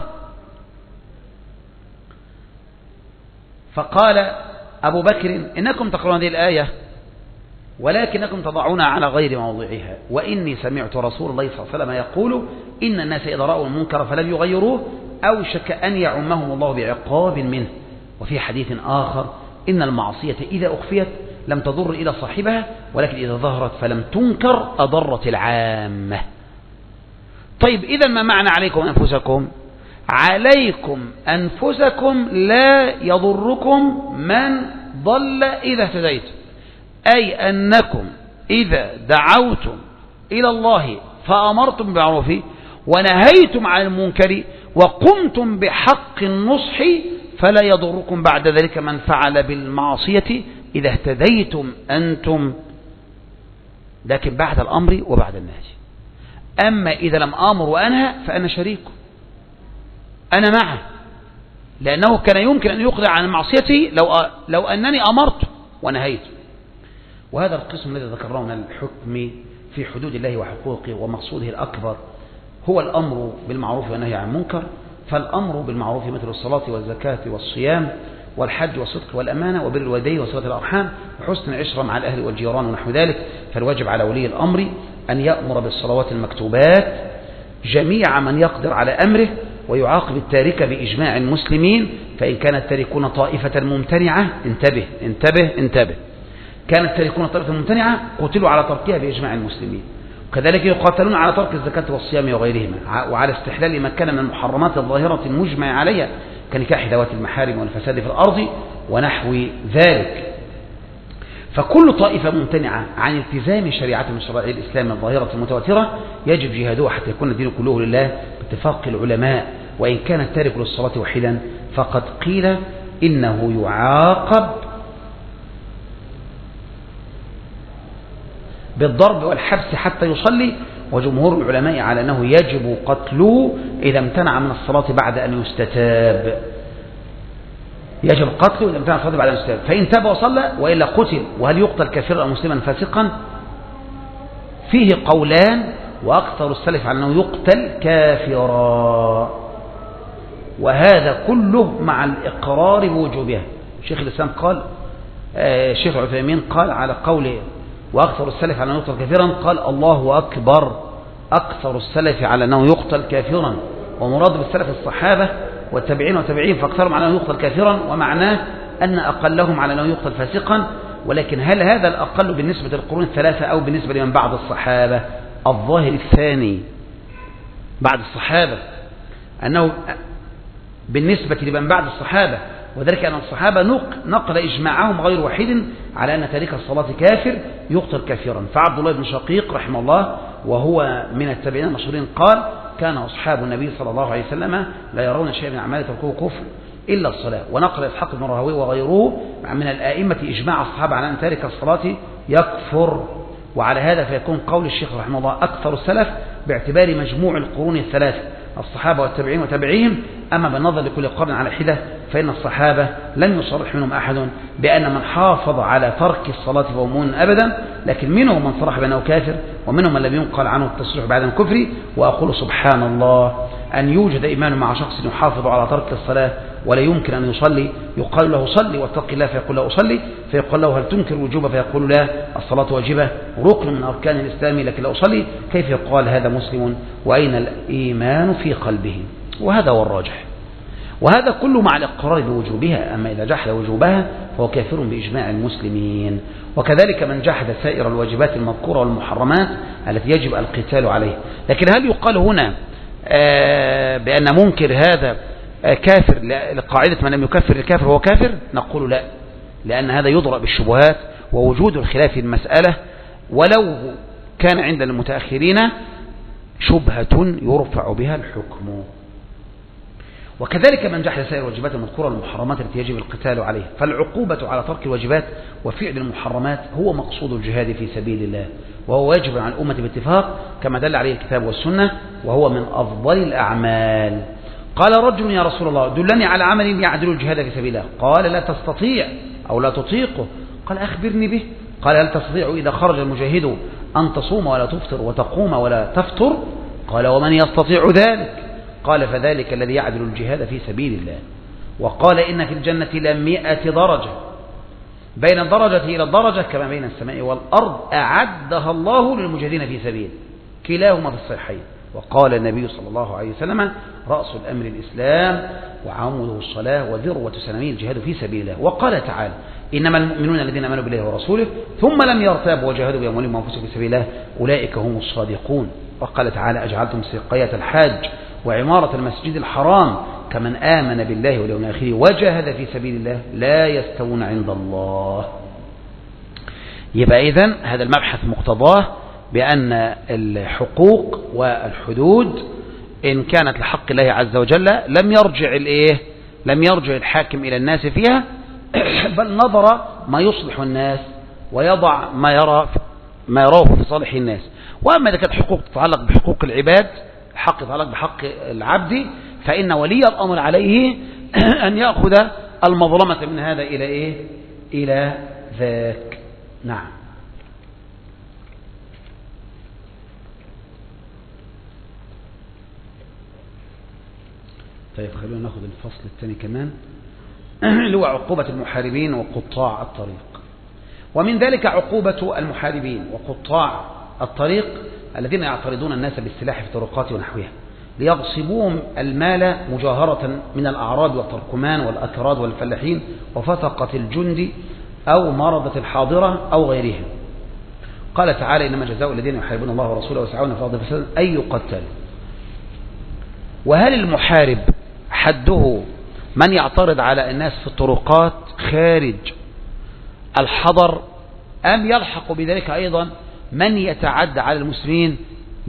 فقال أبو بكر إنكم تقرؤون هذه الآية ولكنكم تضعونها على غير موضعها، وإني سمعت رسول الله صلى الله عليه وسلم يقول إن الناس إذا رأوا المنكر فلم يغيروه أوشك أن يعمهم الله بعقاب منه. وفي حديث آخر إن المعصية إذا أخفيت لم تضر إلى صاحبها، ولكن إذا ظهرت فلم تنكر أضرت العامة. طيب إذا ما معنى عليكم أنفسكم؟ عليكم أنفسكم لا يضركم من ضل إذا اهتديتم، أي أنكم إذا دعوتم إلى الله فأمرتم بالمعروف ونهيتم عن المنكر وقمتم بحق النصح فلا يضركم بعد ذلك من فعل بالمعصية إذا اهتديتم أنتم، لكن بعد الأمر وبعد النهي. أما إذا لم آمر وأنهى فأنا شريك، أنا معه، لأنه كان يمكن أن يقضي عن معصيته لو أنني أمرت ونهيت. وهذا القسم الذي ذكرناه من الحكم في حدود الله وحقوقه ومقصوده الأكبر هو الأمر بالمعروف والنهي عن المنكر. فالأمر بالمعروف مثل الصلاة والزكاة والصيام والحج والصدق والأمانة وبر الوالدين وصلة الأرحام وحسن العشرة مع الأهل والجيران ونحو ذلك. فالواجب على ولي الأمر أن يأمر بالصلوات المكتوبات جميع من يقدر على أمره، ويعاقب التارك بإجماع المسلمين، فإن كان التاركون طائفة ممتنعة انتبه انتبه انتبه، كان التاركون طائفة ممتنعة قتلوا على تركها بإجماع المسلمين. وكذلك يقاتلون على ترك الزكاة والصيام وغيرهما، وعلى استحلال ما كان من المحرمات الظاهرة المجمع عليها كنكاح ذوات المحارم والفساد في الأرض ونحو ذلك. فكل طائفة ممتنعة عن التزام شريعة من شرائع الإسلام الظاهرة المتواترة يجب جهادها حتى يكون الدين كله لله باتفاق العلماء. وإن كان التارك للصلاة وحيدا فقد قيل إنه يعاقب بالضرب والحبس حتى يصلي، وجمهور العلماء على أنه يجب قتله إذا امتنع من الصلاة بعد أن يستتاب. يجب قتله إذا امتنع من الصلاة بعد أن يستتاب، فإن تاب وصلى وإلا قتل. وهل يقتل كافرا أو مسلما فاسقا؟ فيه قولان، وأكثر السلف على أنه يقتل كافرا، وهذا كله مع الإقرار بوجوبها. شيخ الإسلام قال، الشيخ عثيمين قال على قوله وأكثر السلف على أنه يقتل كافرا، قال الله أكبر، أكثر السلف على أنه يقتل كافرا، ومراد بالسلف الصحابة والتابعين وتابعين، فأكثرهم على أنه يقتل كافرا، ومعناه أن أقلهم على أنه يقتل فاسقا. ولكن هل هذا الأقل بالنسبة للقرون الثلاثة أو بالنسبة لمن بعد الصحابة؟ الظاهر الثاني بعد الصحابة، أنه بالنسبة لمن بعد الصحابة، وذلك أن الصحابة نقل إجماعهم غير واحد على أن تارك الصلاة كافر يقتل كافرا. فعبد الله بن شقيق رحمه الله وهو من التابعين المشهورين قال كان أصحاب النبي صلى الله عليه وسلم لا يرون شيئا من أعمال تركوه كفر إلا الصلاة. ونقل إسحاق بن راهويه وغيره من الآئمة إجماع الصحابة على أن تارك الصلاة يكفر. وعلى هذا فيكون قول الشيخ رحمه الله أكثر السلف باعتبار مجموع القرون الثلاثة الصحابة والتابعين وتابعيهم. أما بالنظر لكل قرن على حدة فإن الصحابة لم يصرح منهم أحد بأن من حافظ على ترك الصلاة فهو مؤمن أبدا، لكن منهم من صرح بأنه كافر، ومنهم من لم ينقل عنه التصريح بعد الكفر. وأقول سبحان الله أن يوجد إيمان مع شخص يحافظ على ترك الصلاة ولا يمكن أن يصلي، يقال له صلي واتق الله فيقول له أصلي، فيقال له هل تنكر وجوبه فيقول لا الصلاة واجبة ركن من أركان الإسلام لكن لا أصلي، كيف يقال هذا مسلم وأين الإيمان في قلبه؟ وهذا هو الراجح، وهذا كله مع الإقرار بوجوبها. أما إذا جحد وجوبها فهو كافر بإجماع المسلمين. وكذلك من جحد سائر الواجبات المذكورة والمحرمات التي يجب القتال عليه. لكن هل يقال هنا بأن منكر هذا كافر لقاعدة من لم يكفر الكافر هو كافر؟ نقول لا، لأن هذا يضرب بالشبهات ووجود الخلاف في المسألة، ولو كان عند المتأخرين شبهة يرفع بها الحكم. وكذلك من جحد سائر الواجبات المذكورة والمحرمات التي يجب القتال عليه، فالعقوبة على ترك الواجبات وفعل المحرمات هو مقصود الجهاد في سبيل الله، وهو واجب عن الأمة باتفاق كما دل عليه الكتاب والسنة، وهو من أفضل الأعمال. قال رجل يا رسول الله دلني على عمل يعدل الجهاد في سبيل الله. قال لا تستطيع أو لا تطيقه. قال أخبرني به. قال هل تستطيع إذا خرج المجاهد أن تصوم ولا تفطر وتقوم ولا تفطر؟ قال ومن يستطيع ذلك؟ قال فذلك الذي يعدل الجهاد في سبيل الله. وقال إن في الجنة ل100 درجة، بين الدرجة إلى الدرجة كما بين السماء والأرض أعدها الله للمجاهدين في سبيل، كلاهما في الصحيحين. وقال النبي صلى الله عليه وسلم رأس الأمر الإسلام وعموده الصلاة وذروة سنامه الجهاد في سبيل الله. وقال تعالى إنما المؤمنون الذين آمنوا بالله ورسوله ثم لم يرتابوا وجاهدوا بأموالهم وأنفسهم في سبيل الله أولئك هم الصادقون. وقال تعالى أجعلتم سقاية الحاج وعمارة المسجد الحرام كمن آمن بالله واليوم الآخر وجاهد في سبيل الله لا يستوون عند الله. يبقى إذن هذا المبحث مقتضاه بأن الحقوق والحدود إن كانت لحق الله عز وجل لم يرجع الحاكم إلى الناس فيها، بل نظر ما يصلح الناس ويضع ما يراه في صالح الناس. وأما إذا كانت حقوق تتعلق بحقوق العباد، حق يتعلق بحق العبد، فإن ولي الأمر عليه أن يأخذ المظلمة من هذا إلى ذاك. نعم. طيب خلونا ناخذ الفصل الثاني كمان اللي هو عقوبة المحاربين وقطاع الطريق. ومن ذلك عقوبة المحاربين وقطاع الطريق الذين يعترضون الناس بالسلاح في الطرقات ونحوها ليغصبوهم المال مجاهرة من الأعراب والتركمان والأكراد والفلاحين وفتقة الجند أو مرضة الحاضرة أو غيرهم. قال تعالى إنما جزاء الذين يحاربون الله ورسوله ويسعون في الأرض فسادا أن يقتلوا. وهل المحارب حده من يعترض على الناس في الطرقات خارج الحضر، أم يلحق بذلك أيضا من يتعدى على المسلمين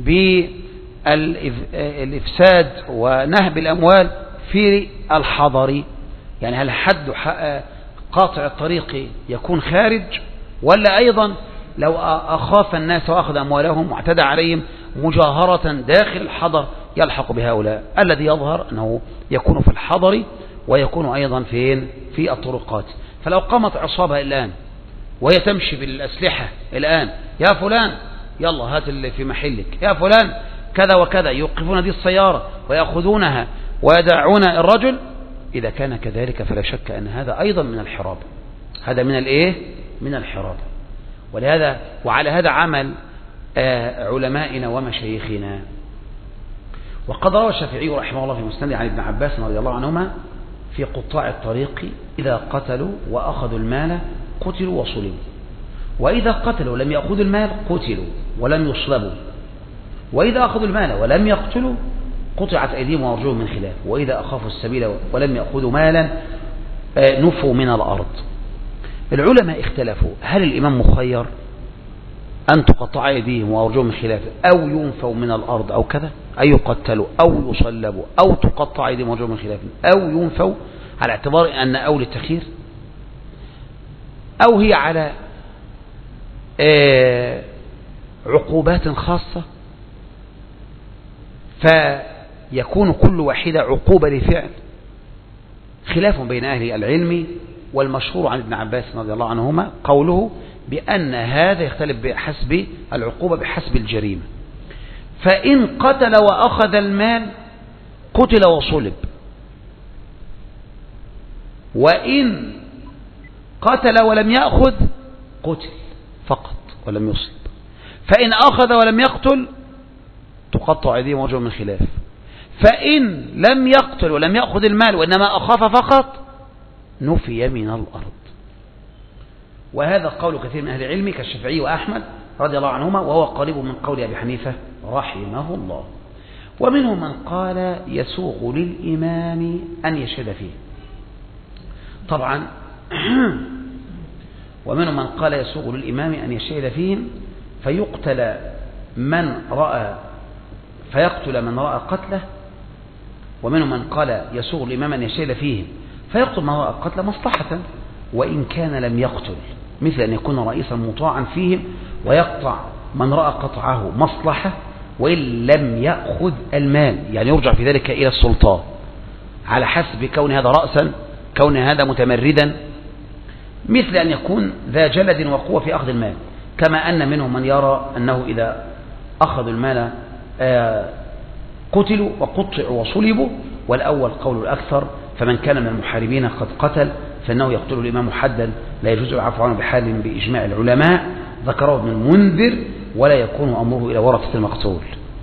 بالإفساد ونهب الأموال في الحضر؟ يعني هل حد قاطع الطريق يكون خارج، ولا أيضا لو أخاف الناس وأخذ أموالهم واعتدى عليهم مجاهرة داخل الحضر يلحق بهؤلاء؟ الذي يظهر أنه يكون في الحضر ويكون أيضا في الطرقات. فلو قامت عصابة الآن وهي تمشي بالأسلحة الآن، يا فلان يلا هات اللي في محلك، يا فلان كذا وكذا، يوقفون هذه السيارة ويأخذونها ويدعون الرجل، إذا كان كذلك فلا شك أن هذا أيضا من الحراب، هذا من الإيه؟ من الحراب. ولهذا وعلى هذا عمل علمائنا ومشايخنا. وقد روى الشافعي رحمه الله في مسند عن ابن عباس رضي الله عنهما في قطاع الطريق: إذا قتلوا وأخذوا المال قتلوا وصلبوا، وإذا قتلوا ولم يأخذوا المال قتلوا ولم يصلبوا، وإذا أخذوا المال ولم يقتلوا قطعت أيديهم وأرجلهم من خلاف، وإذا أخافوا السبيل ولم يأخذوا مالا نفوا من الأرض. العلماء اختلفوا: هل الإمام مخير أن تقطع أيديهم وأرجلهم من خلاف، أو ينفوا من الأرض، أو كذا، أي يقتلوا أو يصلبوا، أو تقطع أيديهم وأرجلهم من خلاف، أو ينفوا، على اعتبار أن أول التخيير، أو هي على عقوبات خاصة فيكون كل واحدة عقوبة لفعل؟ خلاف بين أهل العلم. والمشهور عن ابن عباس رضي الله عنهما قوله بأن هذا يختلف بحسب العقوبة بحسب الجريمة. فإن قتل وأخذ المال قتل وصلب، وإن قتل ولم يأخذ قتل فقط ولم يصلب، فإن أخذ ولم يقتل تقطع أيديهم وأرجلهم من خلاف، فإن لم يقتل ولم يأخذ المال وإنما أخاف فقط نفي من الأرض. وهذا قول كثير من أهل العلم كالشافعي وأحمد رضي الله عنهما، وهو قريب من قول أبي حنيفة رحمه الله. ومنهم من قال يسوغ للإمام أن يشهد فيه، طبعا ومنهم من قال يسوغ للإمام أن يشهد فيهم فيقتل من رأى قتله، ومنهم من قال يسوغ الإمام أن يشهد فيهم فيقتل من رأى قتله مصلحة وإن كان لم يقتل، مثل أن يكون رئيسا مطاعا فيهم ويقطع من رأى قطعه مصلحة وإن لم يأخذ المال، يعني يرجع في ذلك إلى السلطان على حسب كون هذا رأسا، كون هذا متمردا، مثل أن يكون ذا جلد وقوة في أخذ المال. كما أن منهم من يرى أنه إذا أخذوا المال قتلوا وقطعوا وصلبوا، والأول قول الأكثر، فمن كان من المحاربين قد قتل فإنه يقتل الإمام حدا لا يجوز العفو عنه بحال بإجماع العلماء، ذكره ابن المنذر، ولا يكون أمره إلى ورثة المقتول.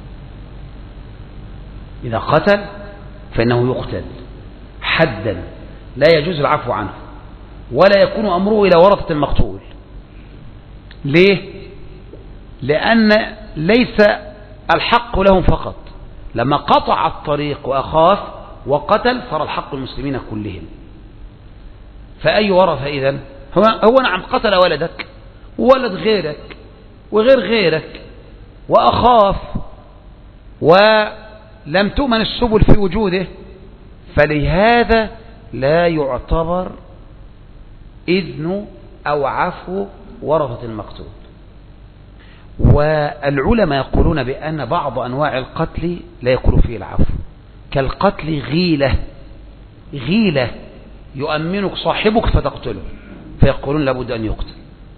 إذا قتل فإنه يقتل حدا لا يجوز العفو عنه، ولا يكون أمره إلى ورثة المقتول. ليه؟ لأن ليس الحق لهم فقط، لما قطع الطريق وأخاف وقتل صار الحق المسلمين كلهم. فأي ورثة إذن؟ هو نعم قتل ولدك وولد غيرك وغير غيرك وأخاف ولم تؤمن السبل في وجوده، فلهذا لا يعتبر إذن أو عفو ورثة المقتول. والعلماء يقولون بأن بعض أنواع القتل لا يكون فيه العفو، كالقتل غيلة يؤمنك صاحبك فتقتله، فيقولون لابد أن يقتل،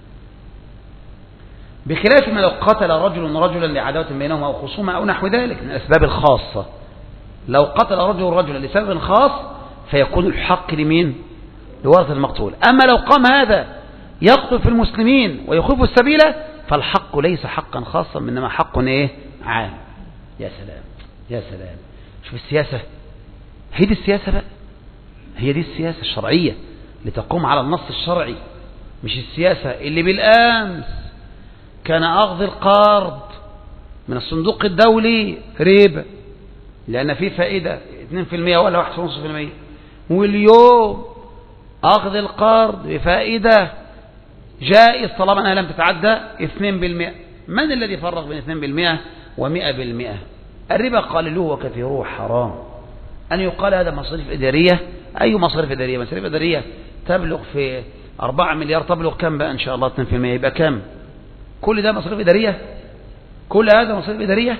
بخلاف ما لو قتل رجلا لعداوة بينهما أو خصومة أو نحو ذلك من الأسباب الخاصة. لو قتل رجلا لسبب خاص فيكون الحق لمين؟ لورثة المقتول. أما لو قام هذا يقتل في المسلمين ويخيف السبيل فالحق ليس حقا خاصا إنما حق عام. يا سلام يا سلام، شوف السياسة، هي دي السياسة بقى، هي دي السياسة الشرعية لتقوم على النص الشرعي، مش السياسة اللي بالأمس كان أخذ القرض من الصندوق الدولي ريبة لأن فيه فائدة 2% ولا 1.5%، واليوم أخذ القرض بفائدة جائز طالما أنها لم تتعدى 2%. من الذي فرق بين 2% و100%؟ الربا قليله وكثيره حرام. أن يقال هذا مصاريف إدارية. أي مصاريف إدارية؟ مصاريف إدارية تبلغ في 4 مليار، تبلغ كم بقى إن شاء الله؟ 2% يبقى كم؟ كل ده مصاريف إدارية؟ كل هذا مصاريف إدارية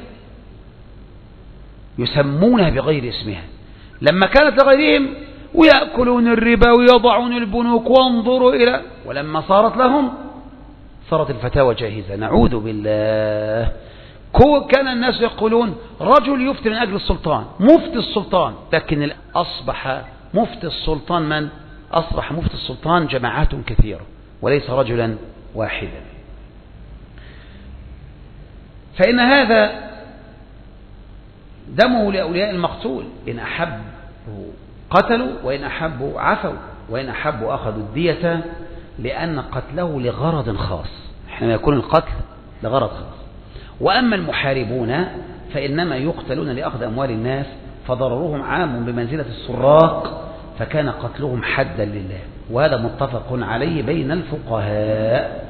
يسمونها بغير اسمها. لما كانت لغيرهم ويأكلون الربا ويضعون البنوك وانظروا إلى، ولما صارت لهم صارت الفتاوى جاهزة. نعوذ بالله. كان الناس يقولون رجل يفتي من أجل السلطان، مفتي السلطان، لكن أصبح مفتي السلطان من؟ أصبح مفتي السلطان جماعات كثيرة وليس رجلا واحدا. فإن هذا دمه لأولياء المقتول، إن أحبوا قتلوا وإن أحبوا عفوا وإن أحبوا أخذوا الدية، لأن قتله لغرض خاص، حينما يكون القتل لغرض خاص. وأما المحاربون فإنما يقتلون لأخذ أموال الناس، فضررهم عام بمنزلة السراق، فكان قتلهم حدا لله، وهذا متفق عليه بين الفقهاء.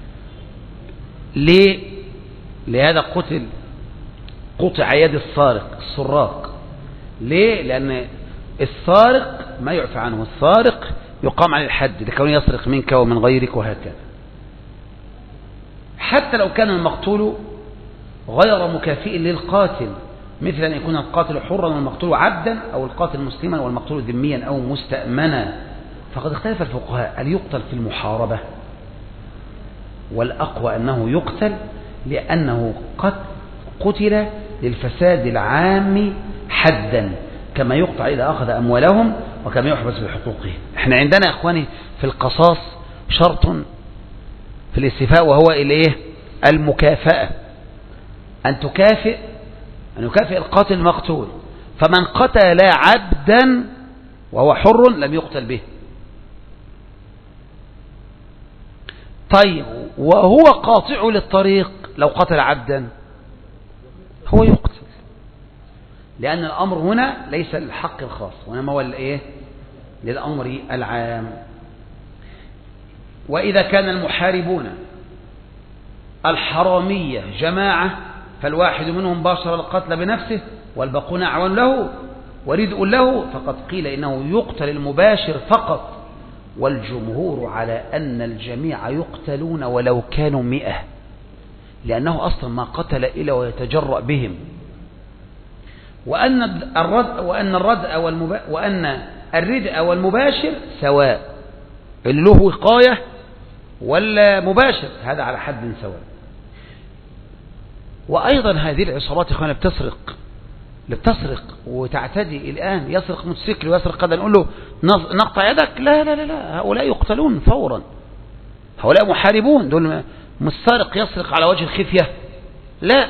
لهذا قطع يد السراق. ليه؟ لأن السارق ما يعفى عنه، السارق يقام عليه الحد لكونه يسرق منك ومن غيرك وهكذا، حتى لو كان المقتول غير مكافئ للقاتل، مثل أن يكون القاتل حرا والمقتول عبدا، أو القاتل مسلما والمقتول ذميا أو مستأمنا. فقد اختلف الفقهاء هل يقتل في المحاربة، والأقوى أنه يقتل لأنه قد قتل للفساد العام حدا، كما يقطع إذا أخذ أموالهم وكما يحبس بحقوقه. احنا عندنا يا إخواني في القصاص شرط في الاستيفاء، وهو إليه المكافأة، أن يكافئ القاتل المقتول. فمن قتل عبدا وهو حر لم يقتل به. طيب وهو قاطع للطريق لو قتل عبدا هو يقتل، لأن الأمر هنا ليس للحق الخاص وإنما هو للأمر العام. وإذا كان المحاربون الحرامية جماعة، فالواحد منهم باشر القتل بنفسه والباقون أعوان له وردء له، فقد قيل إنه يقتل المباشر فقط، والجمهور على أن الجميع يقتلون ولو كانوا 100، لأنه أصلا ما قتل إلا ويتجرأ بهم. وأن الردء والمباشر سواء، اللي له وقاية ولا مباشر هذا على حد سواء. وأيضا هذه العصابات إخوانا بتسرق وتعتدي الآن، يسرق موتوسيكل ويسرق قدر، نقول له نقطع يدك، لا لا لا، هؤلاء يقتلون فورا، هؤلاء محاربون، دول مش سارق يسرق على وجه الخفية، لا.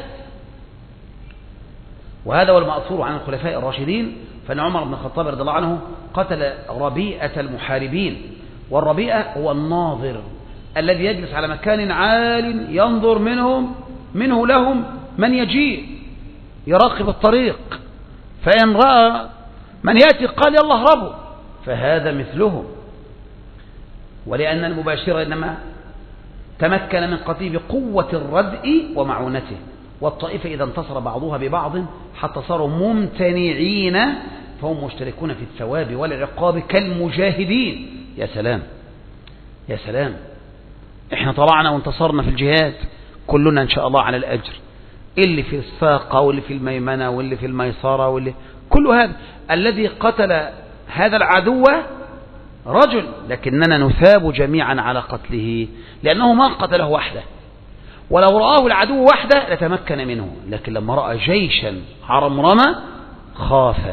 وهذا هو المأثور عن الخلفاء الراشدين، فإن عمر بن الخطاب رضي الله عنه قتل ربيئة المحاربين. والربيئة هو الناظر الذي يجلس على مكان عال ينظر منه لهم من يجيء، يراقب الطريق، فإن رأى من يأتي قال يلا اهربوا، فهذا مثلهم. ولأن المباشر إنما تمكن من قتله بقوة الردء ومعونته، والطائفة إذا انتصر بعضها ببعض حتى صاروا ممتنعين فهم مشتركون في الثواب والعقاب كالمجاهدين. يا سلام يا سلام، احنا طلعنا وانتصرنا في الجهاد كلنا إن شاء الله على الأجر، اللي في الساقة واللي في الميمنة واللي في الميسرة واللي كل هذا. الذي قتل هذا العدو رجل، لكننا نثاب جميعا على قتله، لأنه ما قتله وحده، ولو رآه العدو وحده لتمكن منه، لكن لما رأى جيشا عرمرمة خاف.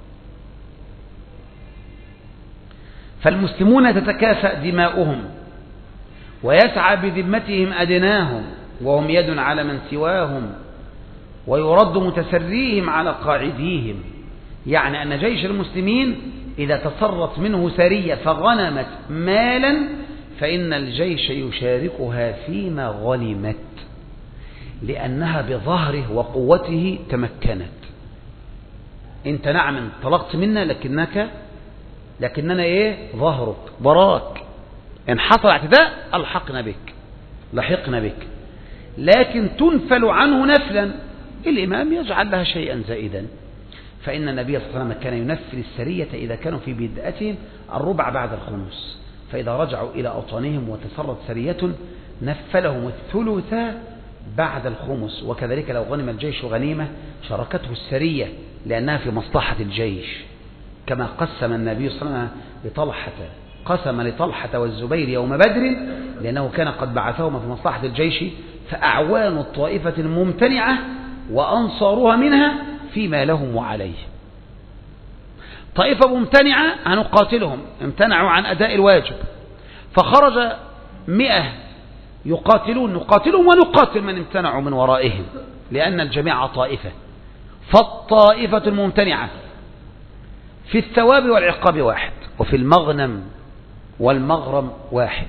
فالمسلمون تتكافأ دماؤهم ويسعى بذمتهم أدناهم، وهم يد على من سواهم، ويرد متسريهم على قاعديهم. يعني أن جيش المسلمين إذا تصرت منه سرية فغنمت مالا فإن الجيش يشاركها فيما غنمت، لأنها بظهره وقوته تمكنت. انت نعم انطلقت منا لكنك لكننا إيه؟ ظهرك براك، إن حصل اعتداء ألحقنا بك، لحقنا بك، لكن تنفل عنه نفلا، الإمام يجعل لها شيئا زائدا. فإن النبي صلى الله عليه وسلم كان ينفل السرية إذا كانوا في بدأتهم الربع بعد الخمس، فإذا رجعوا إلى أوطانهم وتسرت سرية نفلهم الثلث بعد الخمس. وكذلك لو غنم الجيش غنيمة شاركته السرية لأنها في مصلحة الجيش، كما قسم النبي صلى الله عليه وسلم لطلحة، قسم لطلحة والزبير يوم بدر لأنه كان قد بعثهما في مصلحة الجيش، فأعوان الطائفة الممتنعة وأنصارها منها فيما لهم وعليه. طائفة ممتنعة هنقاتلهم، امتنعوا عن أداء الواجب، فخرج 100 يقاتلون، نقاتلهم ونقاتل من امتنعوا من ورائهم، لأن الجميع طائفة. فالطائفة الممتنعة في الثواب والعقاب واحد، وفي المغنم والمغرم واحد.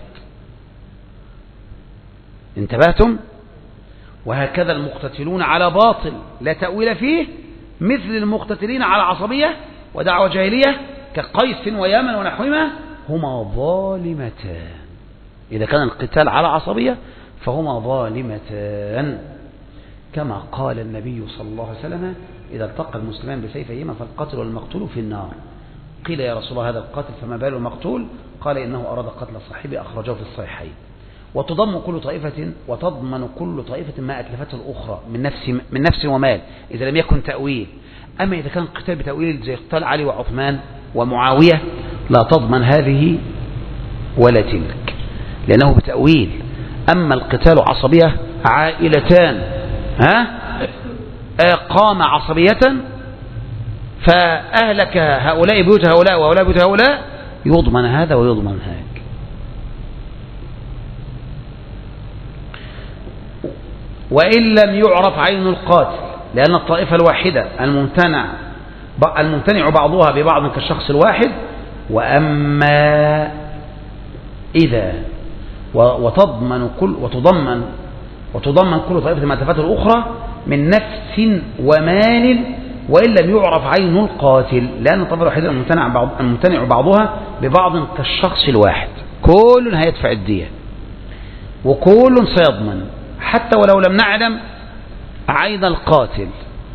انتبهتم؟ وهكذا المقتتلون على باطل لا تأويل فيه، مثل المقتتلين على عصبية ودعوة جاهلية كقيس ويمن ونحوهما، هما ظالمتان. إذا كان القتال على عصبية فهما ظالمتان، كما قال النبي صلى الله عليه وسلم: إذا التقى المسلمان بسيفيهما فالقاتل والمقتول في النار. قيل يا رسول الله هذا القاتل فما بال المقتول؟ قال إنه أراد قتل صاحبه، أخرجه في الصحيحين. وتضمن كل طائفة ما أتلفته الأخرى من نفس ومال، إذا لم يكن تأويل. أما إذا كان القتال بتأويل زي قتال علي وعثمان ومعاوية لا تضمن هذه ولا تلك، لأنه بتأويل. أما القتال عصبية، عائلتان قام عصبية فأهلك هؤلاء بيوت هؤلاء وهؤلاء بيوت هؤلاء، يضمن هذا ويضمن هذا. وإن لم يعرف عين القاتل، لأن الطائفة الواحدة الممتنع بعضها ببعض كالشخص الواحد. وأما إذا وتضمن كل طائفة ما تفته الأخرى من نفس ومال، وإن لم يعرف عين القاتل، لأن الطائفة الواحدة الممتنع بعضها ببعض كالشخص الواحد، كل هيدفع الدية وكل سيضمن، حتى ولو لم نعلم عين القاتل،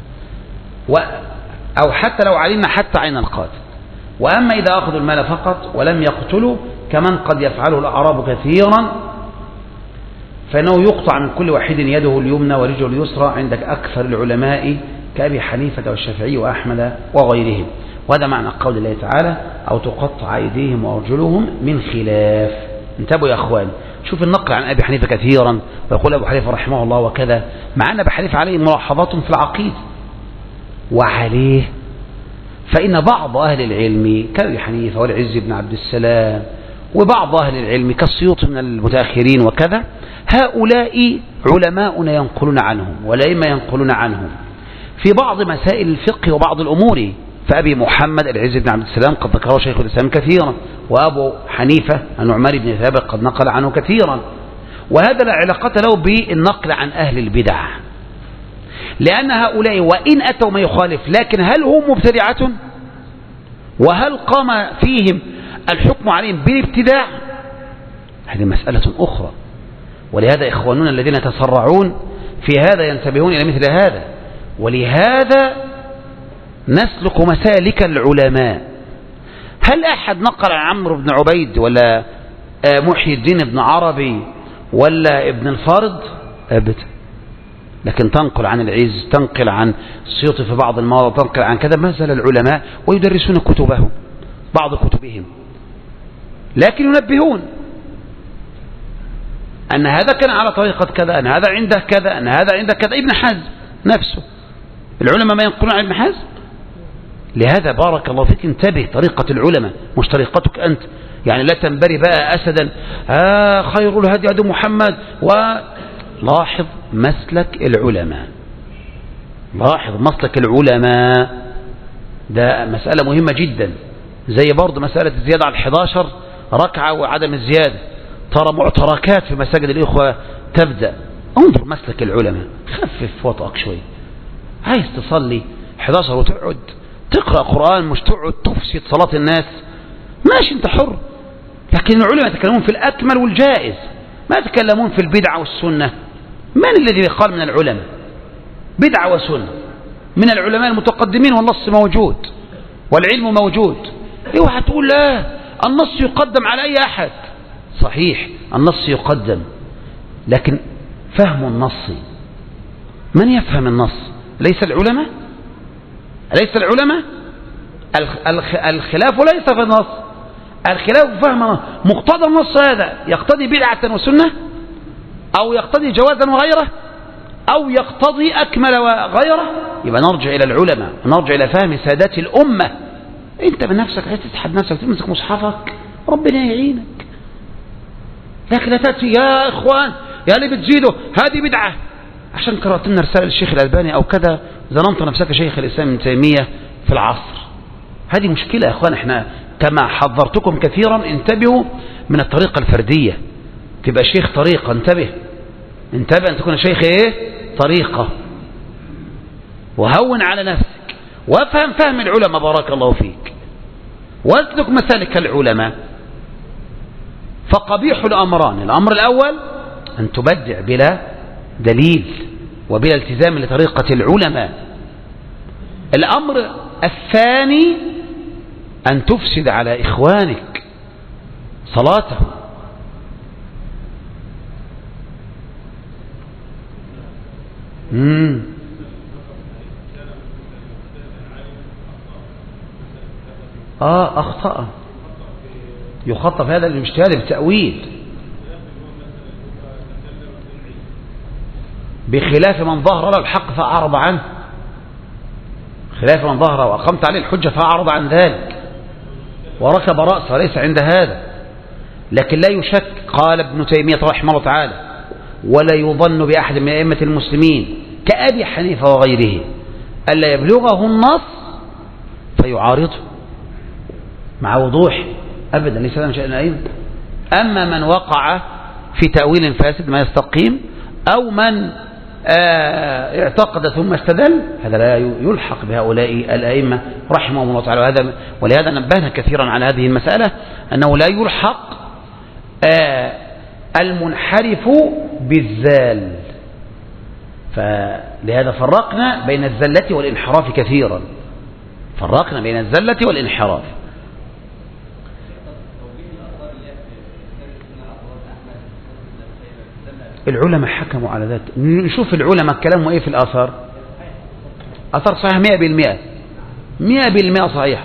أو حتى لو علمنا حتى عين القاتل. وأما إذا أخذوا المال فقط ولم يقتلوا كمن قد يفعله الأعراب كثيرا، فإنه يقطع من كل واحد يده اليمنى ورجله اليسرى عند أكثر العلماء كأبي حنيفة والشافعي وأحمد وغيرهم. وهذا معنى قول الله تعالى: أو تقطع أيديهم وأرجلهم من خلاف. انتبهوا يا أخوان، شوف النقل عن أبي حنيفة كثيرا، ويقول أبو حنيفة رحمه الله وكذا، مع أن أبي حنيفة عليه ملاحظات في العقيدة وعليه. فإن بعض أهل العلم كأبي حنيفة والعز بن عبد السلام وبعض أهل العلم كالسيوطي من المتأخرين وكذا، هؤلاء علماؤنا ينقلون عنهم والأئمة ينقلون عنهم في بعض مسائل الفقه وبعض الأمور. فأبي محمد العز بن عبد السلام قد ذكره شيخ الإسلام كثيرا، وأبو حنيفة النعمان بن ثابت قد نقل عنه كثيرا. وهذا لا علاقة له بالنقل عن أهل البدع، لأن هؤلاء وإن أتوا ما يخالف، لكن هل هم مبتدعة؟ وهل قام فيهم الحكم عليهم بالابتداع؟ هذه مسألة أخرى. ولهذا إخواننا الذين يتسرعون في هذا ينتبهون إلى مثل هذا. ولهذا نسلك مسالك العلماء. هل أحد نقل عن عمرو بن عبيد ولا محي الدين بن عربي ولا ابن الفارض؟ أبدا. لكن تنقل عن العز، تنقل عن السيوطي في بعض المواضع، تنقل عن كذا. ما زال العلماء ويدرسون كتبهم، بعض كتبهم، لكن ينبهون أن هذا كان على طريقة كذا، أن هذا عنده كذا، أن هذا عنده كذا. ابن حزم نفسه، العلماء ما ينقلون عن ابن حزم. لهذا بارك الله فيك انتبه، طريقة العلماء مش طريقتك أنت. يعني لا تنبري بقى أسدا خير الهدي هدي محمد. ولاحظ مسلك العلماء، لاحظ مسلك العلماء، ده مسألة مهمة جدا. زي برضه مسألة الزيادة على 11 ركعة وعدم الزيادة، ترى معتركات في مساجد الإخوة تبدأ. انظر مسلك العلماء، خفف وطأك شوي. عايز تصلي 11 وتقعد تقرأ قرآن، مش تقعد تفسد صلاة الناس. ماشي أنت حر، لكن العلماء يتكلمون في الأكمل والجائز، ما يتكلمون في البدعة والسنة. من الذي قال من العلماء بدعة وسنة؟ من العلماء المتقدمين، والنص موجود والعلم موجود. اوعى تقول لا النص يقدم على أي أحد. صحيح النص يقدم، لكن فهم النص، من يفهم النص؟ ليس العلماء؟ أليس العلماء؟ الخلاف ليس في النص، الخلاف فهم النص. مقتضى النص هذا يقتضي بدعة وسنة، أو يقتضي جوازا وغيره، أو يقتضي أكمل وغيره. يبقى نرجع إلى العلماء، نرجع إلى فهم سادات الأمة. أنت بنفسك عايز تسحب نفسك تمسك مصحفك، ربنا يعينك. لكن لا تأتي يا إخوان يا اللي بتزيدوا هذه بدعة عشان قرأت لنا رسالة الشيخ الألباني أو كذا، ظننت نفسك شيخ الإسلام ابن تيمية في العصر. هذه مشكلة يا إخوان. إحنا كما حذرتكم كثيرا انتبهوا من الطريقة الفردية. تبقى شيخ طريقة، انتبه أن تكون شيخ إيه؟ طريقة. وهون على نفسك وافهم فهم العلماء بارك الله فيك، واسلك مسالك العلماء. فقبيح الأمران: الأمر الأول أن تبدع بلا دليل وبلا التزام لطريقة العلماء. الأمر الثاني أن تفسد على إخوانك صلاتهم. أخطأ، يخطف هذا الاجتهاد بالتأويل بخلاف من ظهر له الحق فأعرض عنه، خلاف من ظهر وأقمت عليه الحجة فأعرض عن ذلك وركب رأسه، ليس عند هذا. لكن لا يشك، قال ابن تيمية رحمه الله تعالى: ولا يظن بأحد من أئمة المسلمين كأبي حنيفة وغيره ألا يبلغه النص فيعارضه مع وضوح، أبدا ليس هذا من شأن الأئمة. أما من وقع في تأويل فاسد ما يستقيم، أو من اعتقد ثم استدل، هذا لا يلحق بهؤلاء الأئمة رحمهم الله تعالى. ولهذا نبهنا كثيرا على هذه المسألة، أنه لا يلحق المنحرف بالزال. فلهذا فرقنا بين الزلة والانحراف كثيرا، فرقنا بين الزلة والانحراف. العلماء حكموا على ذلك. نشوف العلماء كلامهم ايه في الآثار. أثر صحيح 100%، 100% صحيح.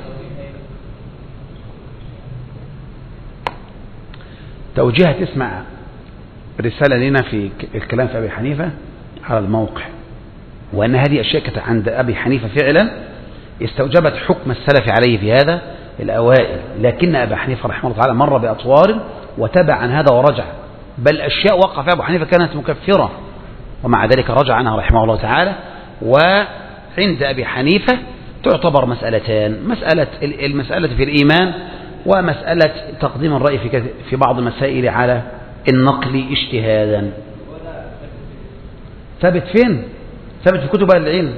توجيه تسمع رسالة لنا في الكلام في أبي حنيفة على الموقع، وأن هذه أشياء كانت عند أبي حنيفة فعلا استوجبت حكم السلف عليه في هذا الأوائل، لكن أبي حنيفة رحمه الله تعالى مر بأطوار وتبع عن هذا ورجع، بل أشياء وقع فيها أبو حنيفة كانت مكفرة ومع ذلك رجع عنها رحمه الله تعالى. وعند أبي حنيفة تعتبر مسألتان: المسألة في الإيمان، ومسألة تقديم الرأي في بعض المسائل على النقل اجتهادا. ثابت فين؟ ثابت في كتب أهل العلم،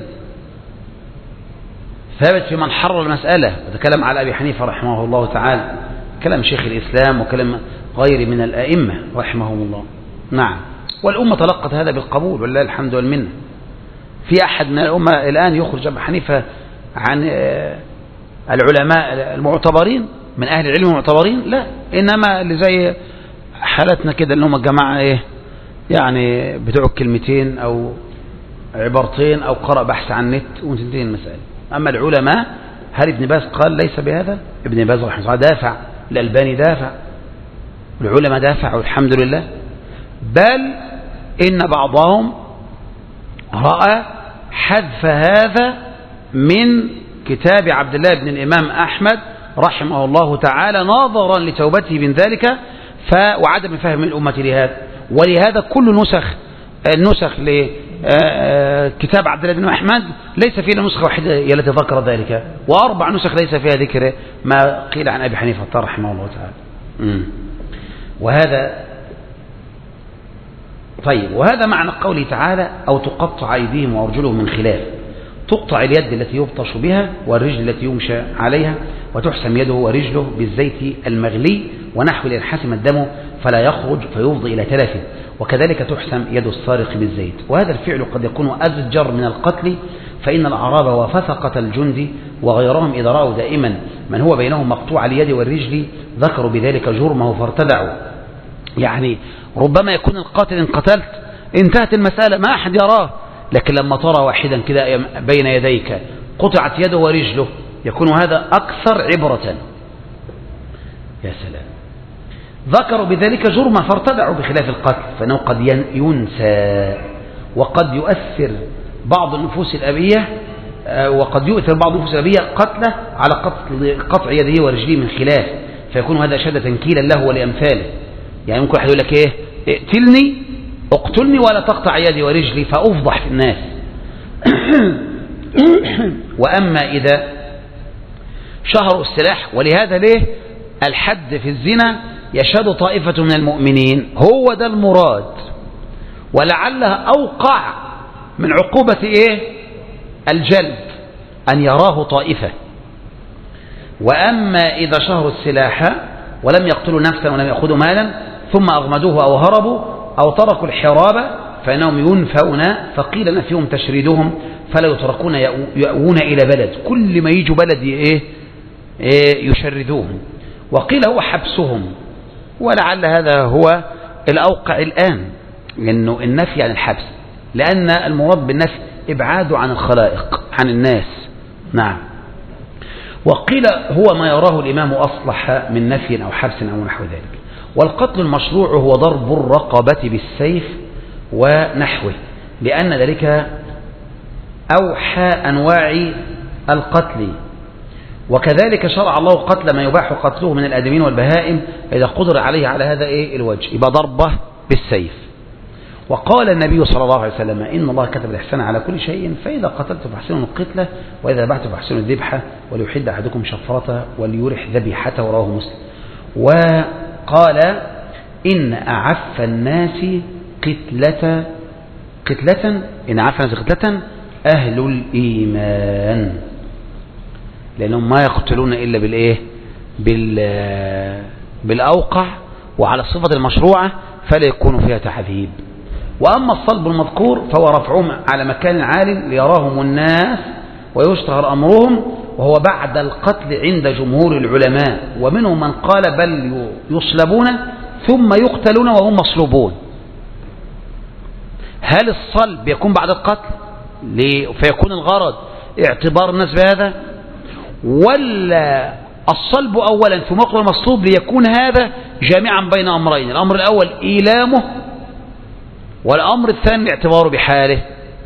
ثابت في من حرر المسألة وتكلم على أبي حنيفة رحمه الله تعالى، كلام شيخ الإسلام وكلام غير من الأئمة رحمهم الله. نعم، والأمة تلقت هذا بالقبول ولله الحمد والمنة. في أحد من الأمة الآن يخرج أبو حنيفة عن العلماء المعتبرين من أهل العلم المعتبرين؟ لا، إنما اللي زي حالتنا كده اللي هم الجماعة إيه يعني بتوع كلمتين أو عبارتين أو قرأ بحث عن النت وتنتهي المسألة. أما العلماء، هل ابن باز قال ليس بهذا؟ ابن باز رحمه الله دافع، الألباني دافع، العلماء دافعوا الحمد لله. بل إن بعضهم رأى حذف هذا من كتاب عبد الله بن الإمام أحمد رحمه الله تعالى ناظرا لتوبته من ذلك وعدم فهم الأمة لهذا. ولهذا كل النسخ لكتاب عبد الله بن أحمد ليس فيها نسخة واحدة هي التي ذكر ذلك، و4 نسخ ليس فيها ذكر ما قيل عن أبي حنيفة رحمه الله تعالى. وهذا طيب، وهذا معنى قوله تعالى: أو تقطع أيديهم وأرجلهم من خلاف. تقطع اليد التي يبطش بها والرجل التي يمشى عليها، وتحسم يده ورجله بالزيت المغلي ونحو لينحسم الدم فلا يخرج فيفضي إلى تلفه، وكذلك تحسم يد السارق بالزيت. وهذا الفعل قد يكون أزجر من القتل، فإن الأعراب وفثقة الجند وغيرهم إذا رأوا دائما من هو بينهم مقطوع اليد والرجل ذكروا بذلك جرمه فارتدعوا. يعني ربما يكون القاتل إن قتلت انتهت المسألة ما أحد يراه، لكن لما ترى واحدا كده بين يديك قطعت يده ورجله يكون هذا أكثر عبرة. يا سلام. ذكروا بذلك جرما فارتدعوا بخلاف القتل، فإنه قد ينسى وقد يؤثر بعض النفوس الأبية، وقد يؤثر بعض النفوس الأبية قتله على قطع يده ورجله من خلاف، فيكون هذا شد تنكيلا له ولأمثاله. يعني ممكن واحد يقول لك إيه اقتلني ولا تقطع يدي ورجلي فأفضح في الناس. وأما إذا شهروا السلاح، ولهذا ليه الحد في الزنا يشهد طائفة من المؤمنين، هو ده المراد، ولعلها أوقع من عقوبة إيه الجلد أن يراه طائفة. وأما إذا شهروا السلاح ولم يقتلوا نفسا ولم يأخذوا مالا ثم أغمدوه أو هربوا أو تركوا الحرابة فإنهم ينفون، فقيل نفيهم تشريدهم فلا يتركون يأوون إلى بلد، كل ما يجوا بلد يشردوهم، وقيل هو حبسهم. ولعل هذا هو الأوقع الآن، لأنه النفي عن الحبس، لأن المراد بالنفي إبعاده عن الخلائق عن الناس. نعم. وقيل هو ما يراه الإمام أصلح من نفي أو حبس أو نحو ذلك. والقتل المشروع هو ضرب الرقبة بالسيف ونحوه، لأن ذلك أوحى أنواع القتل. وكذلك شرع الله قتل ما يباح قتله من الآدمين والبهائم إذا قدر عليه على هذا الوجه، يبقى ضربه بالسيف. وقال النبي صلى الله عليه وسلم إن الله كتب الإحسان على كل شيء، فإذا قتلت فاحسنوا القتلة وإذا ذبحت فاحسنوا الذبحة وليحد أحدكم شفرته وليرح ذبيحته، رواه مسلم. وقال إن أعف الناس قتلة إن أعف الناس قتلة أهل الإيمان، لأنهم ما يقتلون إلا بالأوقع وعلى الصفة المشروعة فلا يكون فيها تحذيب. وأما الصلب المذكور فهو رفعهم على مكان عال ليراهم الناس ويشتهر أمرهم، وهو بعد القتل عند جمهور العلماء، ومنهم من قال بل يصلبون ثم يقتلون وهم مصلوبون. هل الصلب يكون بعد القتل فيكون الغرض اعتبار الناس بهذا، ولا الصلب أولا ثم يقتل المصلوب ليكون هذا جامعا بين أمرين، الأمر الأول إيلامه والأمر الثاني الاعتبار بحاله.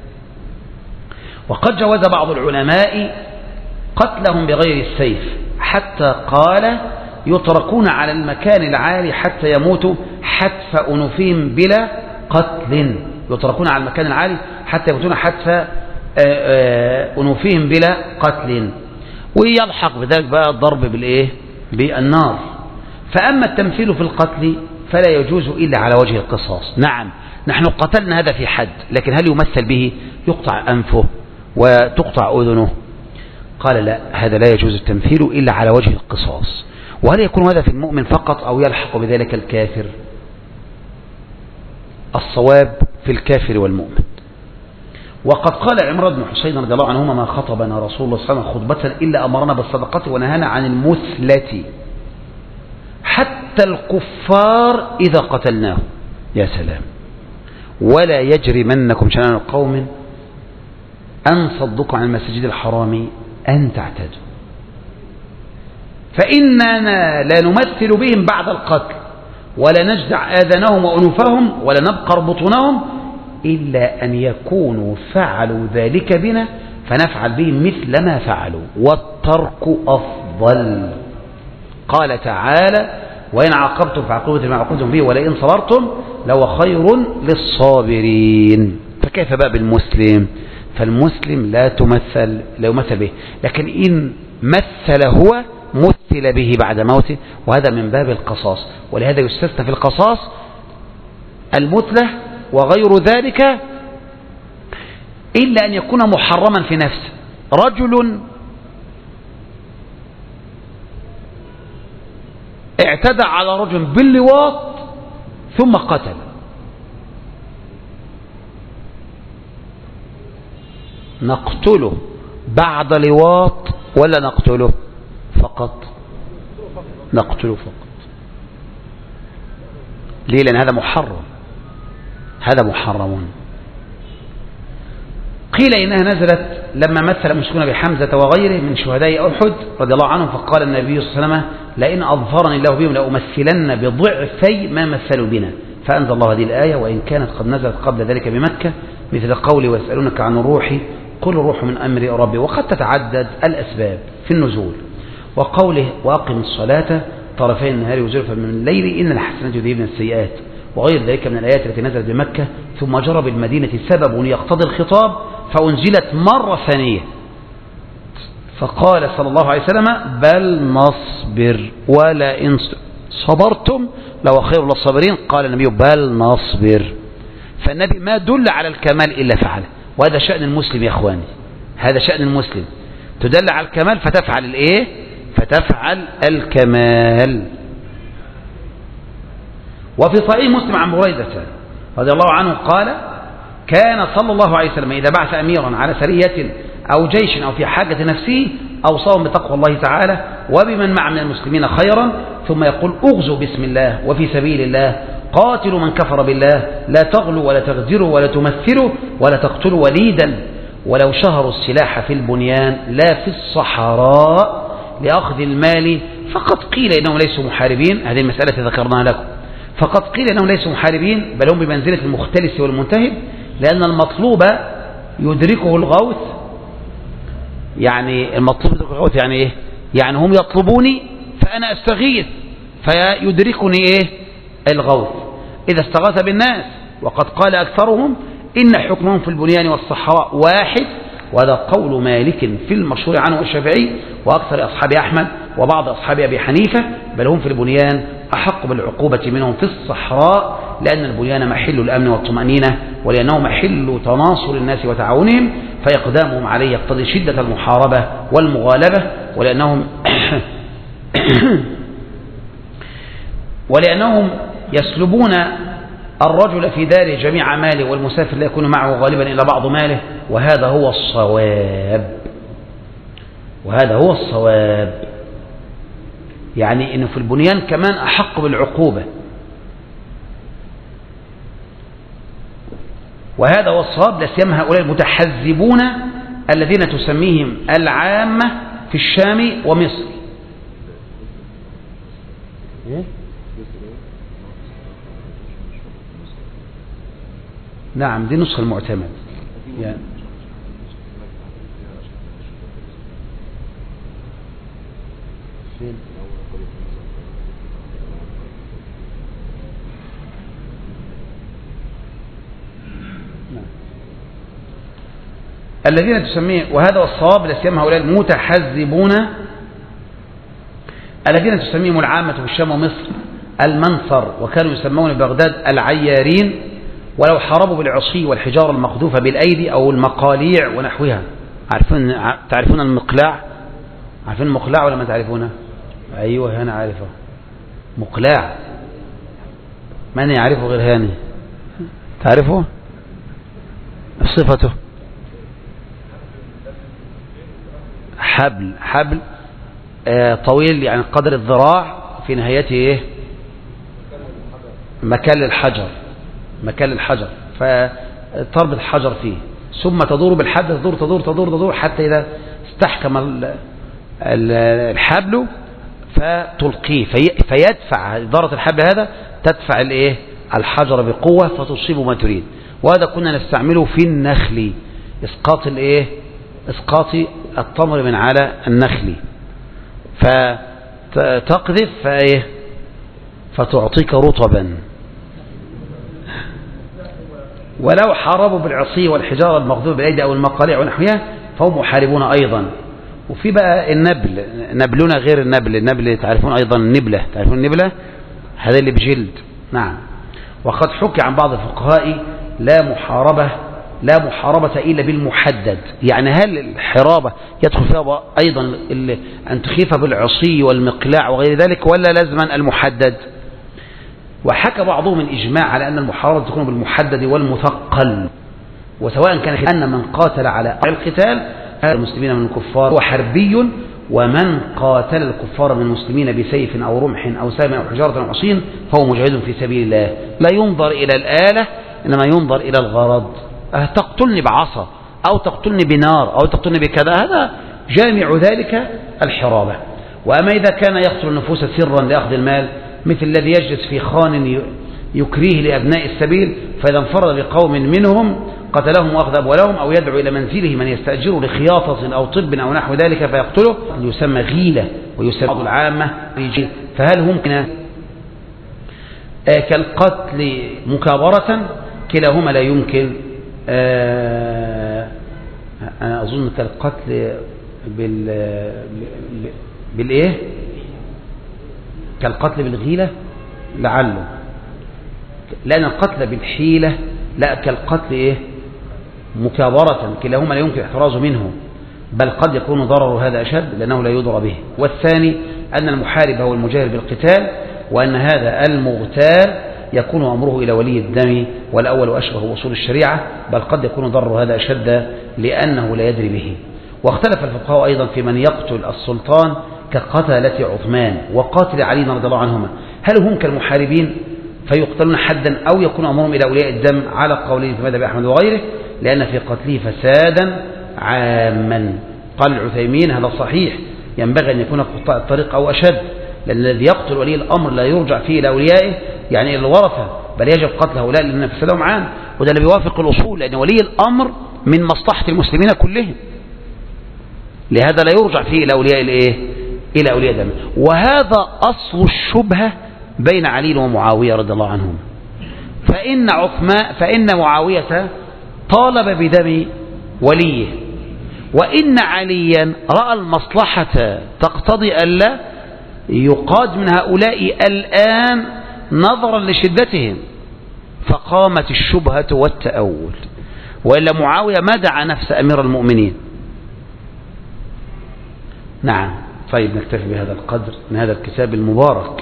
وقد جوز بعض العلماء قتلهم بغير السيف، حتى قال يتركون على المكان العالي حتى يموتوا حتف أنوفهم بلا قتل، يتركون على المكان العالي حتى يموتون حتف أنوفهم بلا قتل، ويلحق بذلك بقى الضرب بالنار. فأما التمثيل في القتل فلا يجوز إلا على وجه القصاص. نعم نحن قتلنا هذا في حد، لكن هل يمثل به؟ يقطع أنفه وتقطع أذنه. قال لا، هذا لا يجوز التمثيل إلا على وجه القصاص. وهل يكون هذا في المؤمن فقط أو يلحق بذلك الكافر؟ الصواب في الكافر والمؤمن. وقد قال عمران بن حسين رضي الله عنهما ما خطبنا رسول الله صلى الله عليه وسلم خطبة إلا أمرنا بالصدقة ونهانا عن المثلة حتى الكفار إذا قتلناه. يا سلام. ولا يجرمنكم شنآن قوم أن صدقوا عن المسجد الحرام أن تعتدوا، فإننا لا نمثل بهم بعد القتل ولا نجدع آذانهم وأنوفهم ولا نبقر بطونهم إلا أن يكونوا فعلوا ذلك بنا فنفعل بهم مثل ما فعلوا، والترك أفضل. قال تعالى وإن عاقبتم فعاقبتم ما عاقبتم به ولئن صبرتم لهو خير للصابرين. فكيف بقى بالمسلم؟ فالمسلم لا يمثل به، لكن إن مثل هو مثل به بعد موته، وهذا من باب القصاص. ولهذا يستثنى في القصاص المثلة وغير ذلك إلا أن يكون محرما في نفسه. رجل اعتدى على رجل باللواط ثم قتل، نقتله بعد لواط ولا نقتله فقط؟ نقتله فقط. ليه؟ لأن هذا محرم، هذا محرم. قيل إنها نزلت لما مثل المشركون بحمزة وغيره من شهداء أحد رضي الله عنهم، فقال النبي صلى الله عليه وسلم: لئن أظفرني الله بهم لأمثلن بضعفي ما مثلوا بنا. فأنزل الله هذه الآية: وإن كانت قد نزلت قبل ذلك بمكة، مثل قولي: ويسألونك عن الروح قل الروح من أمر ربي. وقد تتعدد الأسباب في النزول. وقوله: وأقم الصلاة طرفي النهار وزلفا من الليل إن الحسنات يذهبن السيئات، وغير ذلك من الآيات التي نزلت بمكة. ثم جرى بالمدينة سبب يقتضي الخطاب فأنزلت مرة ثانية، فقال صلى الله عليه وسلم: بل نصبر ولئن صبرتم لو خير للصابرين. قال النبي: بل نصبر. فالنبي ما دل على الكمال إلا فعله، وهذا شأن المسلم يا أخواني، هذا شأن المسلم، تدل على الكمال فتفعل الإيه؟ فتفعل الكمال. وفي صحيح مسلم عن بريدة رضي الله عنه قال: كان صلى الله عليه وسلم إذا بعث أميرا على سرية أو جيش أو في حاجة نفسه أوصاهم بتقوى الله تعالى وبمن مع من المسلمين خيرا، ثم يقول: اغزوا بسم الله وفي سبيل الله، قاتلوا من كفر بالله، لا تغلوا ولا تغدروا ولا تمثلوا ولا تقتلوا وليدا، ولو شهروا السلاح في البنيان لا في الصحراء لأخذ المال. فقد قيل إنهم ليسوا محاربين، هذه المسألة ذكرناها لكم، فقد قيل إنهم ليسوا محاربين بل هم بمنزلة المختلس والمنتهب، لأن المطلوب يدركه الغوث. يعني المطلوب يدركه الغوث يعني إيه؟ يعني هم يطلبوني فأنا أستغيث فيدركني إيه؟ الغوث. إذا استغاث بالناس، وقد قال أكثرهم: إن حكمهم في البنيان والصحراء واحد. وهذا قول مالك في المشهور عنه الشافعي وأكثر أصحاب أحمد وبعض أصحاب أبي حنيفة، بل هم في البنيان أحق بالعقوبة منهم في الصحراء، لأن البنيان محل الأمن والطمأنينة، ولأنه محل تناصر الناس وتعاونهم، فإقدامهم عليه يقتضي شدة المحاربة والمغالبة، ولأنهم يسلبون الرجل في داره جميع ماله، والمسافر لا يكون معه غالبا إلا بعض ماله، وهذا هو الصواب، وهذا هو الصواب. يعني إنه في البنيان كمان أحق بالعقوبة، وهذا هو الصواب. لا سيما هؤلاء المتحزبون الذين تسميهم العامة في الشام ومصر. نعم، دي نسخة المعتمد يعني. الذين تسميه، وهذا هو الصواب، لا سيما هؤلاء المتحزبون الذين تسميهم العامة في الشام ومصر المنفر، وكانوا يسمون ببغداد العيارين، ولو حاربوا بالعصي والحجارة المقذوفة بالأيدي أو المقاليع ونحوها. تعرفون المقلاع؟ عارفين المقلاع ولا ما تعرفونه؟ أيوة، أنا عارفه مقلاع. من يعرفه غير هاني؟ تعرفه؟ صفته حبل طويل، يعني قدر الذراع، في نهايته إيه؟ مكان الحجر، فتربط الحجر فيه، ثم تدور بالحبل، تدور حتى إذا استحكم الحبل فتلقيه، فيدفع إدارة الحبل هذا، تدفع الإيه؟ الحجر بقوة فتصيب ما تريد. وهذا كنا نستعمله في النخل، إسقاط التمر من على النخل، فتقذف فتعطيك رطبا. ولو حاربوا بالعصي والحجارة المغذوبة بالأيدي أو المقاليع ونحوها فهم محاربون أيضا. وفي بقى النبل، نبلنا غير النبل تعرفون أيضا النبلة، تعرفون النبلة؟ هذا اللي بجلد. نعم. وقد حكي عن بعض الفقهاء لا محاربة لا محاربة إلا بالمحدد. يعني هل الحرابة يدخل فيها أيضا أن تخيف بالعصي والمقلاع وغير ذلك، ولا لازما المحدد؟ وحكى بعضهم الإجماع على أن المحاربة تكون بالمحدد والمثقل، وسواء كان أن من قاتل على القتال المسلمين من الكفار هو حربي، ومن قاتل الكفار من المسلمين بسيف أو رمح أو سهم أو حجارة أو عصين فهو مجاهد في سبيل الله. لا ينظر إلى الآلة، إنما ينظر إلى الغرض. تقتلني بعصا أو تقتلني بنار أو تقتلني بكذا، هذا جامع ذلك الحرابة. وأما إذا كان يقتل النفوس سرا لأخذ المال، مثل الذي يجلس في خان يكريه لأبناء السبيل، فإذا انفرد بقوم منهم قتلهم وأخذ أموالهم، أو يدعو إلى منزله من يستأجره لخياطة أو طب أو نحو ذلك فيقتله، يسمى غيلة ويسمى بعض العامة. فهل هم كالقتل مكابرة؟ كلاهما لا يمكن. أنا أظن كالقتل بالإيه؟ كالقتل بالغيلة لعله، لأن القتل بالحيلة لا، كالقتل إيه؟ مكابرة، كلاهما لا يمكن احترازه منه، بل قد يكون ضرر هذا أشد لأنه لا يضر به. والثاني أن المحارب هو المجاهر بالقتال، وأن هذا المغتال يكون أمره إلى ولي الدم، والأول أشبه أصول الشريعة، بل قد يكون ضرر هذا أشد لأنه لا يدري به. واختلف الفقهاء أيضا في من يقتل السلطان كقتلة عثمان وقاتل علي رضي الله عنهما، هل هم كالمحاربين فيقتلون حدا أو يكون أمرهم إلى أولياء الدم على قولين في مذهب أحمد وغيره، لأن في قتله فسادا عاما. قال العثيمين هذا صحيح، ينبغي أن يكون قطاع الطريق أو أشد، لأن الذي يقتل ولي الأمر لا يرجع فيه إلى أوليائه، يعني إلى الورثة، بل يجب قتل هؤلاء لأن فسادهم عام، وده اللي بيوافق الأصول، لأن ولي الأمر من مصلحة المسلمين كلهم، لهذا لا يرجع فيه إلى أولياء الإيه؟ إلى أولياء دم. وهذا أصل الشبهة بين علي ومعاوية رضي الله عنهم. فإن معاوية طالب بدم وليه، وإن عليا رأى المصلحة تقتضي ألا يقاد من هؤلاء الآن نظرا لشدتهم، فقامت الشبهة والتأول، وإلا معاوية ما دعا نفس أمير المؤمنين. نعم. طيب نكتفي بهذا القدر من هذا الكتاب المبارك.